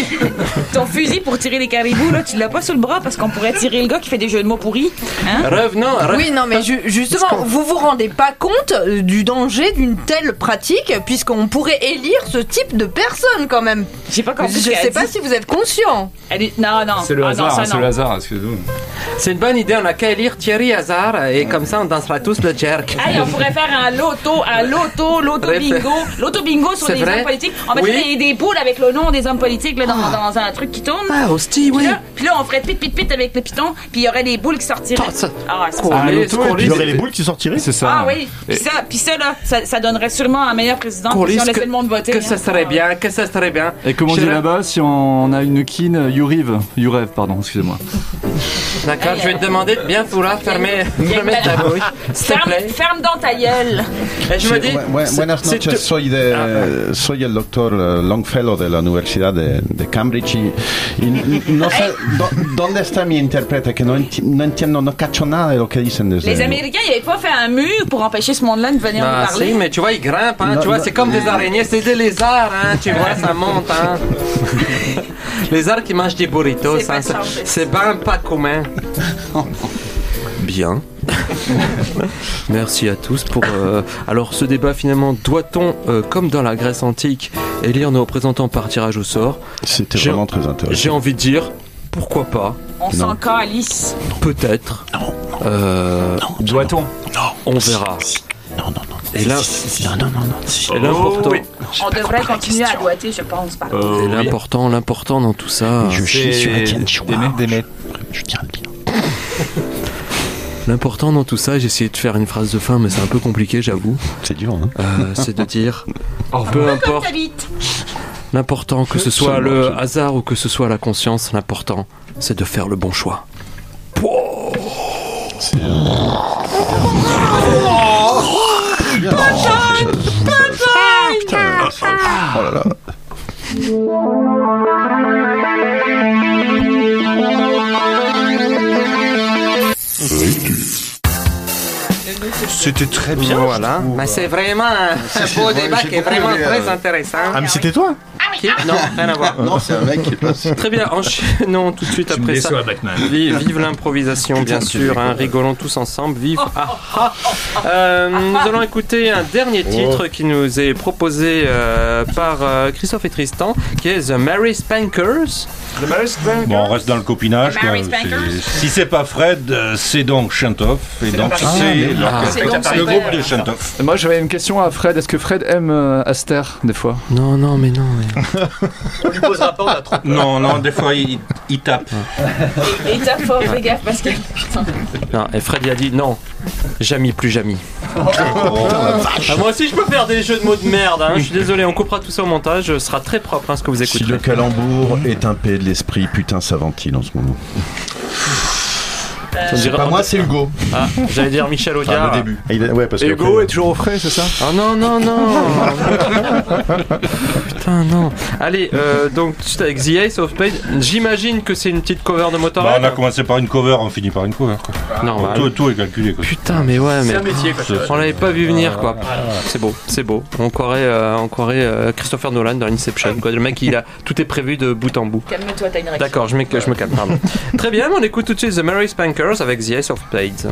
fusil pour tirer les caribous, là, tu l'as pas sur le bras parce qu'on pourrait tirer le gars qui fait des jeux de mots pourris. Hein? Revenons. Oui, non, mais justement, vous vous rendez pas compte du danger d'une telle pratique, puisqu'on pourrait élire ce type de personne quand même. J'ai pas compris. Je sais pas si vous êtes conscient. Non. C'est le hasard, non, c'est le hasard, excusez-moi. C'est une bonne idée. On a qu'à élire Thierry Hazard et comme ça, on dansera tous le jerk. Hey, on pourrait faire un loto bingo. Loto bingo sur C'est les vrai? hommes politiques. On mettrait des boules avec le nom des hommes politiques là, dans un truc qui tourne. Ah, hostie, oui. Puis là, on ferait pit avec le piton, puis il y aurait des boules qui sortiraient. C'est Il y aurait les boules qui sortiraient. C'est ça. Ah oui. Puis ça, là, ça donnerait sûrement un meilleur président si on laissait le monde voter. Que ça serait bien. Et comme on dit là-bas, si on a une kin, Yourev, pardon, excusez-moi. D'accord, je vais te demander de bien vouloir fermer ta bouche. S'il te plaît. Ferme dans ta gueule. Et je me dis. Buenas noches, soy el doctor Longfellow de la Universidad de Cambridge y no sé dónde está mi intérprete que no entiendo, no cacho nada de lo que dicen desde. Les Américains, ils n'avaient pas fait un mur pour empêcher ce monde-là de venir nous parler. Si, mais tu vois, ils grimpent, hein, tu vois, c'est comme des araignées, c'est des lézards, hein, tu vois, ça monte, hein. Lézards qui mangent des burritos, hein, c'est ben pas commun. Bien. Merci à tous pour... Alors, ce débat, finalement, doit-on, comme dans la Grèce antique, élire nos représentants par tirage au sort? C'était vraiment très intéressant. J'ai envie de dire, pourquoi pas? On s'en calisse. Peut-être. Non. Doit-on? On verra. Non. Et là, non. Et l'important, On devrait continuer à doigter, je pense. Par contre. et l'important dans tout ça. Je chie sur Étienne Chouard. D'aimer. Je tiens à le dire. L'important dans tout ça, j'ai essayé de faire une phrase de fin, mais c'est un peu compliqué, j'avoue. C'est dur, hein. C'est de dire, peu importe. L'important, que ce soit le hasard ou que ce soit la conscience, l'important, c'est de faire le bon choix. C'est oh là là. C'était très bien. Voilà. Bah, c'est vraiment un beau débat qui est vraiment très intéressant. Ah, mais c'était toi? Qui? Non, rien à voir. Non, c'est un mec qui est passé. Très bien, enchaînons tout de suite après ça. Vive l'improvisation, bien sûr, hein, rigolons tous ensemble, vive nous allons écouter un dernier titre qui nous est proposé par Christophe et Tristan, qui est The Mary Spankers. Bon, on reste dans le copinage. Quoi. Si c'est pas Fred, c'est donc Chantoff. Et donc c'est le groupe de Chantoff. Moi j'avais une question à Fred. Est-ce que Fred aime Aster des fois? Non, mais non. On lui posera pas, on a trop. Non, des fois il tape. Et tape fort, fais gaffe parce que. Putain. Non, et Fred il a dit non, jamais plus jamais. Moi aussi je peux faire des jeux de mots de merde, hein. Je suis désolé, on coupera tout ça au montage, ce sera très propre ce que vous écoutez. Si le calembour est un paix de l'esprit, putain ça ventile en ce moment. C'est pas moi, c'est Hugo. Ah, j'allais dire Michel Audiard. Enfin, le début. Ouais, parce que Hugo est toujours au frais, c'est ça? Oh non. Putain, non. Allez, donc, tout avec The Ace of Spades, j'imagine que c'est une petite cover de Motorhead. On a commencé par une cover, on finit par une cover. Quoi. Normal. Tout est calculé. Quoi. Putain, mais ouais, mais. C'est un métier, quoi. On l'avait pas vu venir, quoi. C'est beau. On croirait Christopher Nolan dans Inception, quoi. Le mec, tout est prévu de bout en bout. Calme-toi, t'as une érection. D'accord, je me calme, pardon. Très bien, on écoute tout de suite The Mary Spankers avec The Ace of Spades.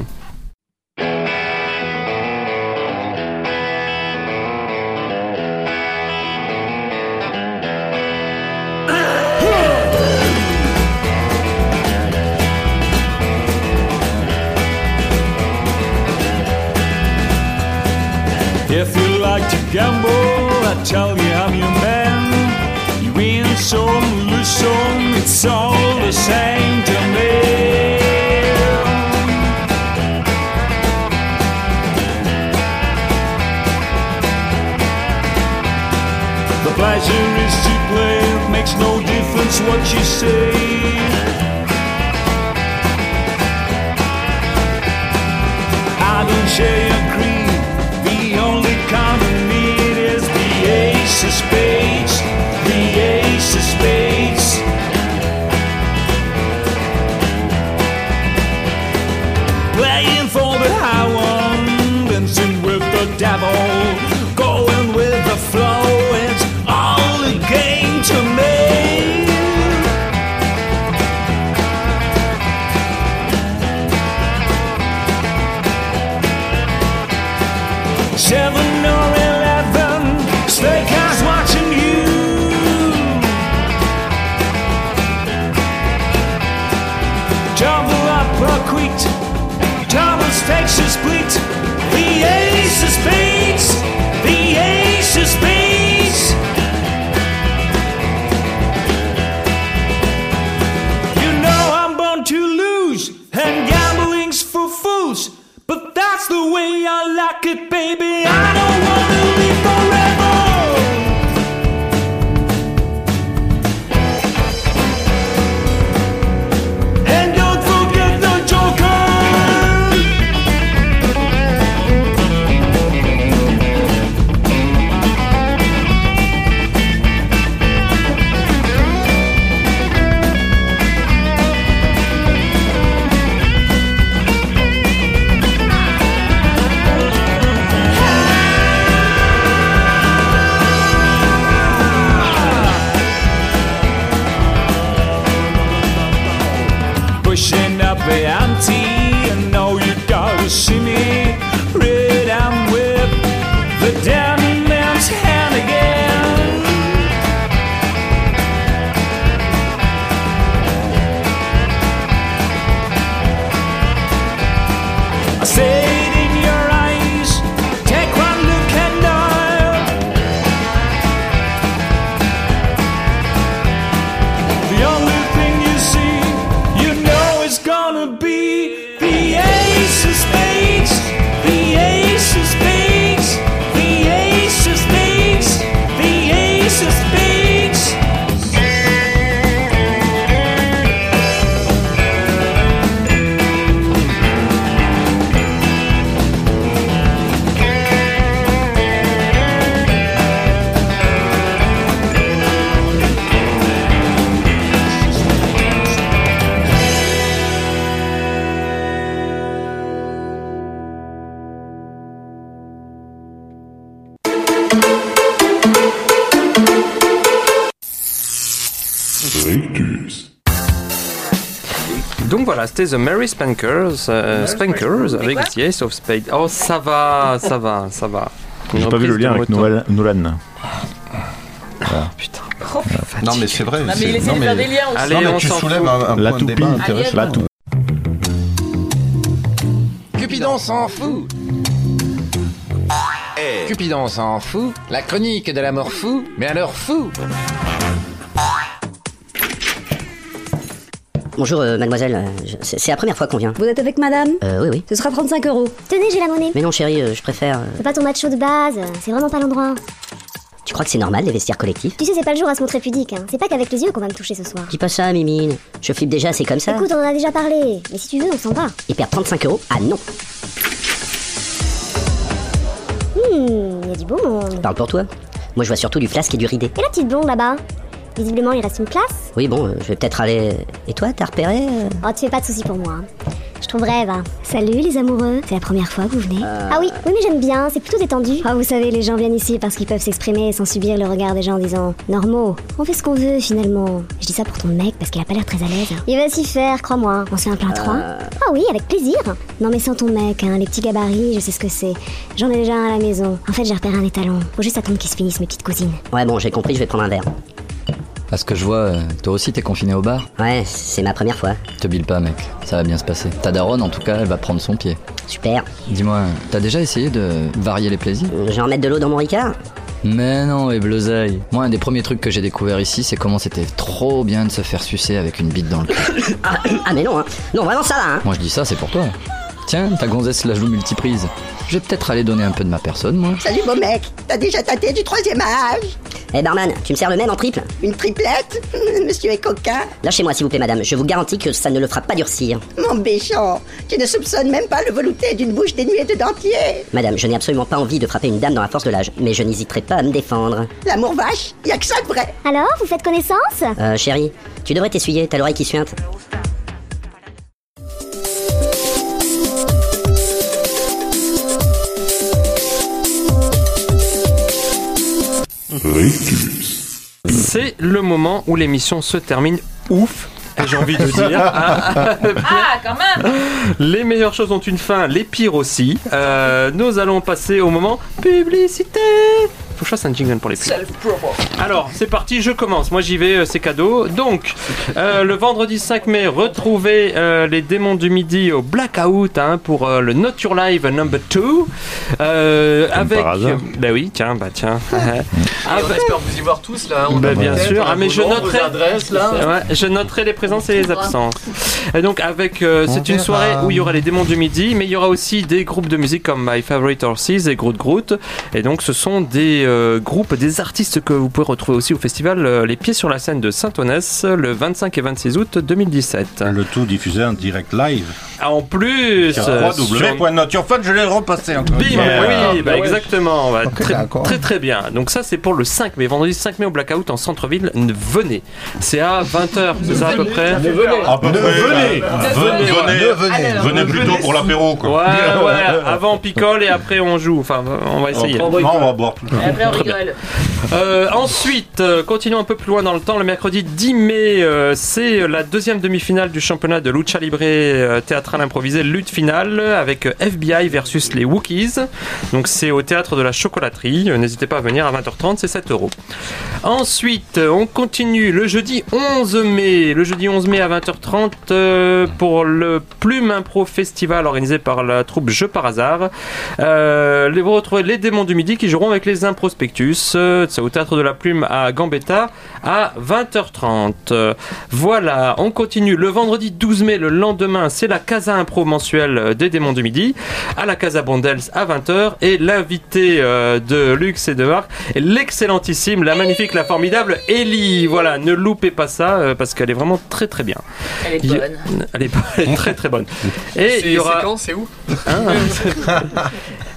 If you like to gamble, I tell you I'm your man. You win some, lose some, it's all the same to me. The pleasure is to play, it makes no difference what you say. I don't share your creed. The only common need is the ace of spades, the ace of spades. Playing for the high one, dancing with the devil, going with the flow, it's all a game to me. Seven or 11, steakhouse watching you. Double up or quit, double stakes or split. The ace of spades, the ace of spades. You know I'm born to lose, and gambling's for fools. But that's the way I like it, baby. I don't wanna live forever. And don't forget the joker. Pushing up the ante, and now you gotta see me. Red and whip, the damn man's hand again. I say it in your eyes, take one look Rictus. Donc voilà, c'était The Merry Spankers, avec The Ace of Spades. Oh, ça va. J'ai pas vu le lien avec Nolan. Voilà. Putain. Non mais c'est vrai. Non, mais il essaie de faire des liens aussi. Allez, Non, mais on tu s'en soulèves fout. un La point de toupie, débat intéressant. la toupie. Cupidon s'en fout. Cupidon s'en fout. La chronique de la mort fou, mais alors fou. Bonjour mademoiselle, c'est la première fois qu'on vient. Vous êtes avec madame? Oui. Ce sera 35 €. Tenez, j'ai la monnaie. Mais non chérie, je préfère... C'est pas ton macho de base, c'est vraiment pas l'endroit. Tu crois que c'est normal les vestiaires collectifs? Tu sais, c'est pas le jour à se montrer pudique, hein. C'est pas qu'avec les yeux qu'on va me toucher ce soir. Dis pas ça Mimine, je flippe déjà, c'est comme ça. Écoute, on en a déjà parlé, mais si tu veux, on s'en va. Et perdre 35 €? Ah non. Y a du beau monde. Parle pour toi. Moi je vois surtout du flasque et du ridé. Et la petite blonde là-bas? Visiblement, il reste une place. Oui bon, je vais peut-être aller... Et toi, t'as repéré Oh, tu fais pas de soucis pour moi. Je trouverai, va. Salut les amoureux, c'est la première fois que vous venez. Ah oui, mais j'aime bien, c'est plutôt détendu. Ah, vous savez, les gens viennent ici parce qu'ils peuvent s'exprimer sans subir le regard des gens en disant normaux. On fait ce qu'on veut finalement. Je dis ça pour ton mec parce qu'il a pas l'air très à l'aise. Il va s'y faire, crois-moi. On se fait un plein 3. Ah oui, avec plaisir. Non mais sans ton mec, hein, les petits gabarits, je sais ce que c'est. J'en ai déjà un à la maison. En fait, j'ai repéré un étalon. Faut juste attendre qu'ils se finissent mes petites cousines. Ouais bon, j'ai compris, je vais prendre un verre. À ce que je vois, toi aussi t'es confiné au bar? Ouais, c'est ma première fois. Te bile pas mec, ça va bien se passer. Ta daronne en tout cas, elle va prendre son pied. Super. Dis-moi, t'as déjà essayé de varier les plaisirs? Je vais en mettre de l'eau dans mon Ricard? Mais non, et bleusaille. Moi, un des premiers trucs que j'ai découvert ici, c'est comment c'était trop bien de se faire sucer avec une bite dans le cul. Ah mais non, hein. Non, vraiment ça là, hein. Moi je dis ça, c'est pour toi. Tiens, ta gonzesse la joue multiprise. Je vais peut-être aller donner un peu de ma personne, moi. Salut beau mec, t'as déjà tâté du 3e âge? Eh barman, tu me sers le même en triple? Une triplette? Monsieur est coquin. Lâchez-moi s'il vous plaît madame, je vous garantis que ça ne le fera pas durcir. Mon méchant, tu ne soupçonnes même pas le velouté d'une bouche dénuée de dentiers. Madame, je n'ai absolument pas envie de frapper une dame dans la force de l'âge, mais je n'hésiterai pas à me défendre. L'amour vache, y a que ça de vrai. Alors, vous faites connaissance? Chérie, tu devrais t'essuyer, t'as l'oreille qui suinte. Rictus. C'est le moment où l'émission se termine. Ouf, j'ai envie de dire. Quand même. Les meilleures choses ont une fin, les pires aussi. Nous allons passer au moment publicité. Faut que je fasse un jingle pour les pubs. Alors, c'est parti, je commence. Moi, j'y vais, c'est cadeau. Donc, le vendredi 5 mai, retrouvez les démons du midi au Blackout pour le Not Your Live number 2. Avec. Bah oui, tiens. On espère vous y voir tous là. Bien sûr. Mais je noterai. Adresses, là. Ouais, je noterai les présences et les absences. Et donc, avec. C'est une soirée où il y aura les démons du midi, mais il y aura aussi des groupes de musique comme My Favorite Horses et Groot Groot. Et donc, ce sont des groupes, des artistes que vous pouvez retrouver aussi au festival Les Pieds sur la Scène de Saint-Onès le 25 et 26 août 2017. Le tout diffusé en direct live. En plus, www.notyourfun, je l'ai repassé encore. Bim, oui, exactement. Très bien. Donc ça c'est pour le 5 mai, vendredi 5 mai au Blackout en centre-ville. Venez. C'est à 20h, c'est ça à peu près? Venez plutôt pour l'apéro quoi. Ouais, avant on picole et après on joue. Enfin, on va essayer. On va boire tout. Et après on rigole. Ensuite, continuons un peu plus loin dans le temps. Le mercredi 10 mai, c'est la deuxième demi-finale du championnat de lucha libre théâtral improvisé, lutte finale avec FBI versus les Wookiees. Donc c'est au théâtre de la Chocolaterie. N'hésitez pas à venir à 20h30, c'est 7 €. Ensuite, on continue le jeudi 11 mai. Le jeudi 11 mai à 20h30 pour le Plume Impro Festival organisé par la troupe Jeux par hasard. Vous retrouvez les démons du midi qui joueront avec les Improspectus. C'est au théâtre de la Plume à Gambetta à 20h30. Voilà, on continue. Le vendredi 12 mai, le lendemain, c'est la Casa Impro mensuelle des démons du midi à la Casa Bondels à 20h. Et l'invité de Lux et de Marc est l'excellentissime, la magnifique, la formidable Ellie. Voilà, ne loupez pas ça parce qu'elle est vraiment très très bien. Elle est bonne. Elle est très très bonne. Et il y aura... C'est quand? C'est où?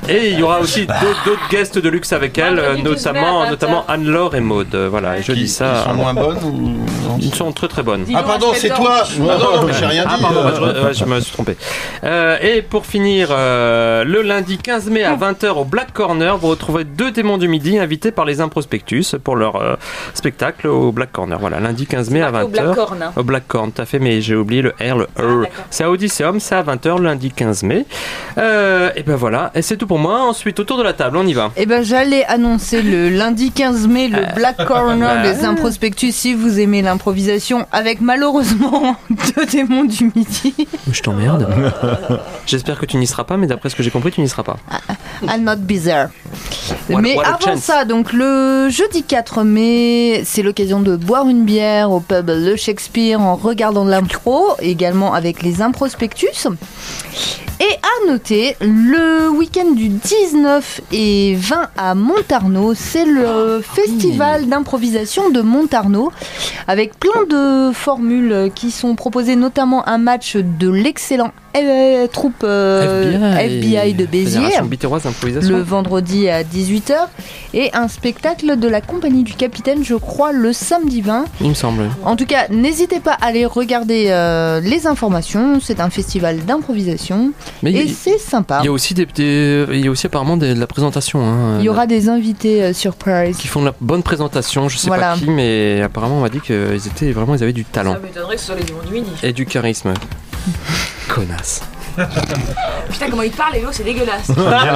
Et il y aura aussi d'autres guests de luxe avec elle, notamment Anne-Laure et Maud. Voilà, et je dis ça. Ils sont moins bonnes ou... Ils sont très très bonnes. Ah pardon, c'est toi. Non, mais j'ai rien dit. Pardon, je me suis trompé. Et pour finir, le lundi 15 mai à 20h au Black Corner, vous retrouverez 2 démons du midi invités par les Improspectus pour leur spectacle au Black Corner. Voilà, lundi 15 mai à 20h. Au Black Corn. Au Black Corn, tout à fait, mais j'ai oublié le R, le E. C'est à Odysseum, c'est à 20h, lundi 15 mai. Et ben voilà, et c'est tout pour moi. Ensuite, autour de la table, on y va. Et ben j'allais annoncer le lundi 15 mai le Black Corner des Improspectus si vous aimez l'improvisation, avec malheureusement 2 démons du midi. Je t'emmerde. J'espère que tu n'y seras pas, mais d'après ce que j'ai compris, tu n'y seras pas. I'm not bizarre. Mais avant ça, donc le jeudi 4 mai, c'est l'occasion de boire une bière au pub Le Shakespeare en regardant de l'impro, également avec les Improspectus. Et à noter, le week-end du 19 et 20 à Montarnot, c'est le festival d'improvisation de Montarnot, avec plein de formules qui sont proposées, notamment un match de l'excellent troupe FBI de Béziers le vendredi à 18h et un spectacle de la compagnie du capitaine, je crois, le samedi 20. Il me semble. En tout cas, n'hésitez pas à aller regarder les informations. C'est un festival d'improvisation et c'est sympa. Il y a aussi il y a aussi apparemment de la présentation. Hein, il y aura des invités surprise qui font de la bonne présentation. Je sais pas qui, mais apparemment on m'a dit qu'ils avaient du talent. Ça m'étonnerait que ce soit les démons du midi. Et du charisme. Connasse. Putain, comment il parle, Hello, c'est dégueulasse.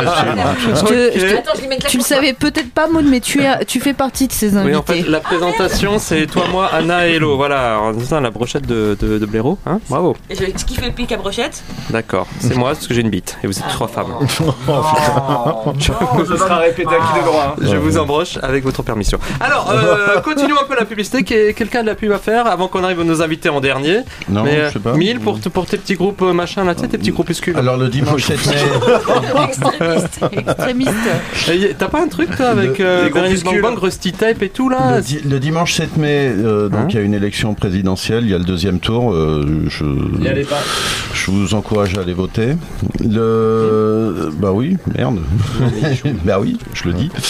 Tu le savais peut-être pas, Maud, mais tu fais partie de ces invités. Oui, en fait, la présentation, c'est toi, moi, Anna et Hello. Voilà, en disant la brochette de blaireau. Hein, bravo. Et je vais kiffer le pic à brochette. D'accord, c'est moi, parce que j'ai une bite. Et vous êtes 3 femmes. Je serai répété à qui de droit. Je vous embroche avec votre permission. Alors, continuons un peu la publicité. Quelqu'un de la pub à faire avant qu'on arrive à nos invités en dernier. Non, je sais pas. 1000 pour tes petits groupes machin là, tu sais, tes petits groupuscules. Alors le dimanche 7 mai. Extrémiste. T'as pas un truc toi avec Berenice Bang, Rusty Tape et tout là le dimanche 7 mai, donc il y a une élection présidentielle, il y a le 2e tour. Je vous encourage à aller voter. Bah oui, merde. Bah oui, je le dis.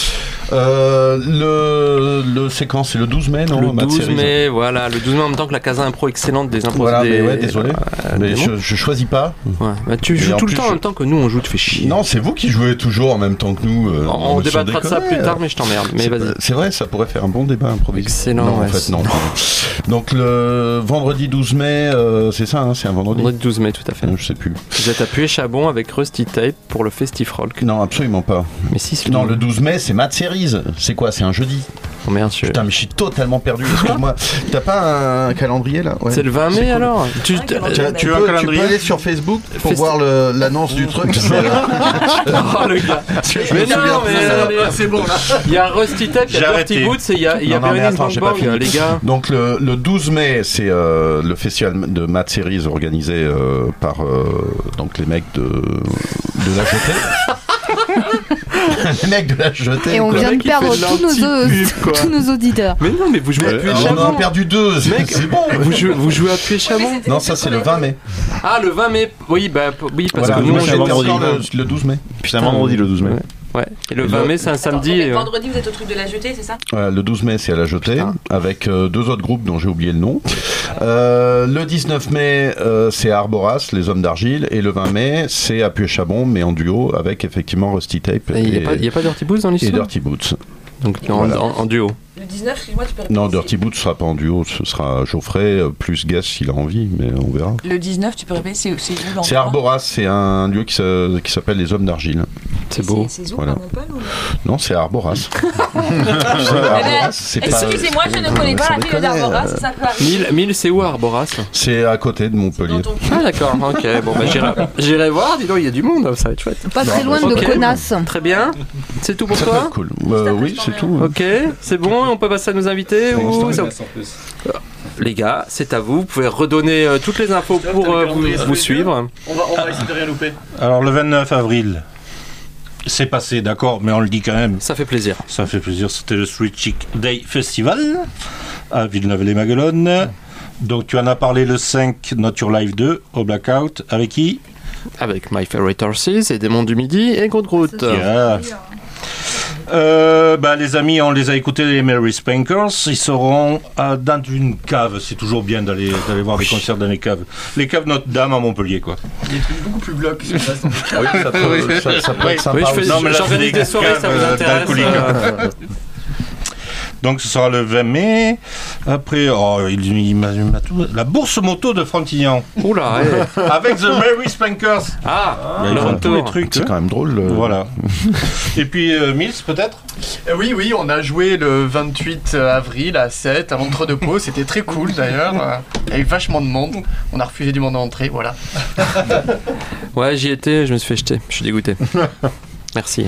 Le séquence c'est le 12 mai, non? Le 12 mai, voilà, le 12 mai en même temps que la Casa Impro excellente des impros. Voilà, mais ouais, désolé. Mais je choisis pas. Ouais. Bah, tu joues tout le temps en même temps que nous on joue, tu fais chier. Non, c'est vous qui jouez toujours en même temps que nous. On débattra de ça plus tard, mais je t'emmerde. Mais vas-y. C'est vrai, ça pourrait faire un bon débat improvisé. Excellent. Non, en fait, non. Donc le vendredi 12 mai, c'est ça, hein, c'est un vendredi. Vendredi 12 mai, tout à fait. Je sais plus. Vous êtes à Puy-et-Chabon avec Rusty Tape pour le Festifrock. Non, absolument pas. Mais si, non, le 12 mai, c'est Mad Series. C'est quoi? C'est un jeudi. Oh merde, putain, mais je suis totalement perdu. Excuse-moi. T'as pas un calendrier là? C'est le 20 mai cool. Alors. Tu peux aller sur Facebook pour voir l'annonce du truc. Oh le gars. Mais non, mais c'est bon là. Il y a Rusty Tape, il y a Dirty Boots et il y a Berenice Bang, les gars. Donc le 12 mai, c'est le festival de Mad Series organisé par donc les mecs de la jetée. Les mecs de la jetée. Et on vient de perdre tous nos auditeurs. Mais non, mais vous jouez à Puy-et-Chabon. On en a perdu 2, c'est bon. Vous jouez à Puy-et-Chabon? Non, ça c'est le 20 mai. Ah, le 20 mai. Oui, parce que nous on était encore le 12 mai. C'est un vendredi le 12 mai. Ouais. Et le 20 mai, c'est un samedi. Et vendredi, vous êtes au truc de la jetée, c'est ça? Le 12 mai, c'est à la jetée, avec 2 autres groupes dont j'ai oublié le nom. Le 19 mai, c'est à Arboras, les Hommes d'Argile. Et le 20 mai, c'est à Puy-et-Chabon, mais en duo, avec effectivement Rusty Tape. Il n'y a pas Dirty Boots dans l'histoire? Et Dirty Boots. Donc en duo. Le 19, excuse-moi, tu peux répéter. Non, Dirty Boots ne sera pas en duo, ce sera Geoffrey plus Guess s'il a envie, mais on verra. Le 19, tu peux répéter, c'est où? C'est Arboras, c'est un duo qui s'appelle les Hommes d'Argile. C'est beau. C'est où, voilà. Non, c'est Arboras. Excusez-moi, je ne connais pas la ville d'Arboras, ça peut arriver. 1000, c'est où Arboras? C'est à côté de Montpellier. Ah d'accord, ok, bon bah j'irai voir, dis donc, il y a du monde, ça va être chouette. Pas très loin de Connasse. Très bien, c'est tout pour toi? Cool. Oui, c'est tout. Ok, c'est bon, on peut passer à nos invités ou... Les gars, c'est à vous, vous pouvez redonner toutes les infos pour vous suivre. On va essayer de rien louper. Alors le 29 avril, c'est passé, d'accord, mais on le dit quand même. Ça fait plaisir. Ça fait plaisir, c'était le Street Chic Day Festival à Villeneuve-les-Maguelones. Donc tu en as parlé le 5, Not Your Life 2, au Blackout, avec qui? avec My Favorite Horses et Démons du Midi et Groot. Yeah. Les amis, on les a écoutés, les Mary Spankers. Ils seront dans une cave. C'est toujours bien d'aller voir des concerts dans les caves. Les caves Notre-Dame à Montpellier, quoi. Il y a des trucs beaucoup plus glauques qui se passent. Oui, ça peut être sympa. J'organise des soirées, ça vous intéresse. Donc ce sera le 20 mai. Après, il m'a tout. La bourse moto de Frontignan. Oula, avec The Mary Spankers. Le ils font tous les retour. trucs. C'est quand même drôle. Voilà. Et puis Mills, peut-être. Oui, on a joué le 28 avril à 7 à l'Entre-deux-Paux. C'était très cool d'ailleurs, avec vachement de monde. On a refusé du monde à l'entrée, voilà. Ouais, j'y étais, je me suis fait jeter. Je suis dégoûté. Merci.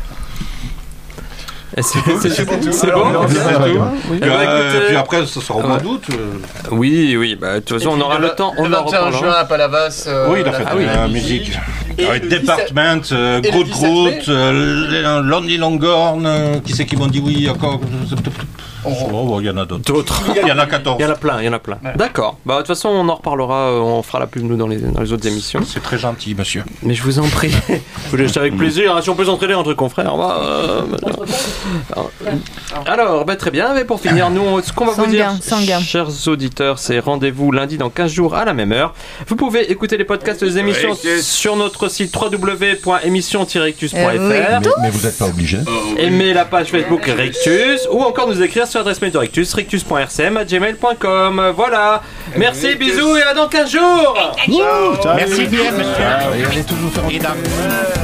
C'est bon. Puis après, ça sera au mois d'août. Oui, de toute façon, on aura le temps. Le 21 juin à Palavas. Oui, il a fait la musique. Avec Department, Groot, Lonely Longhorn, qui c'est qui m'ont dit oui encore. Il y en a d'autres. Il y en a 14. Il y en a plein. Ouais. D'accord. De toute façon, on en reparlera, on fera la pub nous dans les autres émissions. C'est très gentil, monsieur. Mais je vous en prie. Vous l'achetez avec plaisir. Si on peut s'entraider entre confrères. Alors, très bien. Mais pour finir, nous, ce qu'on va vous dire, chers auditeurs, c'est rendez-vous lundi dans 15 jours à la même heure. Vous pouvez écouter les podcasts des émissions sur notre site www.émission-rictus.fr. Mais vous n'êtes pas obligé. Aimer la page Facebook Rictus ou encore nous écrire sur l'adresse mail de Rictus, rictus.rcm@gmail.com. Voilà. Merci, bisous et à dans 15 jours. Merci bien, monsieur. Allez toujours faire